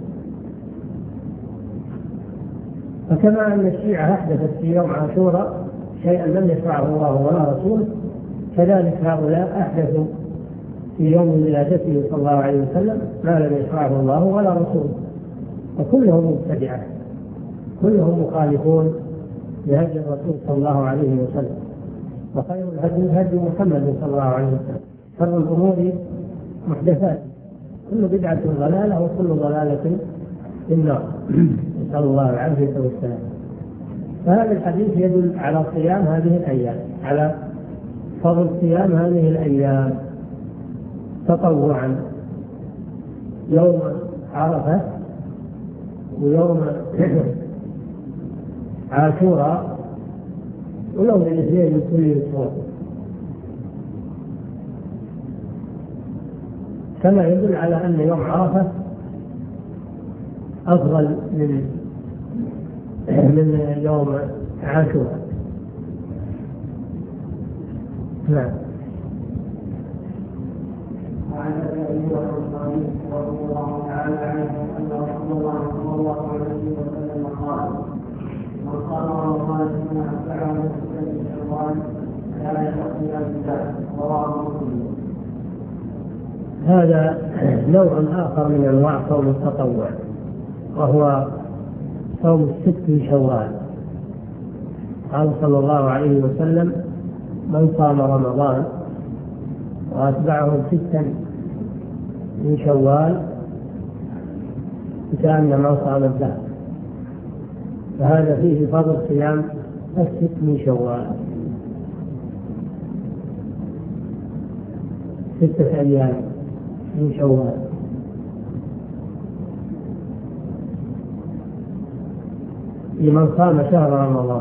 فكما أن الشيعة أحدثت في يوم عاشوراء شيئا لم يشرعه الله ولا رسوله، كذلك هؤلاء أحدثوا في يوم ولادته صلى الله عليه وسلم ما لم يشرعه الله ولا رسوله، وكلهم مبتدعة، كلهم مخالفون لهدي الرسول صلى الله عليه وسلم. وخير الهدي هدي محمد صلى الله عليه وسلم، شر الأمور محدثات، كل بدعة ضلالة وكل ضلالة في النار، نسأل الله العافية والسلام. فهذا الحديث يدل على صيام هذه الأيام، على فضل صيام هذه الأيام تطوعا، يوم عرفة ويوم عاشوراء ويوم الاثنين من كل أسبوع، كما يدل على أن يوم عرفة أفضل من يوم عاشوراء. نعم. وعن ابي هريره رضي الله تعالى عنه ان رسول الله صلى الله عليه وسلم قال: من قام رمضان ثم اتبعه سته شوال كان يقضي الكتاب، رواه مسلم. هذا نوع آخر من أنواع صوم التطوع، وهو صوم الست شوال. قال صلى الله عليه وسلم: من صام رمضان وأتبعه ستا من شوال كأنما صام الدهر. فهذا فيه فضل صيام الست من شوال، 6 أيام من شوال. لمن صام شهر رمضان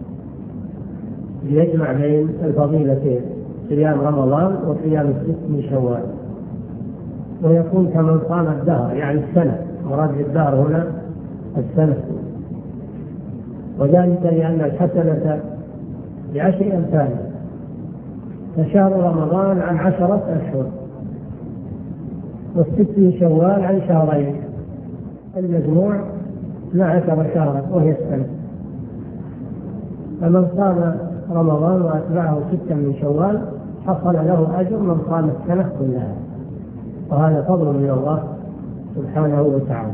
يجمع بين الفضيلتين، صيام رمضان وصيام الست من شوال، ويكون كمن صام الدهر يعني السنة، مراد الدهر هنا السنة، وذلك لأن الحسنة ب10 أمثالها، فشهر رمضان عن 10 أشهر، والست من شوال عن 2 شهر، المجموع 12 شهرا وهي السنة. فمن صام رمضان وأتبعه 6 من شوال حصل له أجر من صام السنة كلها، وهذا فضل من الله سبحانه وتعالى.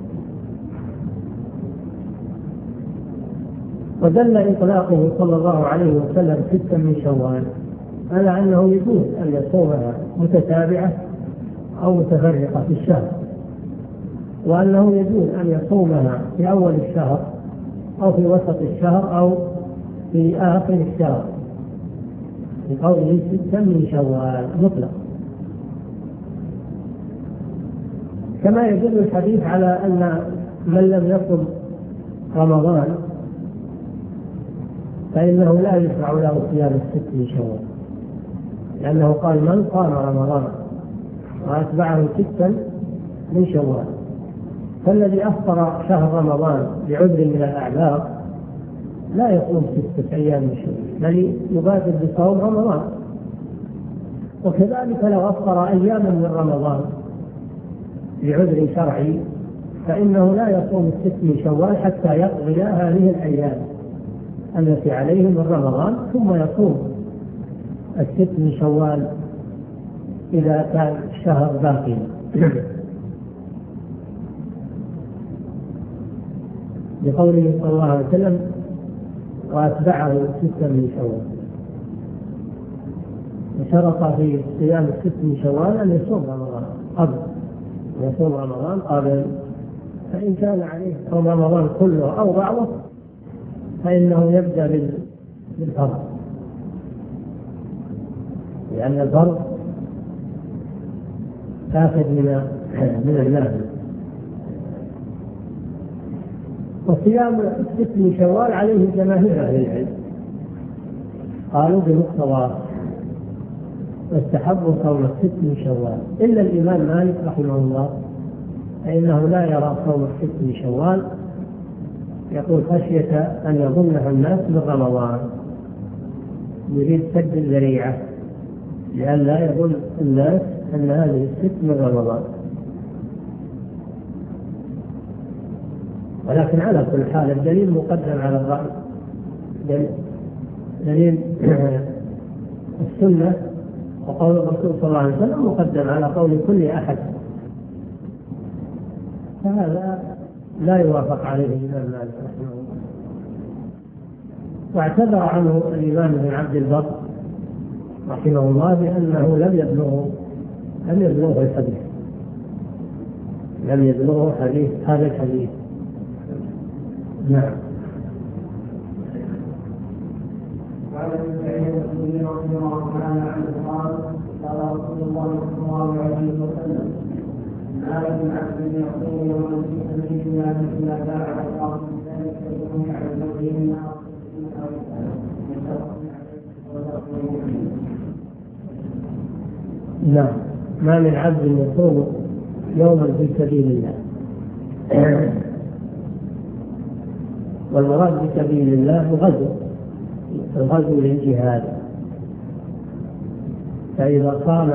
ودل إطلاقه صلى الله عليه وسلم 6 من شوال على أنه يجوز أن يصومها متتابعة أو متفرقة في الشهر، وأنه يجوز أن يصومها في أول الشهر أو في وسط الشهر أو في آخر الشهر، بقوله 6 من شوال مطلق. كما يدل الحديث على أن من لم يصم رمضان فإنه لا يشرع له صيام 6 من شوال، لأنه قال: من قام رمضان وأتبعه 6 من شوال. فالذي أفطر شهر رمضان بعذر من الأعذار لا يصوم 6 أيام من شوال، بل يبادر بصوم رمضان. وكذلك لو أفطر أياما من رمضان بعذر شرعي فإنه لا يصوم 6 من شوال حتى يقضي هذه الأيام التي عليه من رمضان، ثم يصوم 6 من شوال إذا كان الشهر باقيا. بقوله صلى الله عليه وسلم: وأتبعه 6 من شوال. وشرط في صيام 6 من شوال أن يصوم رمضان قبل، فإن كان عليه صوم رمضان كله أو بعضه فإنه يبدأ بالفرض، لأن الفرض تأخذ من النافل. وصيام 6 من شوال عليه جماهير أهل العلم، قالوا بمقتضاه واستحبوا صوم 6 من شوال، إلا الإمام مالك رحمه الله فإنه لا يرى صوم 6 من شوال، يقول خشية أن يظنه الناس من رمضان، يريد سد الذريعة لئلا يظن الناس أن هذه 6 من رمضان. ولكن على كل حال الدليل مقدم على الرأي، دليل السنة وقول الرسول صلى الله عليه وسلم مقدم على قول كل أحد، فهذا لا يوافق عليه الإمام مالك رحمه الله. واعتذر عنه الإمام ابن عبد البر رحمه الله بأنه لم يبلغه الحديث، لم يبلغه هذا الحديث. نعم. وعن ابن سعيد الخدري رضي الله تعالى عنه قال قال رسول الله صلى الله عليه وسلم ما من عبد يصوم يوما في سبيل الله الا باعد الله من ذلك يوم على وجهه النار. نعم. ما من عبد يصوم يوما في سبيل الله، والمراد بسبيل الله الغزو للجهاد، فإذا صام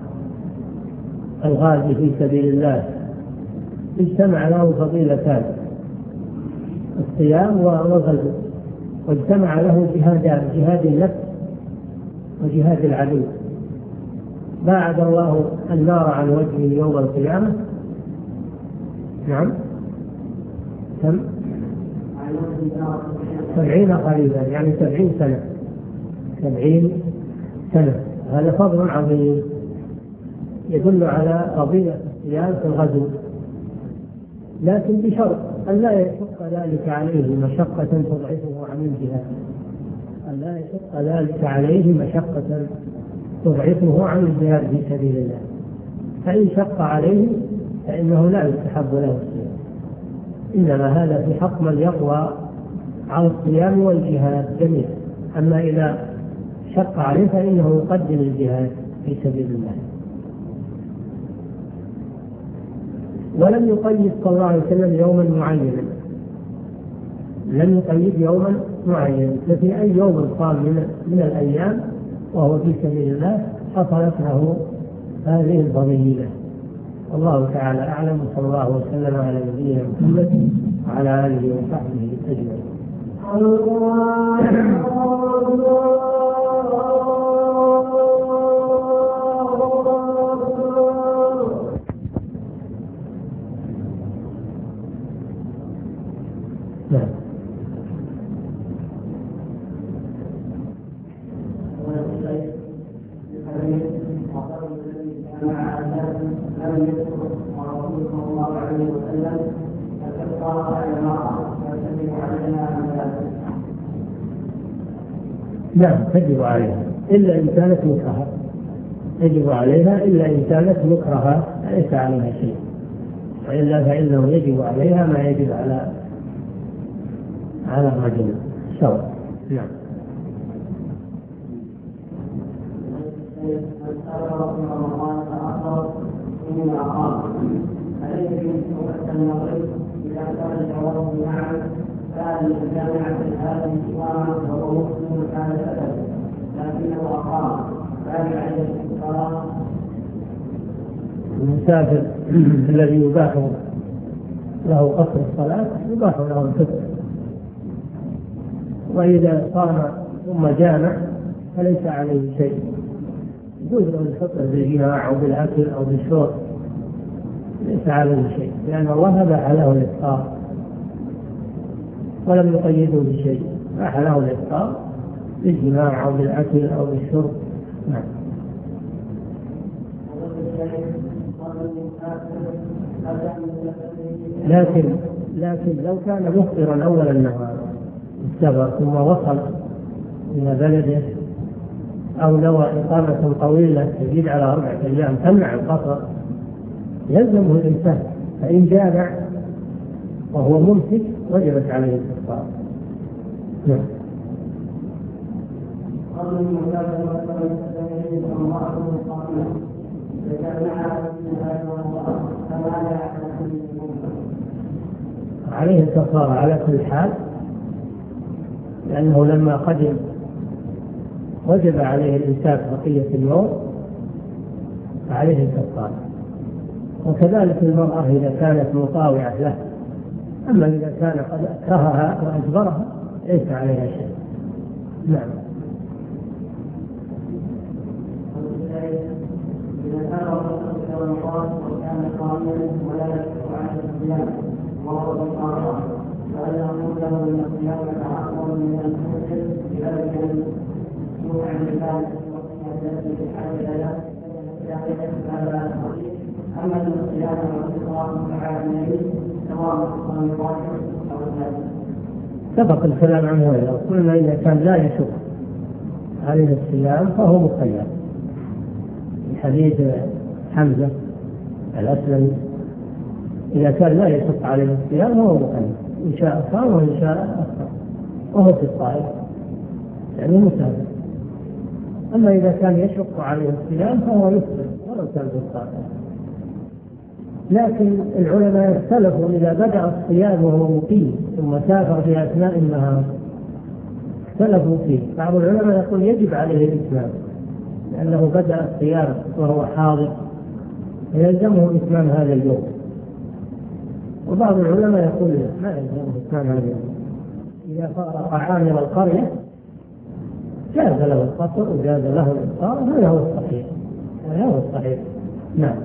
الغازي في سبيل الله اجتمع له فضيلتان، الصيام والغزو، واجتمع له جهادان، جهاد النفس وجهاد العدو. باعد الله النار عن وجهه يوم القيامة. نعم. كم؟ 70 قريبا، يعني 70 سنة. 70 سنة، هذا فضل عظيم يدل على فضيلة الصيام في الغزو، لكن بشرط أن لا يشق ذلك عليه مشقة تضعفه عن الجهاد، أن لا يشق ذلك عليه مشقة تضعفه عن الجهاد في سبيل الله. فإن شق عليه فإنه لا يستحب له الصيام، إنما هذا في حق من يقوى على الصيام والجهاد جميعا. أما إذا شق عليه فإنه يقدم الجهاد في سبيل الله. ولم يقيد صلى الله عليه وسلم يوما معينا، لم يقيد يوما معينا، ففي أي يوم قام من الأيام وهو في سبيل الله حصلت له هذه الفضيلة. والله تعالى أعلم، صلى الله وسلم على نبينا محمد وعلى آله وصحبه أجمعين. نعم تجب عليها إلا إن كانت مكرهة، يجب عليها إلا إن كانت مكرهة ليس عليها شيء، وإلا فإنه يجب عليها ما يجب على الرجل سواء. نعم. كان الجامعة هذه الإقامة وهو مسلم كان سبب، لكنه أقام فهل عليه الاستقرار؟ المسافر الذي يباح له قصر الصلاة يباح له الفطر، وإذا صام ثم جامع فليس عليه شيء، يجوز له الفطر بالجماع أو بالأكل أو بالشرب، ليس عليه شيء، لأن الله أباح له الإفطار ولم يقيده بشيء، أباح له الإفطار بالجماع أو بالأكل أو بالشرب. نعم. لكن لو كان مفطرا أول النهار السفر ثم وصل إلى بلده أو نوى إقامة طويلة تزيد على 4 أيام تمنع القصر يلزمه الإمساك، فإن جامع وهو ممسك وجبت عليه الكفارة. نعم. قبل المكافأة والتسليم الله قائما فجعلنا عليه الكفارة على كل حال، لأنه لما قدم وجب عليه الإمساك بقية اليوم فعليه الكفارة. وكذلك المرأة إذا كانت مطاوعة له، أما إذا كان قد أكرهها وأجبرها ليس عليها شيء. نعم. إذا كان الرسول صلى الله عليه وسلم وكان قائما ولا يشكو على الصيام وهو بالقرار فهل نقول له ان الصيام افضل من المسلم بذلك الموضع الثالث التي بحاجه له اما الصيام والفطره متعادلين سواء صام واحد او ثلاثه. سبق الكلام عنه هذا، قلنا إذا كان لا يشق عليه الصيام فهو مخير. حديث حمزة الأسلمي إذا كان لا يشق عليه الصيام فهو مخير، إن شاء صام وإن شاء أفطر وهو في الصائم يعني مسافر. أما إذا كان يشق عليه الصيام فهو يفطر ولو كان في الصائم. لكن العلماء اختلفوا إذا بدأ الصيام وهو مقيم ثم سافر في أثناء النهار، اختلفوا فيه. بعض العلماء يقول يجب عليه الإتمام لأنه بدأ الصيام وهو حاضر فيلزمه إتمام هذا اليوم، وبعض العلماء يقول ما يلزمه إتمام هذا اليوم. إذا فارق عامر القرية جاز له القصر وجاز له الإفطار، هذا هو الصحيح. هذا هو الصحيح. نعم.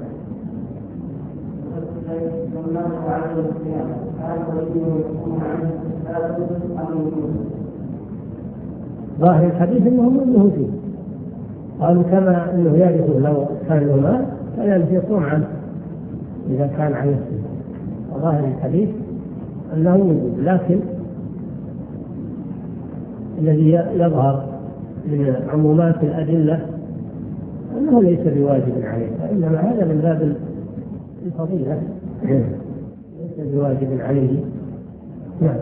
ظاهر الحديث انه فيه، قالوا كما انه يرث لو كان له مال فيلزم يصوم عنه اذا كان عليه الصيام. وظاهر الحديث انه يوجد، لكن الذي يظهر من عمومات الادله انه ليس بواجب عليه، فانما هذا من باب الفضيله ليس بواجب عليه. نعم.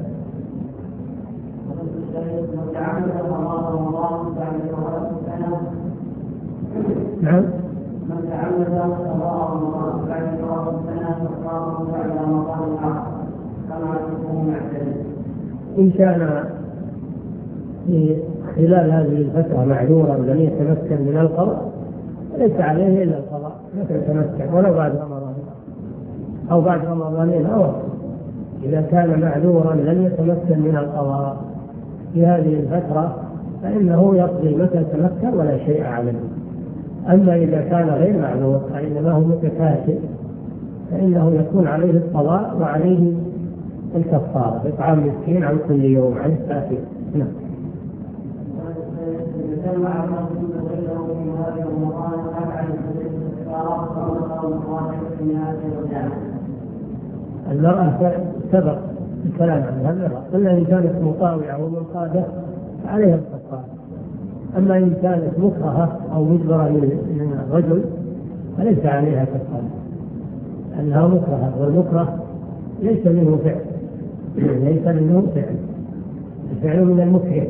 نعم. من تعمد قضاء رمضان بعد قضاء السنة فقام بعد رمضان الآخر كما يكون معتدل. إن كان في خلال هذه الفترة معذورا لم يتمكن من القضاء فليس عليه إلا القضاء، متى يتمكن ولو بعد رمضان أو بعد رمضانين أو إذا كان معذورا لم يتمكن من القضاء في هذه الفترة فإنه يقضي متى تمكن ولا شيء عليه. أما إذا كان غير معذور فإنما هو متكاسل فإنه يكون عليه القضاء وعليه الكفارة إطعام مسكين عن كل يوم عن التأثير. نعم. المرأة سبق الكلام عنها المرأة، إلا إن كانت مطاوعة ومنقادة عليها الكفارة. أما إن كانت مكرهة أو مجبرة من الرجل فليس عليها كفارة، أنها مكرهة، والمكره ليس منه فعل، ليس منه فعل، الفعل من المكره.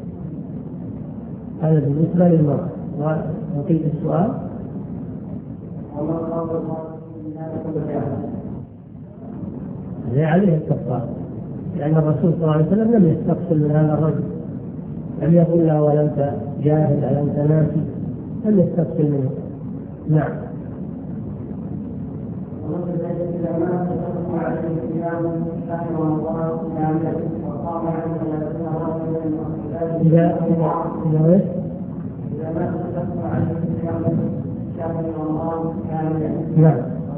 هذا بالنسبة للمرأة. ونقيت السؤال. هذا عليه الكفارة، لأن الرسول صلى الله عليه وسلم لم يستقبل من هذا الرجل، لم يقل له ولا أنت جاهل ولا أنت ناسي، لم يستقبل منه. نعم. إذا نعم.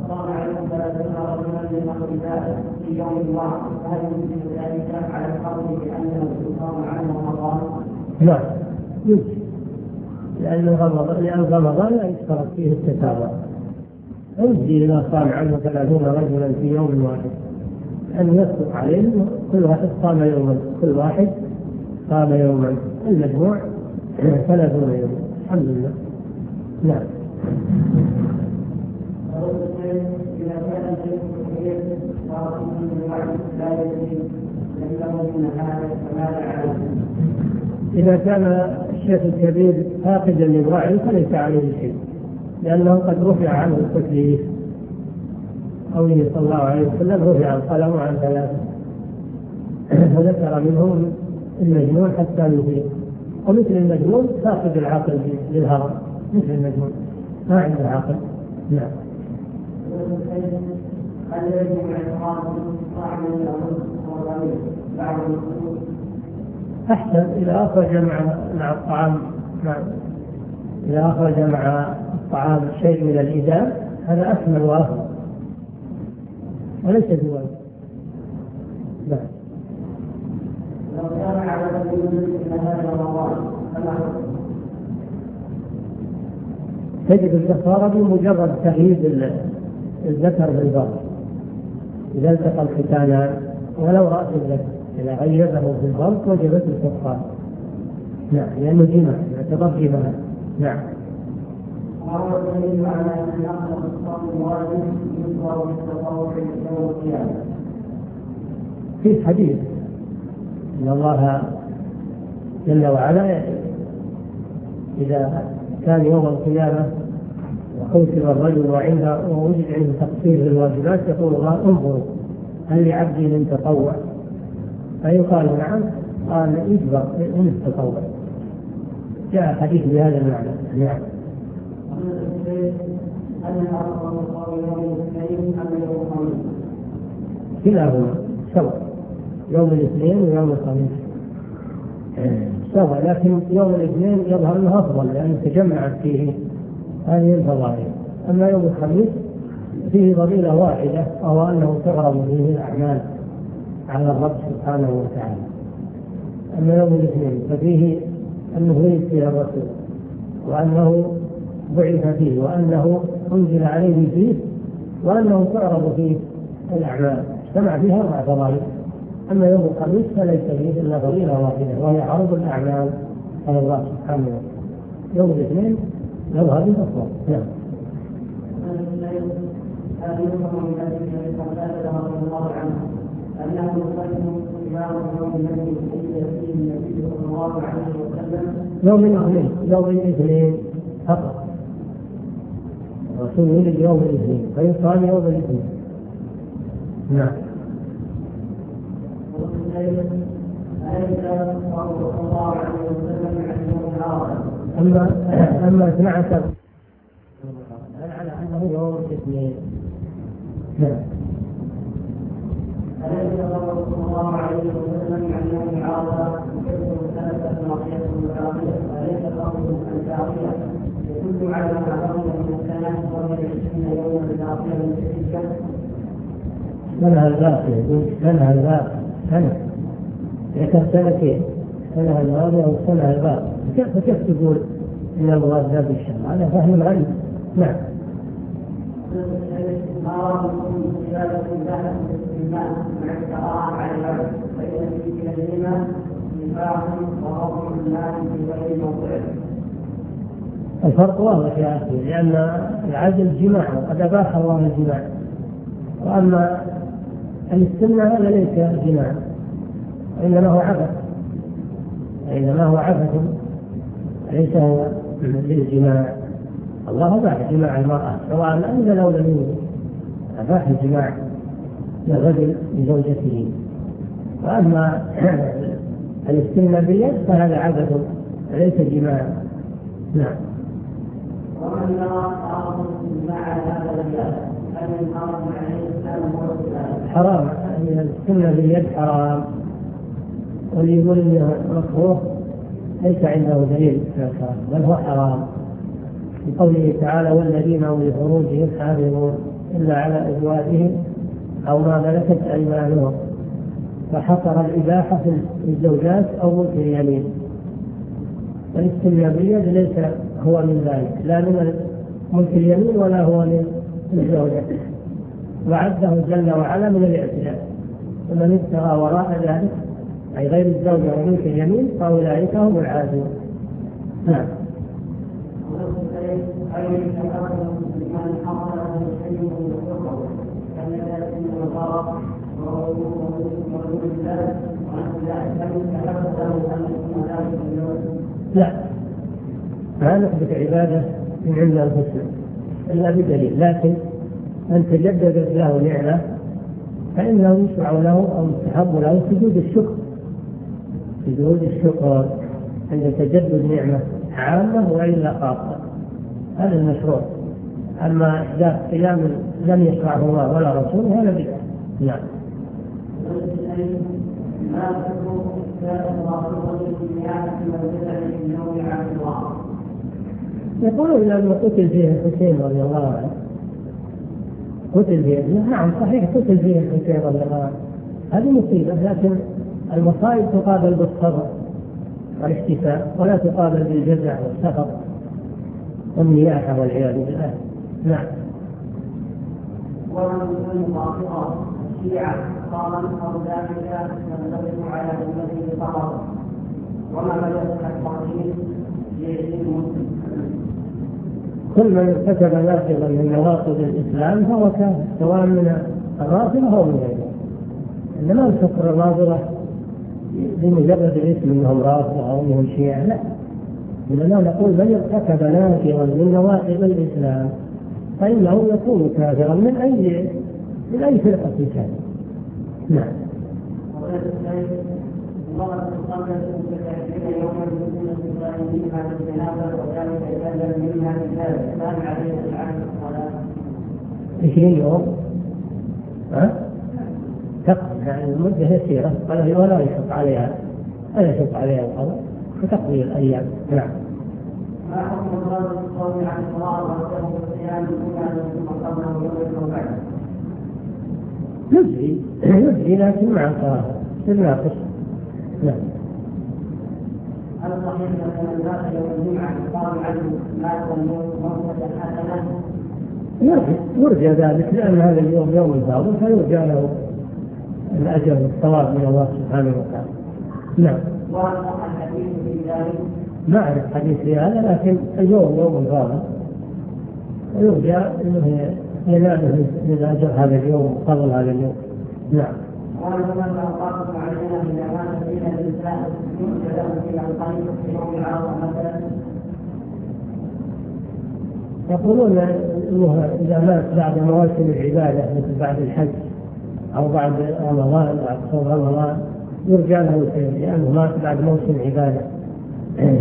في يوم واحد فهل يمكن ذلك على القول بأنه يصام عنه رمضان؟ لا يمكن، لأن رمضان لا يشترط فيه التتابع، يجزي إذا صام عنه 30 رجلا في يوم واحد أن يصدق عليه كل واحد صام يوما، كل واحد صام يوما، المجموع 30 يوما. الحمد لله. نعم. إذا كان الشيخ الكبير فاقدا للوعي فليس عليه شيء، لأنه قد رفع عنه التكليف. قوله صلى الله عليه وسلم رفع القلم عن ثلاثة، فذكر منهم المجنون حتى يفيق، ومثل المجنون فاقد العقل للهرم، مثل المجنون ما عنده عقل. نعم. أحسن إذا أخرج مع الطعام، إذا أخرج مع الطعام شيء من الإدام هذا أكمل وأفضل وليس بواجب. نعم. لو كان على سبيل هذا رمضان تجد الكفارة بمجرد تغيير الذكر بالبطن، إذا التقى الختانان ولو رأس الذكر إذا غيره في البطن وجبت الكفارة. نعم، لأنه جمع يعتبر جمع. نعم. وهو الدليل على أن نقل الصوم واجب يصدر بالتطوع يوم القيامة. في حديث إن الله جل وعلا إذا كان يوم القيامة وحوسب الرجل ووجد عنده تقصير في الواجبات يقول الله انظروا هل لعبدي من تطوع؟ فيقال نعم، قال يجبر من التطوع. جاء حديث بهذا المعنى. نعم. كلاهما سواء، يوم الاثنين ويوم الخميس سواء، لكن يوم الاثنين يظهر انه افضل لان تجمعت فيه هذه الفضائل. اما يوم الخميس فيه فضيله واحده وهو انه تغرم فيه الاعمال على الرب سبحانه وتعالى. اما يوم الاثنين ففيه انه ولد فيه الرسول وانه بعث فيه وانه انزل عليه فيه وانه تعرض فيه الاعمال، اجتمع فيها 4 فضائل. اما يوم الخميس فليس فيه الا فضيله واحده وهي عرض الاعمال على الله سبحانه وتعالى. يوم الاثنين يظهر بالافضل. نعم. يوم الاثنين فقط، الرسول ولد يوم الاثنين فيصام يوم الاثنين. نعم. أما 12 على أنه يوم الاثنين. نعم. أليس صلى الله عليه وسلم عن يوم عرفة يحب ثلاثة معصية متعاقبة؟ أليس قوله الباقية يدل على ما قبل من السنة وهي 20 يوما باقية من تلك؟ سنة الباقية سنة الباقية سنة ذكر سنتين، سنة الماضية والسنة الباقية، فكيف تقول إن المراد ذا بالشرع؟ هذا فهم غريب. نعم. الفرق واضح يا أخي، لأن العدل جماع وقد أباح الله الجماع، وأما الاستمناء هذا ليس جماع وإنما هو عبث ليس هو للجماع. الله أباح جماع المرأة سواء أنزل أو لم ينزل، أباح الجماع للرجل بزوجته. وأما الاستمناء باليد فهذا عبث ليس جماع. نعم. ومن أراد مع هذا الرجال أن يحرم عليه الإسلام حرام، يعني الاستمناء باليد حرام، واللي يقول انه مكروه ليس عنده دليل بل هو حرام، بقوله تعالى والذين هم لفروجهم حافظون الا على ازواجهم او ما ملكت ايمانهم، فحصر الاباحه في الزوجات او ملك اليمين. والاستمناء باليد ليس هو من ذلك، لا من ملك اليمين ولا هو من الزوجة، وعده جل وعلا من الاعتداء. ومن ابتغى وراء ذلك أي غير الزوجة وملك اليمين فأولئك هم العادون. نعم. من حصل شيء من الحكم كالنجاة من الغرق ورسول الله وأن ذلك تحفظه أن يكون ذلك اليوم. لا، ما نثبت عبادة من عند الحسن إلا بدليل، لكن أن تجددت له نعمة فإنه يشرع له أو يستحب له سجود الشكر، سجود الشكر عند تجدد نعمة عامة وإلا خاصة، هذا المشروع. أما إحداث قيام لم يشرعه الله ولا رسوله هذا بدعة. نعم. يقولون لأنه قتل فيه الحسين رضي الله عنه، قتل فيه. نعم صحيح، قتل فيه الحسين رضي الله عنه، هذه مصيبة، لكن المصائب تقابل بالصبر والاحتفاء ولا تقابل بالجزع والسخط والنياحة والعياذ بالله. نعم. ومن المعاصرة الشيعة قال أو ذلك ينطبق على أمته فقط، وما مدى التقدير للمسلم. كل من ارتكب ناقضا من نواقض الإسلام فهو كافر، سواء من الرافضة أو من غيره. إنما الكفر الرافضة بمجرد الاسم أنهم رافضة أو أنهم شيعة، لا، إنما نقول من ارتكب ناقضا من نواقض الإسلام فإنه يكون كافرا من أي فرقة كان. نعم. عشرين يوم تقضي، يعني المدة يسيرة ولا يشق عليها القضاء فتقضي الأيام. نعم. ما حكم الرجل الصوم عن الصلاة وحده الصيام الأولى ثم قبله يوم بعد؟ يجري لكن مع الصلاة تناقص. نعم. هل صحيح أن الناس يوم الجمعة يقال عنه مات والموت موتة حسنة؟ يرجى ذلك، لأن هذا اليوم يوم فاضل فيرجى له الأجر والثواب من الله سبحانه وتعالى. نعم. وهل صح الحديث في ذلك؟ ما أعرف حديث في هذا، لكن اليوم يوم فاضل ويرجى أنه ينال من أجر هذا اليوم وفضل هذا اليوم. نعم. وهل هناك أوقات معينة إذا كان فيها الإنسان يرجى له فيها الخير في يوم العرض مثلا؟ يقولون أنه إذا مات بعد مواسم العبادة مثل بعد الحج أو بعد رمضان بعد صوم رمضان يرجى له الخير لأنه مات بعد موسم عبادة. هل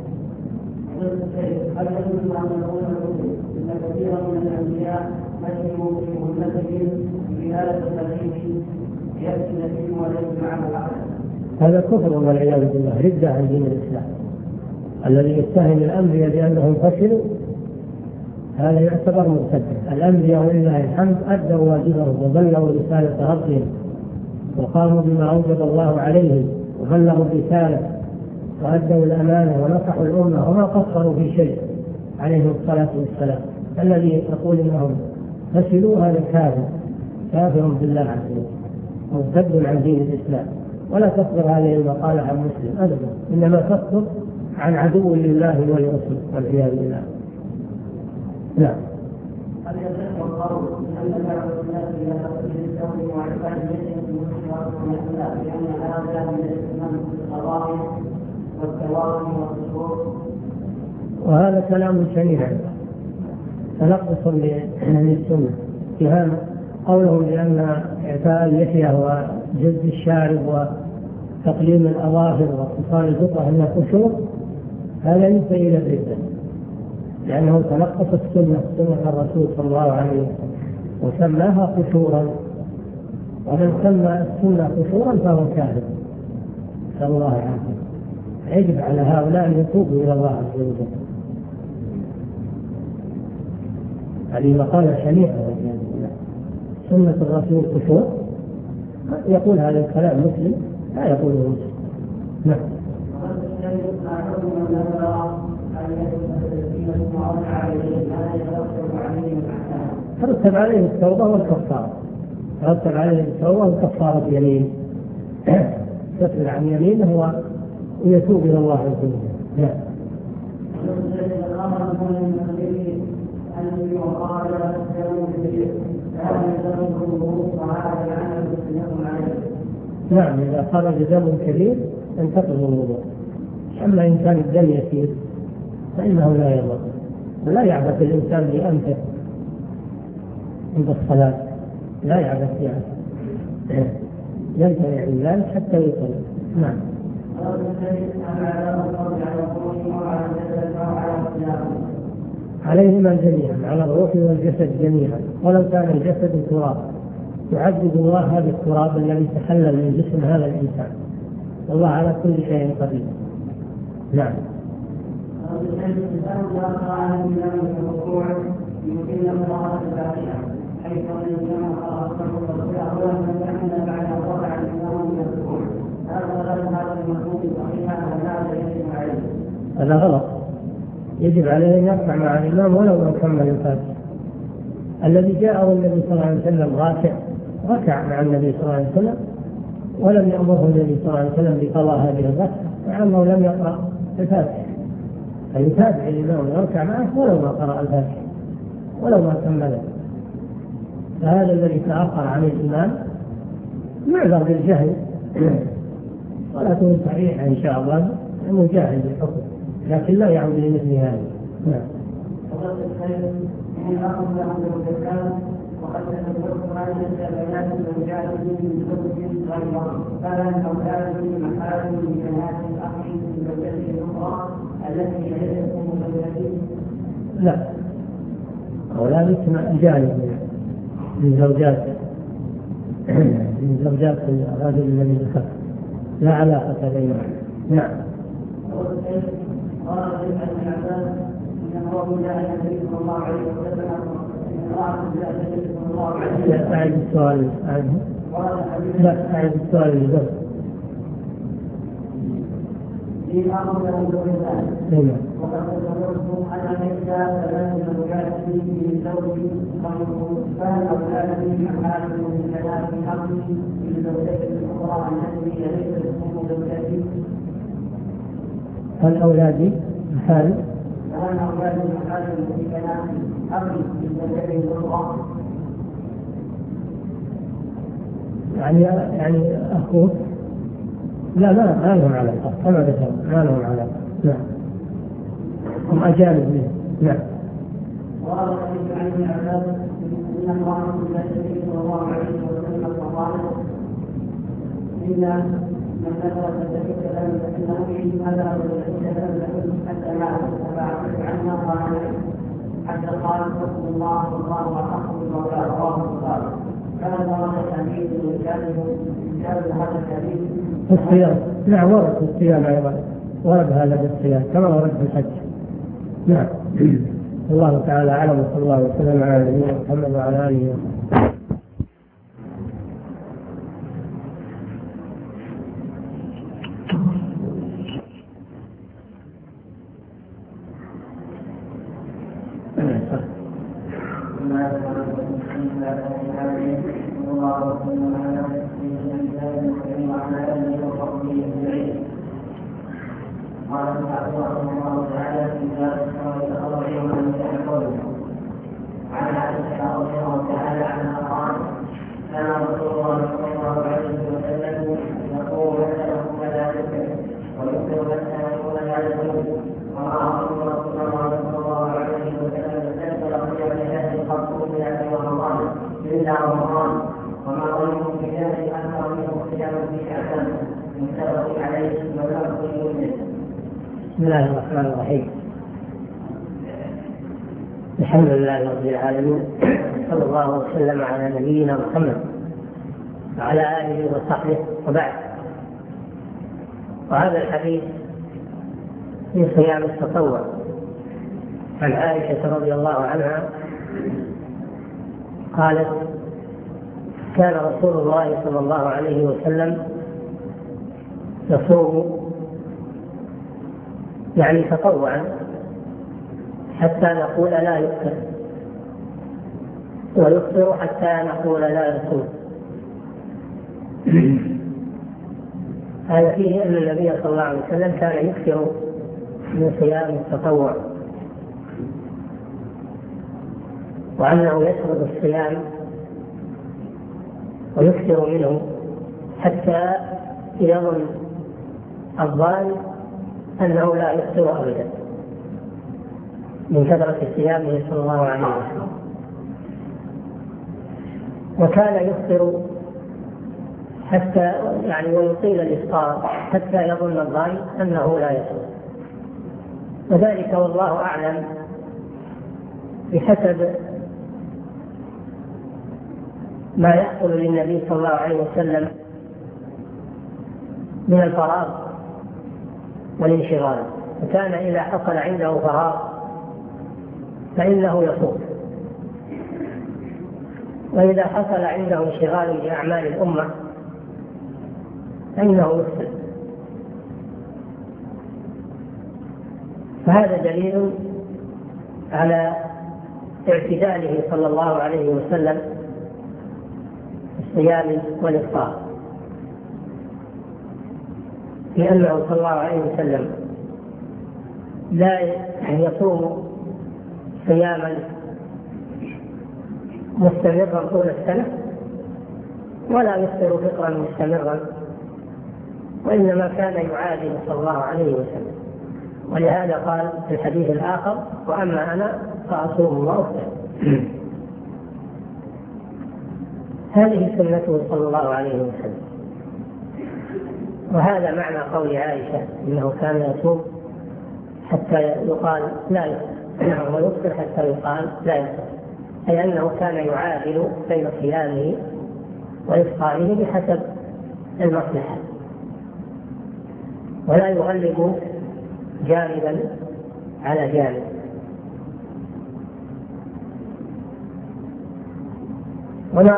يجوز أن نقول أن كثيرا من الأنبياء مشوا في مهمتهم بهذا التكليف يأتي فيه وليس معه العقل؟ هذا كفر والعياذ بالله، ردة عن دين الإسلام. الذي يتهم الأنبياء بأنهم فشلوا هذا يعتبر مرتدا. الأنبياء ولله الحمد أدوا واجبهم وبلغوا رسالة ربهم وقاموا بما أوجب الله عليهم وبلغوا الرسالة وأدوا الأمانة ونصحوا الأمة وما قصروا في شيء عليهم الصلاة والسلام. الذي يقول إنهم فشلوا هذا كافر بالله عز وجل مرتد عن دين الإسلام. ولا تصدر هذه المقالة عن مسلم أبدا، إنما تصدر عن عدو لله ولرسوله والعياذ بالله. نعم. هل يصح القول أن دعوة الناس إلى تقليد الثوب وعباد الجسد المسلمة لأن هذا من الاهتمام بالقضايا والتواصل والشروط؟ وهذا كلام شنيع تنقص للسنة اتهام قولهم بأن إعفاء اللحية وجز الشارب وتقليم الأظافر واتصال الفطرة أنها قشور، هذا ينفي إلى الردة لأنه تنقص سنة الرسول صلى الله عليه وسلم وسماها قشورا، ومن سمى السنة قشورا فهو كاذب. نسأل الله العافية. يجب على هؤلاء أن يتوبوا إلى الله عز وجل. هذه مقالة شنيعة سنة الرسول قشور، يقول هذا الكلام مسلم لا يقوله مسلم. نعم. ترتب عليه التوبة والكفارة، ترتب عليه التوبة والكفارة يمين تسأل عن يمينه ويتوب إلى الله عز وجل. نعم. أن يقال نعم، إذا خرج دم كبير ينتقض الوضوء. أما إن كان الدم يسير فإنه لا يضر، ولا يعبث الإنسان بأنفه عند الصلاة، لا يعبث يعني ينتهي عن ذلك حتى يصلي. نعم. عليهما جميعا، على الروح والجسد جميعا، ولو كان الجسد تراب يعذب الله هذا التراب الذي تحلل من جسم هذا الإنسان، والله على كل شيء قدير. نعم. هذا غلط، يجب عليه أن يركع مع الإمام ولو ما كمل الفاتحة. الذي جاءه النبي صلى الله عليه وسلم ركع مع النبي صلى الله عليه وسلم، ولم يأمره النبي صلى الله عليه وسلم بقضاء هذه الركعة مع أنه لم يقرأ الفاتحة، فيتابع الإمام ويركع معه ولو ما قرأ الفاتحة ولو ما كمله. فهذا الذي تأخر عن الإمام معذر بالجهل، صلاته صحيحة إن شاء الله، لأنه جاهل بالحكم، لكن لا يعود لمثل هذا. نعم. وقد تتوقف هذه البيانات من جاء به من كتب غيره، فلا أولاد من محارم من بنات الأخ من زوجته الأخرى التي يعرفهم زوجته. لا، أولاد أجانب من زوجات الرجل الذي ذكر، لا علاقة بينهم. نعم. قال ابن عباس إن قوم جاء النبي صلى الله عليه وسلم أعد السؤال عنه. لا، أعد السؤال اللي قبل. في أمر الإنسان وقد تذكرتم أن الإنسان ثلاث زوجات من زوج فهل أولاد من حال من ثلاث أمر من زوجته الأخرى التي ليست من زوجته؟ هل أولادي حال؟ فهل أولاد من حال من ثلاث أمر من زوجته الأخرى؟ يعني أخوه؟ لا ما لهم علاقة، كما ذكر ما لهم علاقة. نعم، هم أجانب منه. نعم. وقال الحديث عن ابن عباس إن الله صلى الله عليه وسلم قال إن من نذر فليتكلم فإنه يجب هذا ويتكلم حتى يعرف فأعرف عنها قال حتى قال حكم الله والله أحق بالمولى رواه البخاري. كان ورد الحديث وكان هذا الحديث في الصيام. نعم، ورد في الصيام أيضا، ورد هذا في الصيام كما ورد في الحج. نعم. الله تعالى أعلم، وصلى الله وسلم على نبينا محمد وعلى آله وصحبه. بسم الله الرحمن الرحيم. الحمد لله رب العالمين، صلى الله وسلم على نبينا محمد وعلى آله وصحبه، وبعد. وهذا الحديث في صيام التطوع عن عائشة رضي الله عنها قالت: كان رسول الله صلى الله عليه وسلم يصوم يعني تطوعا حتى نقول لا يفطر، ويفطر حتى نقول لا يصوم. هذا فيه أن النبي صلى الله عليه وسلم كان يكثر من صيام التطوع، وأنه يسرد الصيام ويكثر منه حتى يظن الظان أنه لا يفطر أبدا من كثرة صيامه صلى الله عليه وسلم. وكان يفطر حتى ويطيل الإفطار حتى يظن الظان أنه لا يفطر، وذلك والله أعلم بحسب ما يحصل للنبي صلى الله عليه وسلم من الفراغ والانشغال، فكان إذا حصل عنده فراغ فإنه يصوم، وإذا حصل عنده انشغال بأعمال الأمة فإنه يفطر. فهذا دليل على اعتداله صلى الله عليه وسلم في الصيام والإفطار، لأنه صلى الله عليه وسلم لا يصوم صياما مستمرا طول السنة ولا يفطر فطرا مستمرا، وإنما كان يعادل صلى الله عليه وسلم. ولهذا قال في الحديث الآخر: وأما أنا فأصوم وأفطر. هذه سنته صلى الله عليه وسلم. وهذا معنى قول عائشة إنه كان يصوم حتى يقال لا يفطر ويفطر حتى يقال لا يفطر، أي أنه كان يعادل بين صيامه وإفطاره بحسب المصلحة، ولا يغلب جانبا على جانب. وما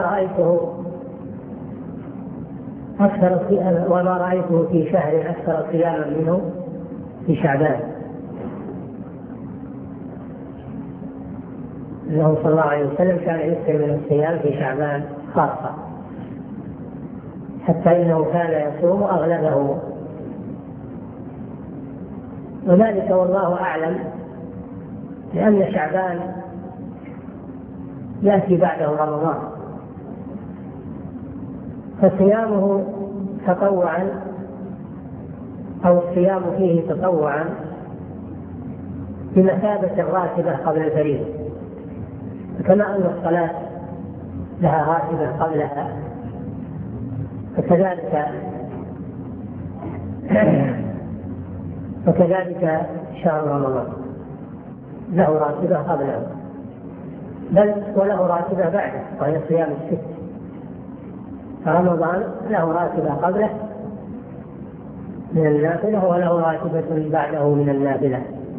رأيته في شهر أكثر صياما منه في شعبان، أنه صلى الله عليه وسلم كان يكثر من الصيام في شعبان خاصة، حتى إنه كان يصوم أغلبه، وذلك والله أعلم لأن شعبان يأتي بعده رمضان، فصيامه تطوعا أو الصيام فيه تطوعا بمثابة الراتبة قبل الفريضة، كما أن الصلاة لها راتبة قبلها، فكذلك شهر رمضان له راتبة قبله، بل وله راتبة بعده وهي صيام الست. فرمضان له راتبة قبله من النافلة وله راتبة بعده من النافلة،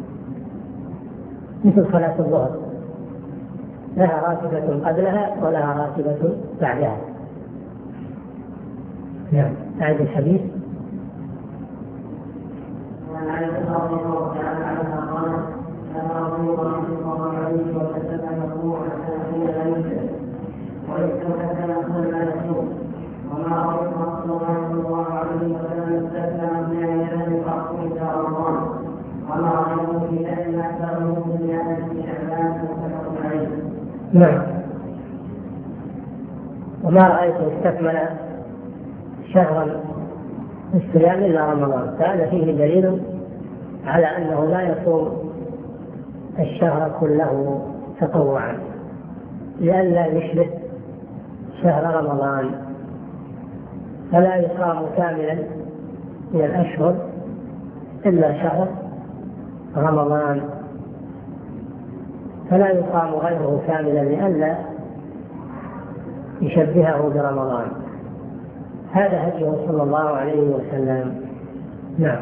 مثل صلاة الظهر لها راتبة قبلها ولها راتبة بعدها. نعم. هذا الحديث وعن عائشة رضي الله تعالى عنها قالت: كان رسول الله صلى الله عليه وسلم يقول حتى لا يفطر ويفطر حتى يقول لا يصوم، وما رأيت رسول الله صلى الله عليه وسلم استثنى من يده فأصوم إلى رمضان، وما رأيته في شأن أكثر من دنيا في شعبان متفق عليه. نعم. وما رأيته استكمل شهرا في الصيام إلا رمضان، فهذا فيه دليل على أنه لا يصوم الشهر كله تطوعا، لئلا يشبه شهر رمضان، فلا يصام كاملا من الأشهر إلا شهر رمضان، فلا يصام غيره كاملا لئلا يشبهه برمضان. هذا هديه صلى الله عليه وسلم. نعم.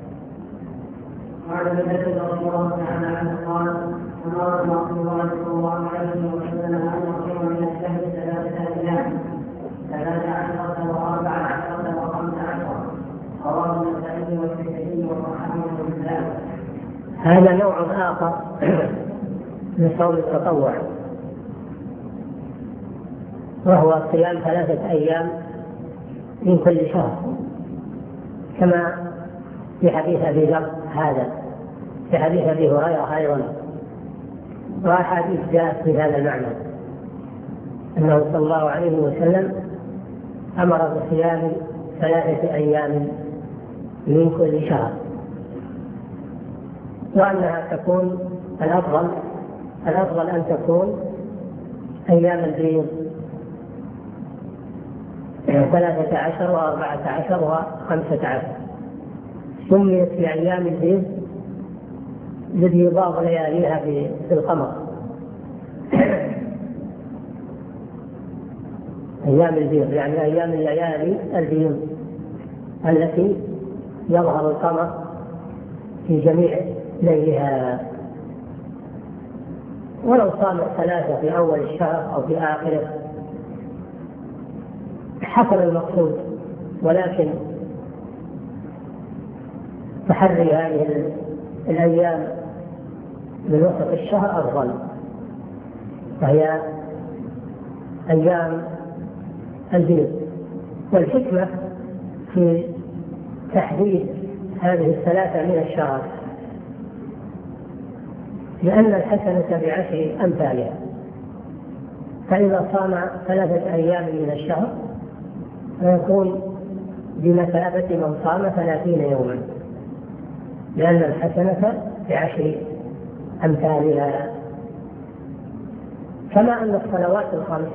وعن ابي رضي الله تعالى عنه قال: امر رسول الله صلى الله عليه وسلم ان يصوم من الشهر 3 ايام 13 و14 و15، رواه النسائي والترمذي وصححه الاسلام. هذا نوع آخر من صوم التطوع، وهو صيام 3 أيام من كل شهر، كما في حديث أبي ذر هذا، في حديث أبي هريرة أيضا، وأحاديث جاءت في هذا المعنى، أنه صلى الله عليه وسلم أمر بصيام 3 أيام من كل شهر، وأنها تكون الأفضل أن تكون أيام البيض 13 و14 و15. سميت بأيام البيض لبيضاء لياليها في القمر. أيام البيض يعني أيام الليالي البيض التي يظهر القمر في جميع ليلها. ولو صام 3 في أول الشهر أو في آخره حصل المقصود، ولكن تحري هذه الأيام من وسط الشهر أفضل، وهي أيام البيض. والحكمة في تحديد هذه 3 من الشهر لأن الحسنة ب10 أمثالها، فإذا صام 3 أيام من الشهر فيكون بمثابة من صام 30 يوما، لأن الحسنة ب10 أمثالها. كما أن الصلوات الخمس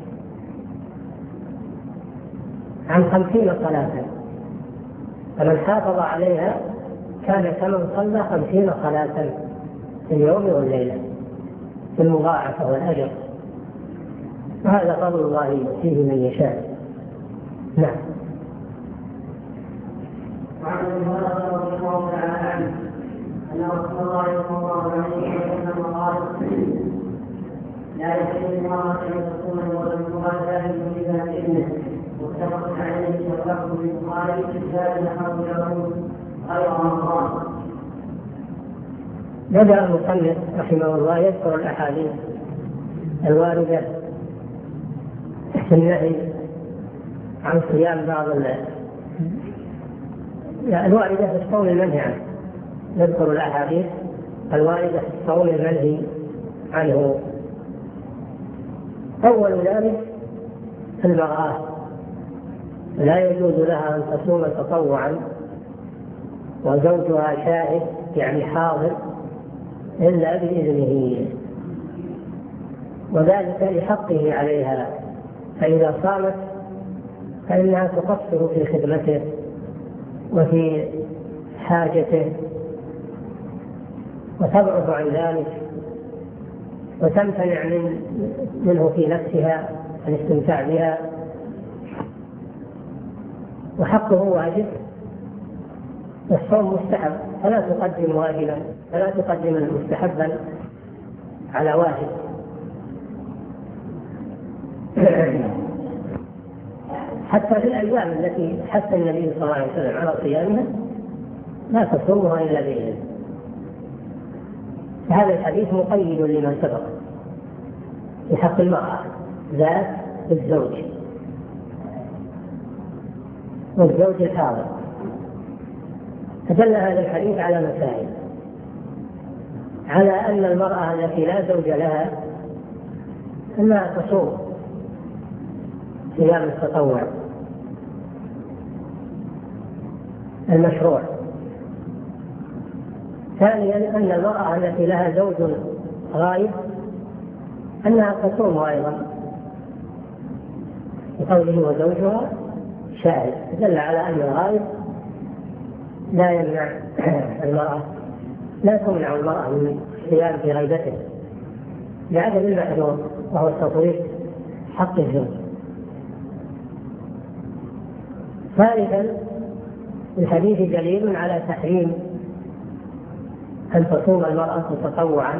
عن 50 صلاة، فمن حافظ عليها كان كمن صلى 50 صلاة في اليوم والليلة في المضاعفة والأجر، وهذا فضل الله يؤتيه من يشاء. نعم. وعن ابي هريره رضي الله تعالى عنه ان رسول الله صلى الله عليه وسلم قال: لا يحل للمرأة ان تصوم وزوجها ذلك اذا باذنه. متفق عليه واللفظ للبخاري ذلك حق له غير رمضان. بدأ المصنف رحمه الله يذكر الأحاديث الواردة في النهي عن صيام بعض الواردة في الصوم المنهي عنه. نذكر الأحاديث الواردة في الصوم المنهي عنه. أول ذلك المرأة لا يجوز لها أن تصوم تطوعا وزوجها شاهد يعني حاضر إلا بإذنه، وذلك لحقه عليها، فإذا صامت فإنها تقصر في خدمته وفي حاجته وتضعف عن ذلك وتمتنع منه في نفسها الاستمتاع بها، وحقه واجب والصوم مستحب، فلا تقدم واجبا، فلا تقدم مستحبا على واجب. حتى في الأيام التي حث النبي صلى الله عليه وسلم على صيامها لا تصومها إلا بإذنه. فهذا الحديث مقيد لمن سبق في حق المرأة ذات الزوج والزوج الحاضر. فدل هذا الحديث على مسائل: على أن المرأة التي لا زوج لها أنها تصوم صيام التطوع المشروع. ثانيا أن المرأة التي لها زوج غائب أنها تصوم أيضا، بقوله وزوجها شاهد، دل على أن الغائب لا يمنع المرأة، لا تمنع المرأة من الصيام في غيبته لعدم المحذور وهو تطويق حق الزوج. ثالثا الحديث دليل على تحريم أن تصوم المرأة تطوعا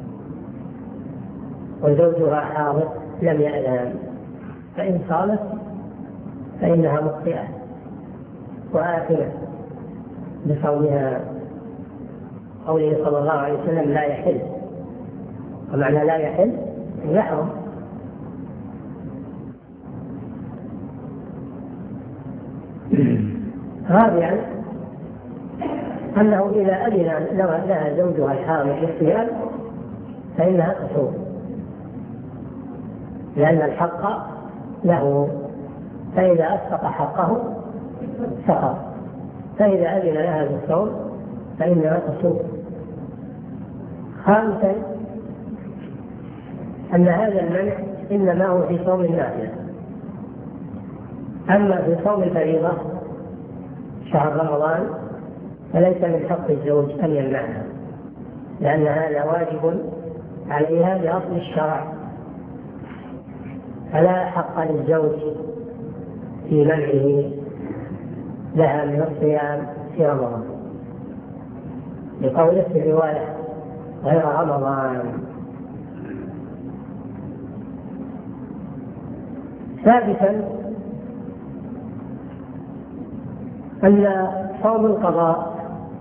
وزوجها حاضر لم يأذن، فإن صامت فإنها مخطئة وآثمة بصومها. قوله صلى الله عليه وسلم لا يحل، ومعنى لا يحل يحرم. رابعا أنه إذا أذن لها زوجها الحامل بالصيام فإنها تصوم، لأن الحق له فإذا أسقط حقه سقط، فإذا أذن لها بالصوم فإنها تصوم. خامسا أن هذا المنع إنما هو في صوم النافلة، أما في صوم الفريضة شهر رمضان فليس من حق الزوج أن يمنعها، لأن هذا واجب عليها بأصل الشرع، فلا حق للزوج في منعه لها من الصيام في رمضان، لقوله في الرواية غير رمضان. ثالثا أن صوم القضاء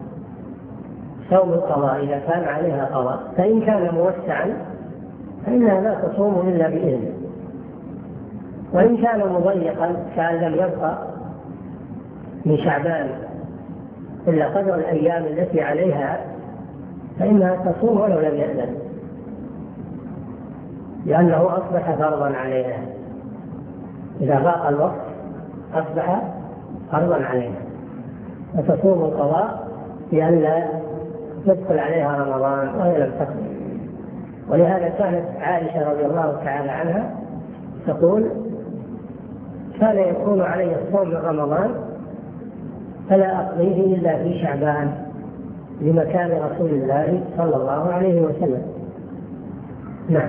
إذا كان عليها قضاء فإن كان موسعا فإنها لا تصوم إلا بإذنه، وإن كان مضيقا كأن لم يبقى من شعبان إلا قدر الأيام التي عليها فإنها تصوم ولو لم يأذن، لأنه أصبح فرضا عليها. إذا ضاق الوقت أصبح فرضا عليها، وتصوم القضاء لئلا يدخل عليها رمضان وهي لم تقضي. ولهذا كانت عائشة رضي الله تعالى عنها تقول: كان يكون علي الصوم من رمضان فلا أقضيه إلا في شعبان لمكان رسول الله صلى الله عليه وسلم. نعم.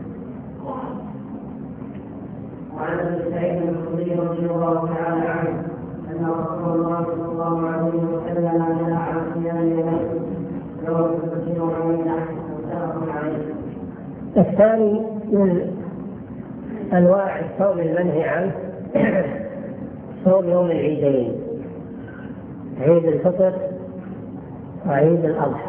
وعن ابي سعيد الخدري رضي الله تعالى عنه ان رسول الله صلى الله عليه وسلم نهى عن صيام يومين رواه البخاري ومسلم متفق عليه. الثاني من أنواع الصوم المنهي عنه صوم يوم العيدين، عيد الفطر وعيد الأضحى،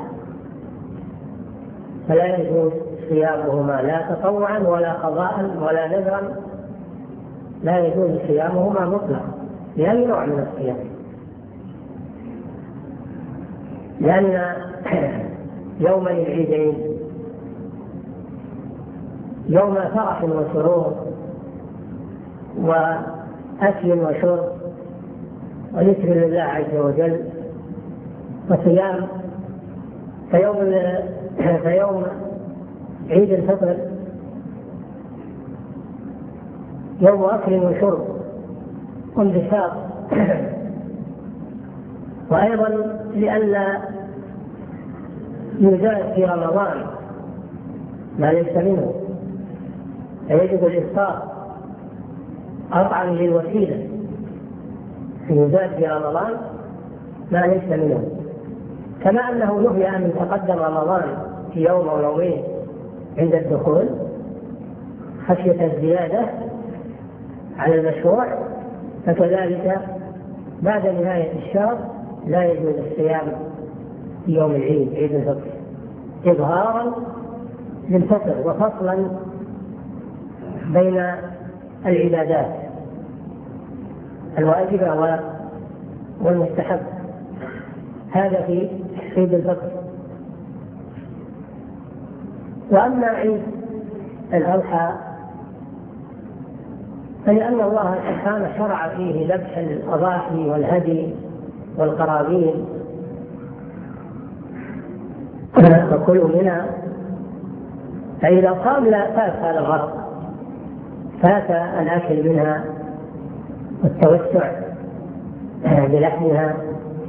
فلا يجوز صيامهما لا تطوعا ولا قضاء ولا نذرا، لا يجوز صيامهما مطلقا لأي نوع من الصيام، لأن يوم العيدين يوم فرح وسرور وأكل وشرب وذكر لله عز وجل وصيام. فيوم عيد الفطر يوم أكل وشرب وانبساط، وأيضا لئلا يزاد في رمضان ما ليس منه فيجب الإفطار قطعا للوسيلة، يزاد في رمضان ما ليس منه، كما أنه نهي أن يتقدم رمضان في يوم أو يومين عند الدخول خشية الزيادة على المشروع، فكذلك بعد نهاية الشهر لا يجوز الصيام في يوم العيد، عيد الفطر، إظهارا للفطر وفصلا بين العبادات الواجبة والمستحب. هذا في عيد الفطر. وأما عيد الأضحى فلأن الله سبحانه شرع فيه ذبح الأضاحي والهدي والقرابين فكلوا منها، فإذا قام لا فات هذا الغرض، فات الأكل منها والتوسع بلحمها.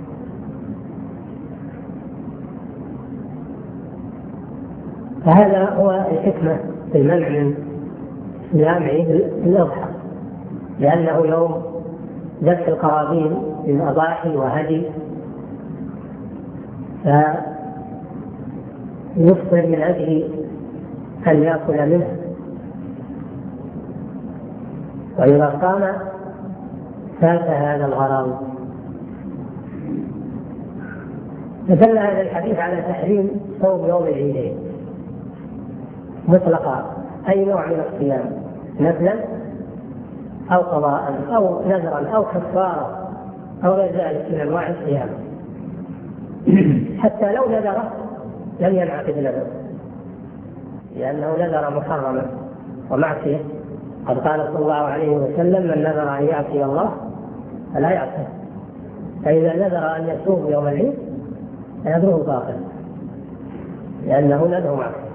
فهذا هو الحكمة في المنع من صيام عيد الأضحى، لأنه يوم ذبح القرابين من أضاحي وهدي، فيفطر من أجل أن يأكل منه، وإذا قام فات هذا الغرض. فدل هذا الحديث على تحريم صوم يوم العيدين مطلقا، أي نوع من الصيام، نفلا أو قضاء أو نذرا أو كفارة أو غير ذلك من أنواع الصيام. حتى لو نذر لم ينعقد نذر، لأنه نذر محرما ومعصية قد قال صلى الله عليه وسلم: من نذر أن يعصي الله فلا يعصيه، فإذا نذر أن يصوم يوم العيد فنذره باطل لأنه نذر معصية.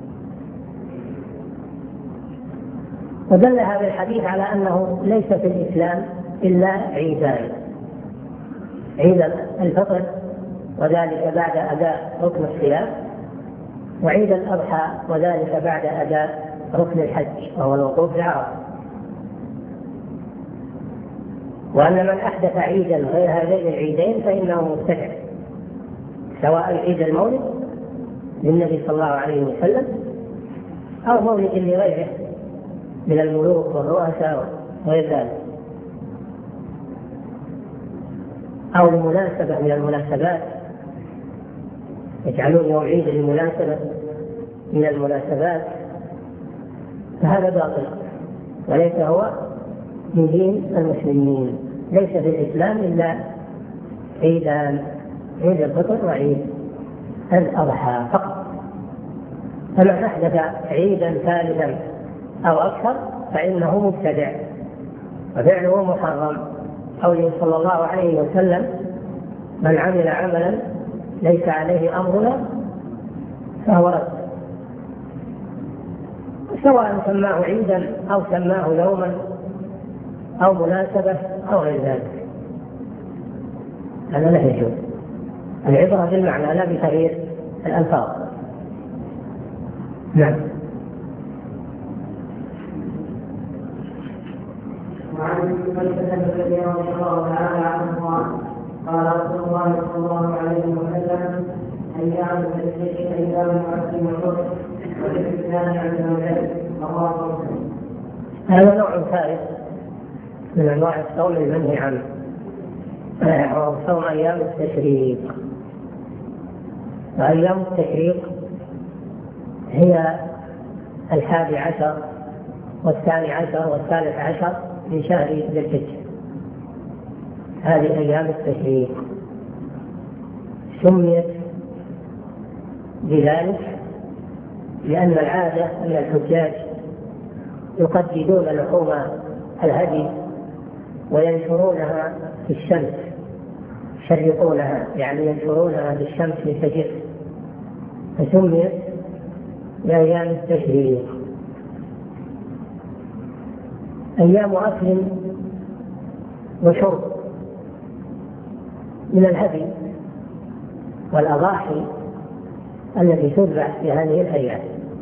ودل هذا الحديث على أنه ليس في الإسلام إلا عيدان: عيد الفطر وذلك بعد أداء ركن الصيام، وعيد الأضحى وذلك بعد أداء ركن الحج وهو الوقوف بعرفة. وأن من أحدث عيدا غير هذين العيدين فإنه مبتدع، سواء عيد المولد للنبي صلى الله عليه وسلم أو مولد لغيره من الملوك والرؤساء وغير ذلك، أو لمناسبة من المناسبات، يجعلون يوم عيد لمناسبة من المناسبات، فهذا باطل وليس هو من دين المسلمين. ليس في الإسلام إلا عيدان: عيد الفطر وعيد الأضحى فقط. فمن أحدث عيدا ثالثا أو أكثر فإنه مبتدع وفعله محرم. قوله صلى الله عليه وسلم: من عمل عملا ليس عليه أمرنا فهو رد، سواء سماه عيدا أو سماه يوما أو مناسبة أو غير ذلك، هذا لا يجوز. العبرة بالمعنى لا بتغيير الألفاظ. نعم. وعن رضي الله تعالى عنه قال رسول الله صلى الله عليه وسلم: أيام التشريق أيام العشر والعشر والاستثناء عز وجل. رواه مسلم. هذا نوع ثالث من أنواع الصوم المنهي عنه، وهو صوم أيام التشريق. وأيام التشريق هي 11 و12 و13 من شهر ذي الحجة. هذه أيام التشريق سميت بذلك لأن العادة أن الحجاج يقددون لحوم الهدي وينشرونها في الشمس، يشرقونها يعني ينشرونها في الشمس لتجف، فسميت بأيام التشريق. أيام أكل وشرب من الهدي والأضاحي التي تذبح في هذه الأيام،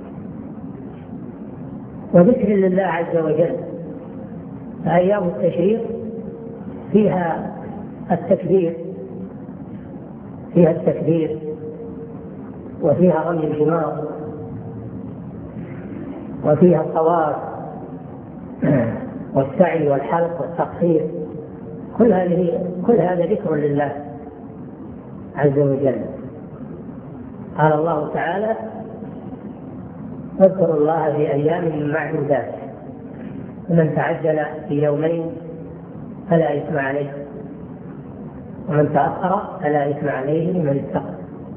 وذكر لله عز وجل. فأيام التشريق فيها التكبير وفيها رمي الجمار وفيها الطواف والسعي والحلق والتقصير، كل هذا ذكر لله عز وجل. قال الله تعالى: اذكروا الله في أيام معدودات، ومن تعجل في يومين فلا إثم عليه ومن تأخر فلا إثم عليه لمن اتقى.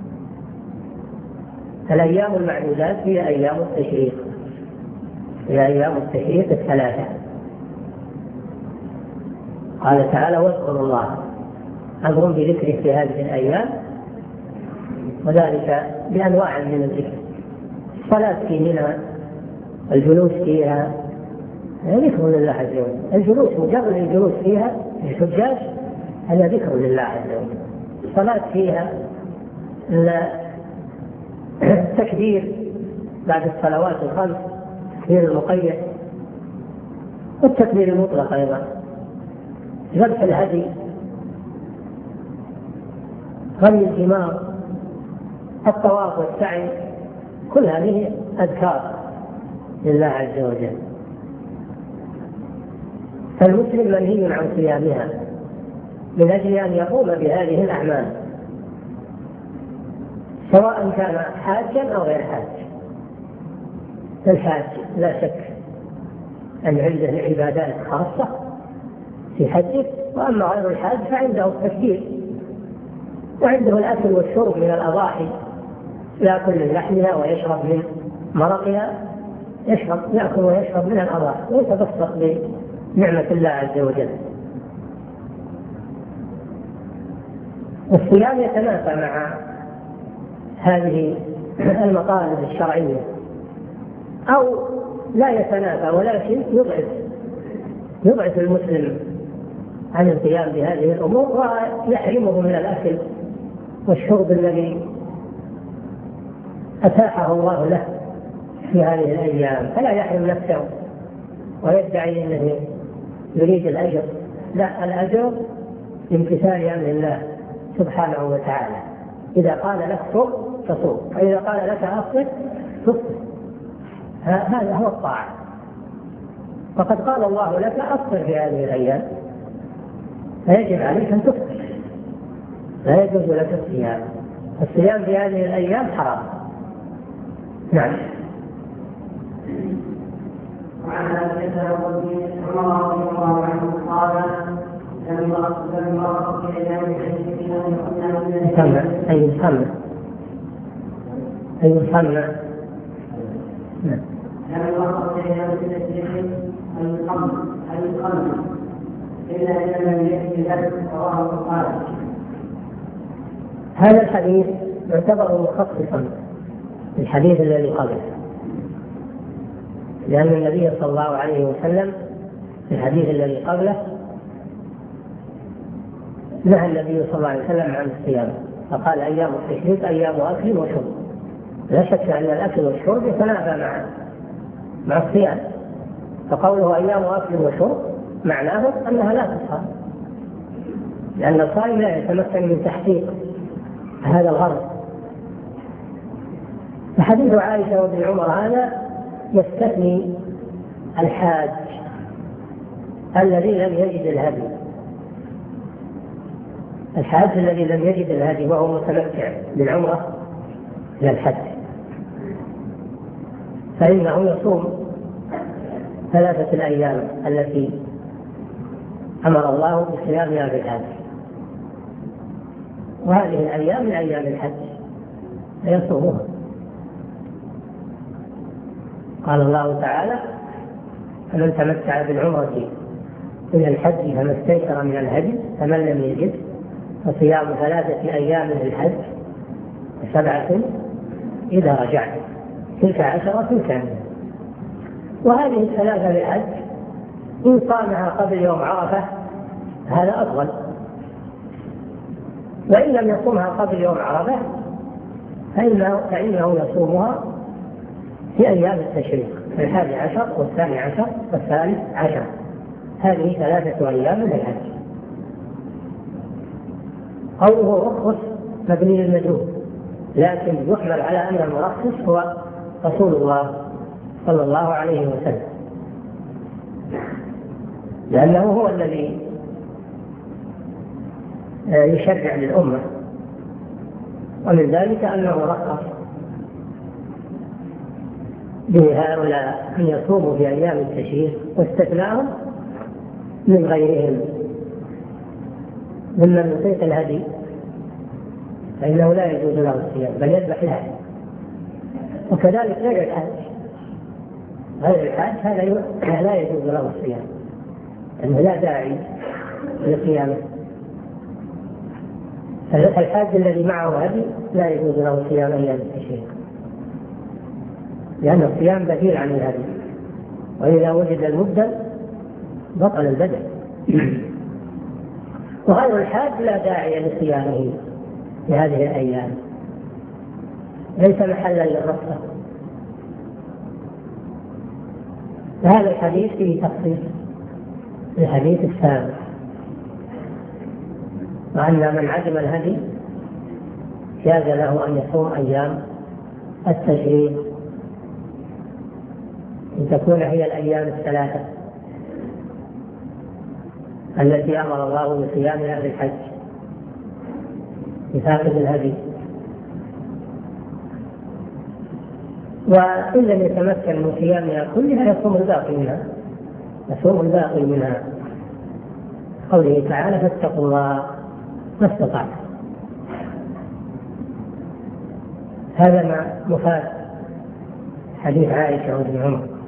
الأيام المعدودات هي أيام التشريق، هي أيام التشريق الثلاثة. قال تعالى: واذكروا الله، أمر بذكره في هذه الأيام، وذلك بأنواع من الذكر: الصلاة في منى، الجلوس فيها ذكر لله عز وجل. الجلوس مجرد الجلوس فيها للحجاج هذا ذكر لله عز وجل. الصلاة فيها، التكبير بعد الصلوات الخمس، التكبير المقيد والتكبير المطلق أيضا، ذبح الهدي، رمي الجمار، الطواف والسعي، كل هذه أذكار لله عز وجل. فالمسلم منهي عن صيامها من أجل أن يقوم بهذه الأعمال، سواء كان حاجا أو غير حاج. الحاج لا شك أن عنده العبادات خاصة في حجه، وأما غير الحاج فعنده التكبير وعنده الأكل والشرب من الأضاحي، يأكل من لحمها ويشرب من مرقها يأكل ويشرب من الأضاحي ويتبسط بنعمة الله عز وجل. والصيام يتنافى مع هذه المطالب الشرعية أو لا يتنافى، ولكن يضعف المسلم عن القيام بهذه الأمور ويحرمه من الأكل والشرب الذي أتاحه الله له في هذه الأيام، فلا يحرم نفسه ويدعي أنه يريد الأجر. لا، الأجر بامتثال أمر الله سبحانه وتعالى. إذا قال لك صم فصوم، وإذا قال لك أفطر تفطر، هذا هو الطاعة. فقد قال الله لك أفطر في هذه الأيام، فيجب عليك أن تفطر، لا يجوز لك الصيام. الصيام في هذه الأيام حرام. نعم. وعن ذلك عمر رضي الله عنه قال لما أخذ إلى أي يصلى لما أخذ إلى الخمر إلا إن لم يأتي ذلك رواه البخاري. هذا الحديث يعتبر مخصصا الحديث الذي قبله، لأن النبي صلى الله عليه وسلم في الحديث الذي قبله نهى النبي صلى الله عليه وسلم عن الصيام، فقال أيام التشريق أيام أكل وشرب. لا شك أن الأكل والشرب يتنافى مع الصيام، فقوله أيام أكل وشرب معناه أنها لا تصام، لأن الصائم لا يتمكن من تحقيق هذا الغرض. فحديث عائشة وابن عمر هذا يستثني الحاج الذي لم يجد الهدي، الحاج الذي لم يجد الهدي وهو متمتع بالعمرة إلى الحج، فإنه يصوم 3 الأيام التي أمر الله بصيامها في الحج، وهذه الأيام من أيام الحج فيصومها. قال الله تعالى: فمن تمتع بالعمرة إلى الحج فما استيسر من الهدي، فمن لم يجد فصيام 3 أيام للحج و7 إذا رجعت، تلك 10 كاملة. وهذه 3 للحج إن صامها قبل يوم عرفة هذا أفضل، وإن لم يصومها قبل يوم عرفة فإنه يصومها في أيام التشريق، في 11 و12 و13. هذه 3 أيام للحج. قوله رخص مبني للمجهول، لكن يحمل على أن المرخص هو رسول الله صلى الله عليه وسلم، لأنه هو الذي يشرع للأمة، ومن ذلك أنه رخص بهؤلاء أن يصوموا في أيام التشريق واستثناهم من غيرهم ممن يطيق الهدي، فإنه لا يجوز له الصيام بل يذبح الهدي. وكذلك غير الحاج هذا لا يجوز له الصيام، لأنه لا داعي لصيامه. الحاج الذي معه هدي لا يجوز له صيام أيام التشريق، لأن الصيام بديل عن الهدي، وإذا وجد المبدل بطل البدل. وغير الحاج لا داعي لصيامه في هذه الأيام، ليس محلا للرخصة. هذا الحديث فيه تخصيص للحديث السابق، وأن من عدم الهدي جاز له أن يصوم أيام التشريق أن تكون هي الأيام 3 التي أمر الله بصيامها في الحج لفاقد الهدي. وإن لم يتمكن من صيامها كلها يصوم الباقي منها، قوله تعالى: فاتقوا الله ما استطعتم. هذا ما مفاد حديث عائشة وابن عمر.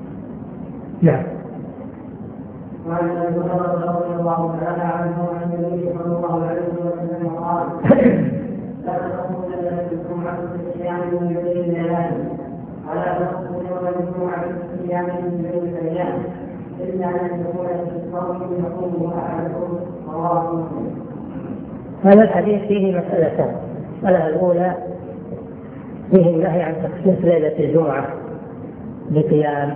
نعم. وعن ابي هريره رضي الله تعالى عنه عن النبي صلى الله عليه وسلم قال: لا تخرج ليله الجمعه بالصيام من بين الليالي، ولا تخرج يوم الجمعه بالصيام من بين الايام، الا ان يكون في الصوم يقوم احدكم. رواه مسلم. هذا الحديث فيه مسألتان. المسألة الأولى فيه النهي عن تخصيص ليلة الجمعة بقيام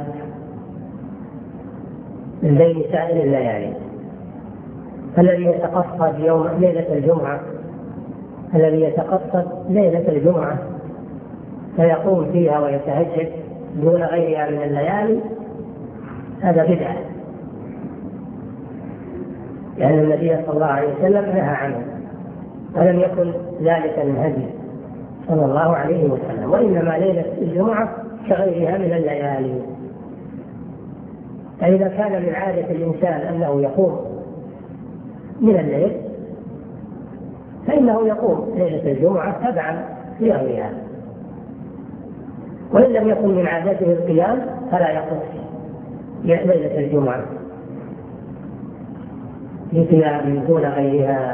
من بين سائر الليالي. الذي يتقصد يوم ليلة الجمعة فيقوم فيها ويتهجد دون غيرها من الليالي، هذا بدعة، لأن النبي صلى الله عليه وسلم نهى عنه، ولم يكن ذلك من هدي صلى الله عليه وسلم. وإنما ليلة الجمعة كغيرها من الليالي. فإذا كان من عادة الإنسان أنه يقوم من الليل فإنه يقوم ليلة الجمعة تبعا لغيرها، وإن لم يكن من عادته القيام فلا يقوم ليلة الجمعة بقيام دون غيرها.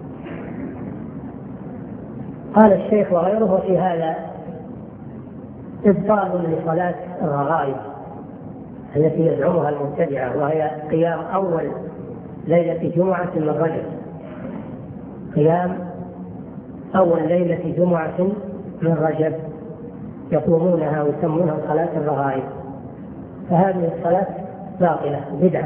قال الشيخ وغيره في هذا إبطال لصلاة الرغائب التي يزعمها المبتدعة، وهي قيام أول ليلة جمعة من رجب، قيام أول ليلة جمعة من رجب يقومونها ويسمونها صلاة الرغائب. فهذه الصلاة باطلة بدعة،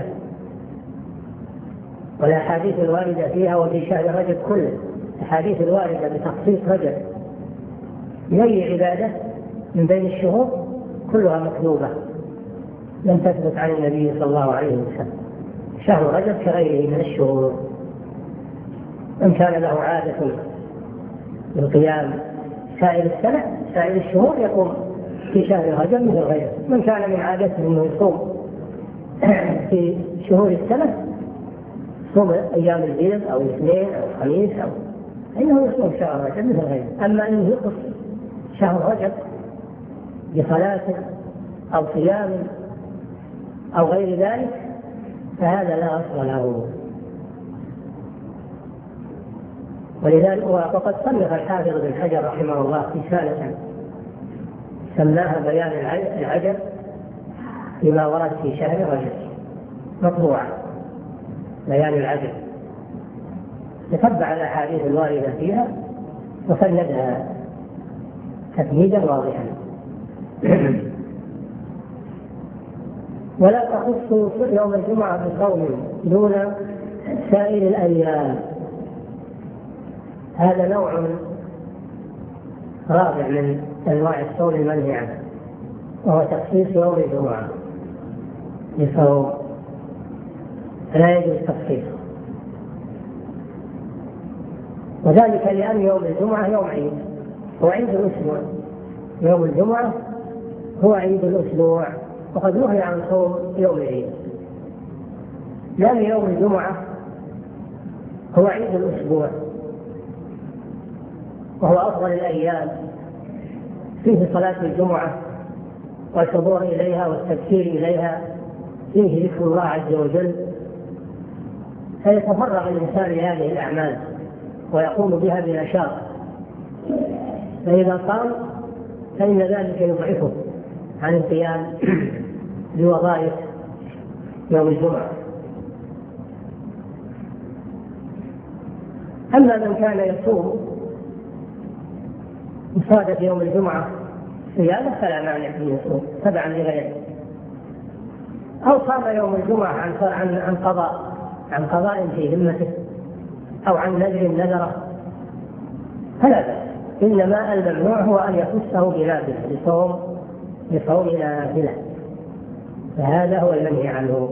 والأحاديث الواردة فيها وفي شهر رجب كله، الأحاديث الواردة بتخصيص رجب بأي عبادة من بين الشهور كلها مكذوبة لم تثبت عن النبي صلى الله عليه وسلم. شهر رجب كغيره من الشهور، من كان له عادة بالقيام سائر السنة سائر الشهور يقوم في شهر رجب مثل غيره. من كان من عادته أنه يصوم في شهور السنة صوم أيام البيض أو الاثنين أو الخميس أو إنه يصوم شهر رجب مثل غيره. أما أنه يقص شهر رجب بصلاة أو صيام أو غير ذلك فهذا لا أصل له. ولذلك وقد صنف الحافظ بن حجر رحمه الله رسالة سماها بيان العجب فيما ورد في شهر رجب، مطبوعة بيان العجب، تتبع الأحاديث الواردة فيها وسندها تسنيدا واضحا. ولا تخص يوم الجمعة بصوم دون سائر الأيام، هذا نوع رابع من أنواع الصوم المنهي عنه، وهو تخصيص يوم الجمعة بصوم، لا يجوز تخصيصه، وذلك لأن يوم الجمعة يوم عيد، هو عيد الأسبوع. يوم الجمعة هو عيد الأسبوع، وقد نهي عن صوم يوم العيد، لأن يوم الجمعة هو عيد الأسبوع وهو أفضل الأيام، فيه صلاة الجمعة والحضور إليها والتبكير إليها، فيه ذكر الله عز وجل، فيتفرغ الإنسان لهذه الأعمال ويقوم بها بنشاط. فإذا صام فإن ذلك يضعفه عن القيام بوظائف يوم الجمعة. أما من كان يصوم مصادف يوم الجمعة صيامه فلا مانع من يصوم تبعا لغيره، أو صام يوم الجمعة عن قضاء في ذمته أو عن نذر نذره فلا بأس، إنما الممنوع هو أن يخصه بنافلة بصوم نافلة، فهذا هو المنهي عنه.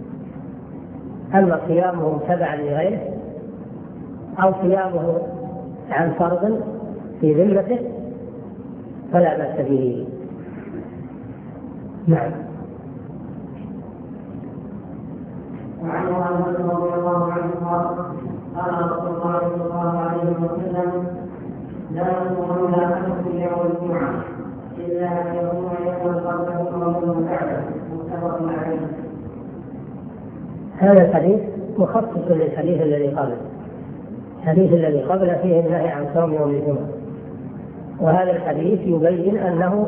أما صيامه تبعا لغيره أو صيامه عن فرض في ذمته فلا بأس به. نعم. وعن أنس رضي الله عنه قال رسول الله صلى الله عليه وسلم: لا يصومن أحدكم يوم الجمعة إلا أن يكون يوما قبله أو يوما بعده. متفق عليه. هذا الحديث مخصص للحديث الذي قبله. الحديث الذي قبله فيه النهي عن صوم يوم الجمعة، وهذا الحديث يبين أنه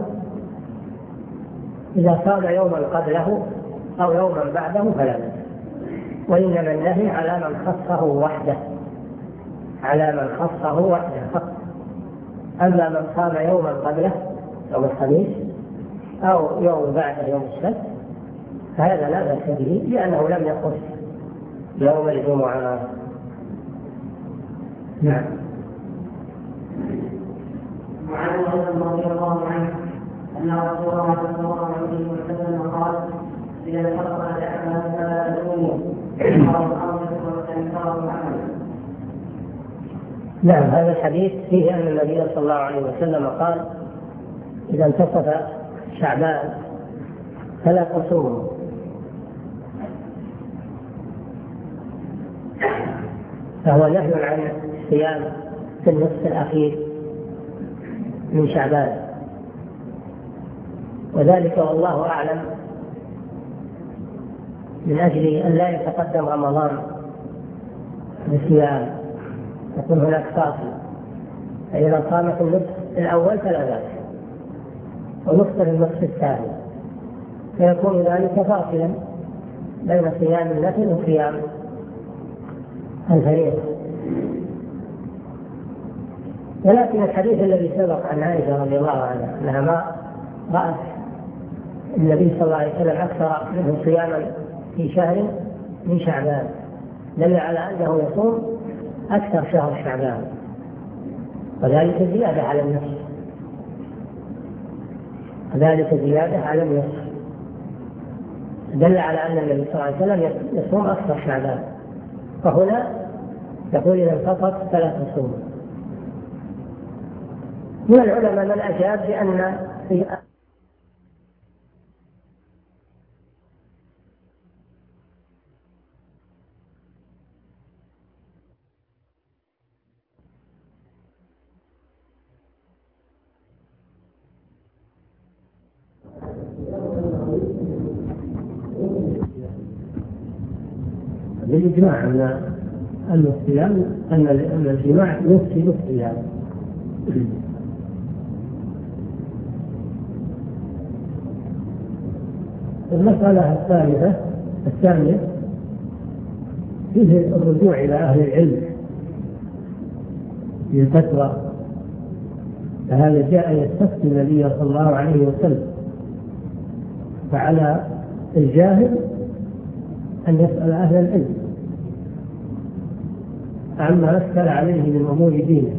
إذا صام يوما قبله أو يوما بعده فلا بأس، وإنما النهي على من خصه وحده، على من خصه وحده فقط. أما من صام يوما قبله يوم الخميس أو يوم بعده يوم السبت فهذا لا بأس به، لأنه لم يخص يوم الجمعة. نعم. وعن انس رضي الله عنه ان رسول الله صلى الله عليه وسلم قال: اذا انفرط الاعمال فلا تلوموا نعم. هذا الحديث فيه أن النبي صلى الله عليه وسلم قال: إذا انتصف شعبان فلا تصوموا. فهو نهي عن الصيام في النصف الأخير من شعبان، وذلك والله أعلم من أجل أن لا يتقدم رمضان بصيام، يكون هناك فاصل. فإذا صام في النصف الأول فلا بأس، ونصف النصف الثاني، فيكون ذلك فاصلا بين صيام النفل وصيام الفريضة. ولكن الحديث الذي سبق عن عائشة رضي الله عنها أنها ما رأت النبي صلى الله عليه وسلم أكثر منه صياما في شهر من شعبان دل على أنه يصوم أكثر شهر شعبان، وذلك زيادة على النصف، ذلك زيادة على النصف دل على أن النبي صلى الله عليه وسلم يصوم أكثر شعبان. فهنا يقول إذا انفطر فلا تصوم. من العلماء من أجاب بأن بالإجماع أن الصيام أن الجماع يفسد الصيام. المسألة الثانية فيه الرجوع إلى أهل العلم للفتوى، فهذا جاء يستفتي النبي صلى الله عليه وسلم، فعلى الجاهل أن يسأل أهل العلم عما أشكل عليه من أمور دينه.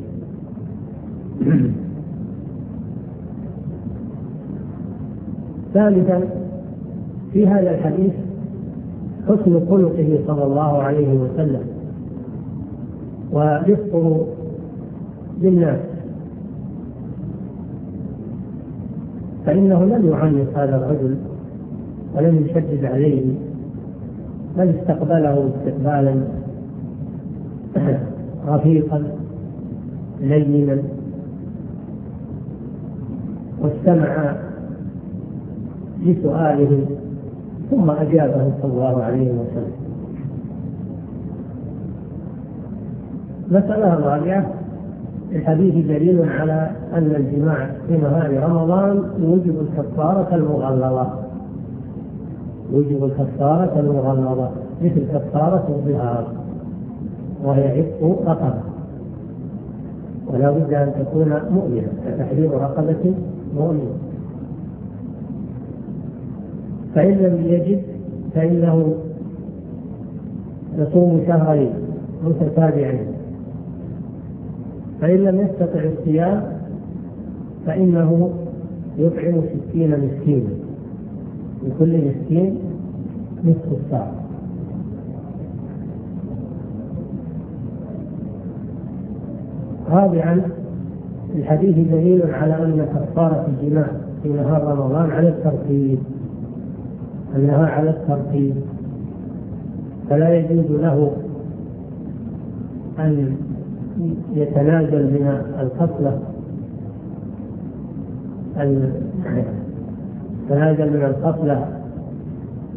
ثالثا في هذا الحديث حسن خلقه صلى الله عليه وسلم ورفقه بالناس، فإنه لم يعنف هذا الرجل ولم يشدد عليه، بل استقبله استقبالا رفيقا لينا، واستمع لسؤاله ثم أجابه صلى الله عليه وسلم. مسألة الرابعة: الحديث دليل على أن الجماع في نهار رمضان يوجب الكفارة المغلظة، يوجب الكفارة المغلظة مثل كفارة الظهار، وهي عتق رقبة، ولا بد أن تكون مؤمنة، كتحرير رقبة مؤمنة. فإن لم يجد فإنه يصوم شهرين متتابعين، فإن لم يستطع الصيام فإنه يطعم 60 مسكينا، لكل مسكين نصف الساعة. رابعا الحديث دليل على أن كفارة الجماع في نهار رمضان على الترتيب، أنها على الترتيب، فلا يجوز له أن يتنازل من الخصلة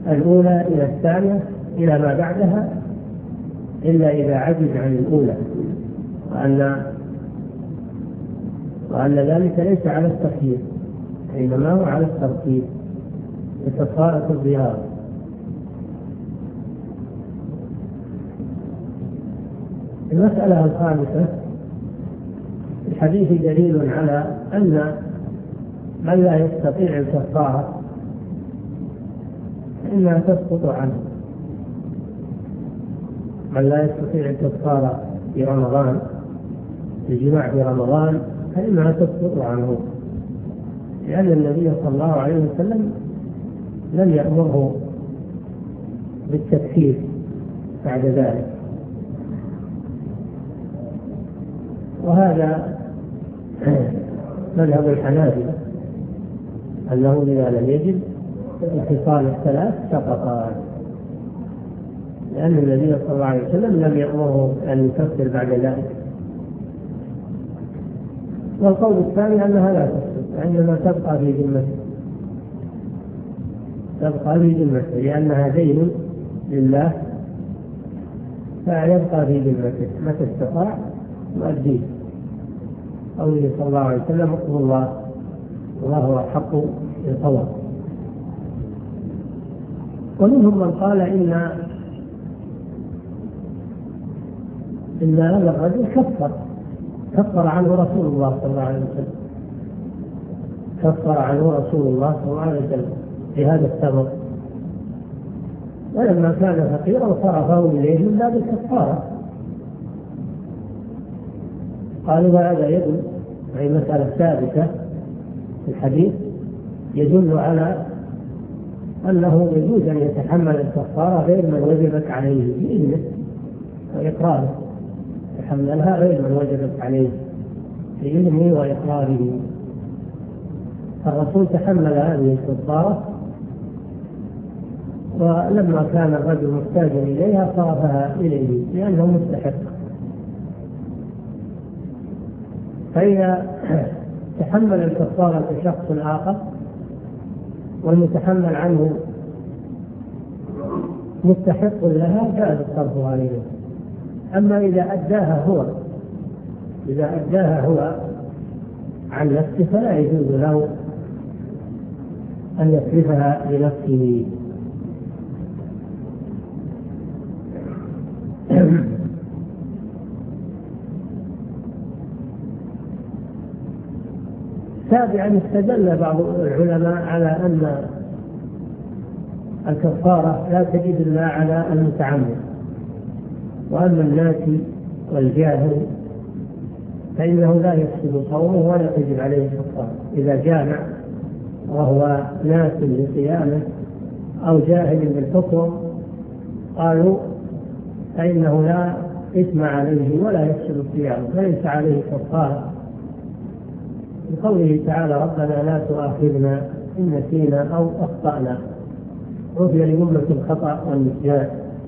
الأولى إلى الثانية إلى ما بعدها إلا إذا عجز عن الأولى، وأن ذلك ليس على التخيير إنما هو على الترتيب لكفارة الظهار. المسألة الخامسة: الحديث دليل على أن من لا يستطيع الكفارة فإنها تسقط عنه. من لا يستطيع الكفارة في رمضان، الجماع في رمضان، فإنها تسقط عنه، لأن النبي صلى الله عليه وسلم لم يأمره بالتكفير بعد ذلك. وهذا مذهب الحنابلة أنه إذا لم يجد الخصال الثلاث سقط، لأن النبي صلى الله عليه وسلم لم يأمره أن يكفر بعد ذلك. والقول الثاني أنها لا تسقط، عندما تبقى في ذمته، تبقى في ذمته لأنها دين لله، فيبقى في ذمته متى استطاع يؤديه. قوله صلى الله عليه وسلم: اقضوا الله وهو حق القضاء. ومنهم من قال إن هذا الرجل كفر عنه رسول الله صلى الله عليه وسلم، كفر عنه رسول الله صلى الله عليه وسلم بهذا السبب، ولما كان فقيرا صرفه إليه من باب الكفارة. قالوا وهذا يدل، أي مسألة ثابتة في الحديث، يدل على أنه يجوز أن يتحمل الكفارة غير من وجبت عليه بإذنه وإقراره، يتحملها غير من وجبت عليه بإذنه وإقراره. الرسول تحمل هذه الكفارة، ولما كان الرجل محتاجا إليها صرفها إليه لأنه مستحق. فإذا تحمل الكفارة شخص آخر والمتحمل عنه مستحق لها جاز الصرف عليه. أما إذا أداها هو عن نفسه فلا يجوز له أن يصرفها لنفسه. سابعا: استدل بعض العلماء على أن الكفارة لا تجب إلا على المتعمد، وأما الناسي والجاهل فإنه لا يفسد صومه ولا تجب عليه الكفارة. إذا جامع وهو ناس لصيامه أو جاهل بالحكم قالوا فإنه لا إثم عليه ولا يفسد صيامه، فليس عليه كفارة، بقوله تعالى: ربنا لا تؤاخذنا إن نسينا أو أخطأنا. عفي لأمة الخطأ والنسيان.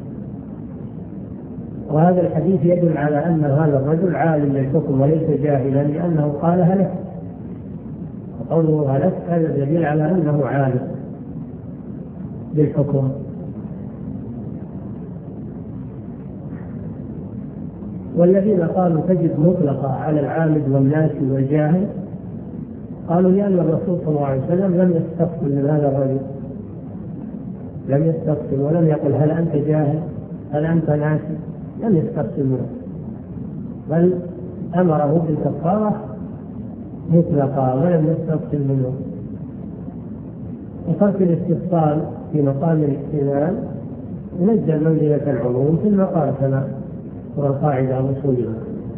وهذا الحديث يدل على أن هذا الرجل عالم بالحكم وليس جاهلا، لأنه قال هلك، وقوله هلك هذا دليل على أنه عالم بالحكم. والذين قالوا تجب مطلقة على العامد والناس والجاهل قالوا لأن الرسول صلى الله عليه وسلم لم يستفصل من هذا الرجل، لم يستفصل ولم يقل هل أنت جاهل هل أنت ناسي، لم يستفصل منه، بل أمره بالكفارة مطلقا ولم يستفصل منه. وترك الاستفصال في مقام الاحتمال ينزل منزلة العموم في المقام كما هو القاعدة الأصولية.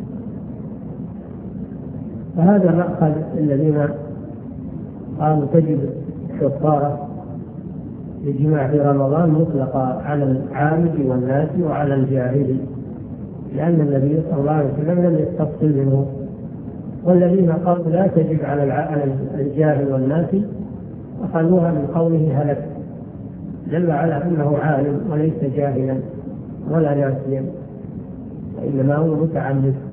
فهذا مأخذ الذين قالوا تجب الكفارة للجماع في رمضان مطلقة على العامد والناس وعلى الجاهل، لأن النبي صلى الله عليه وسلم لم يستفصل منه. والذين قالوا لا تجب على الجاهل والناس أخذوها من قوله هلك، دل على أنه عالم وليس جاهلا ولا ناسيا، وإنما هو متعمد.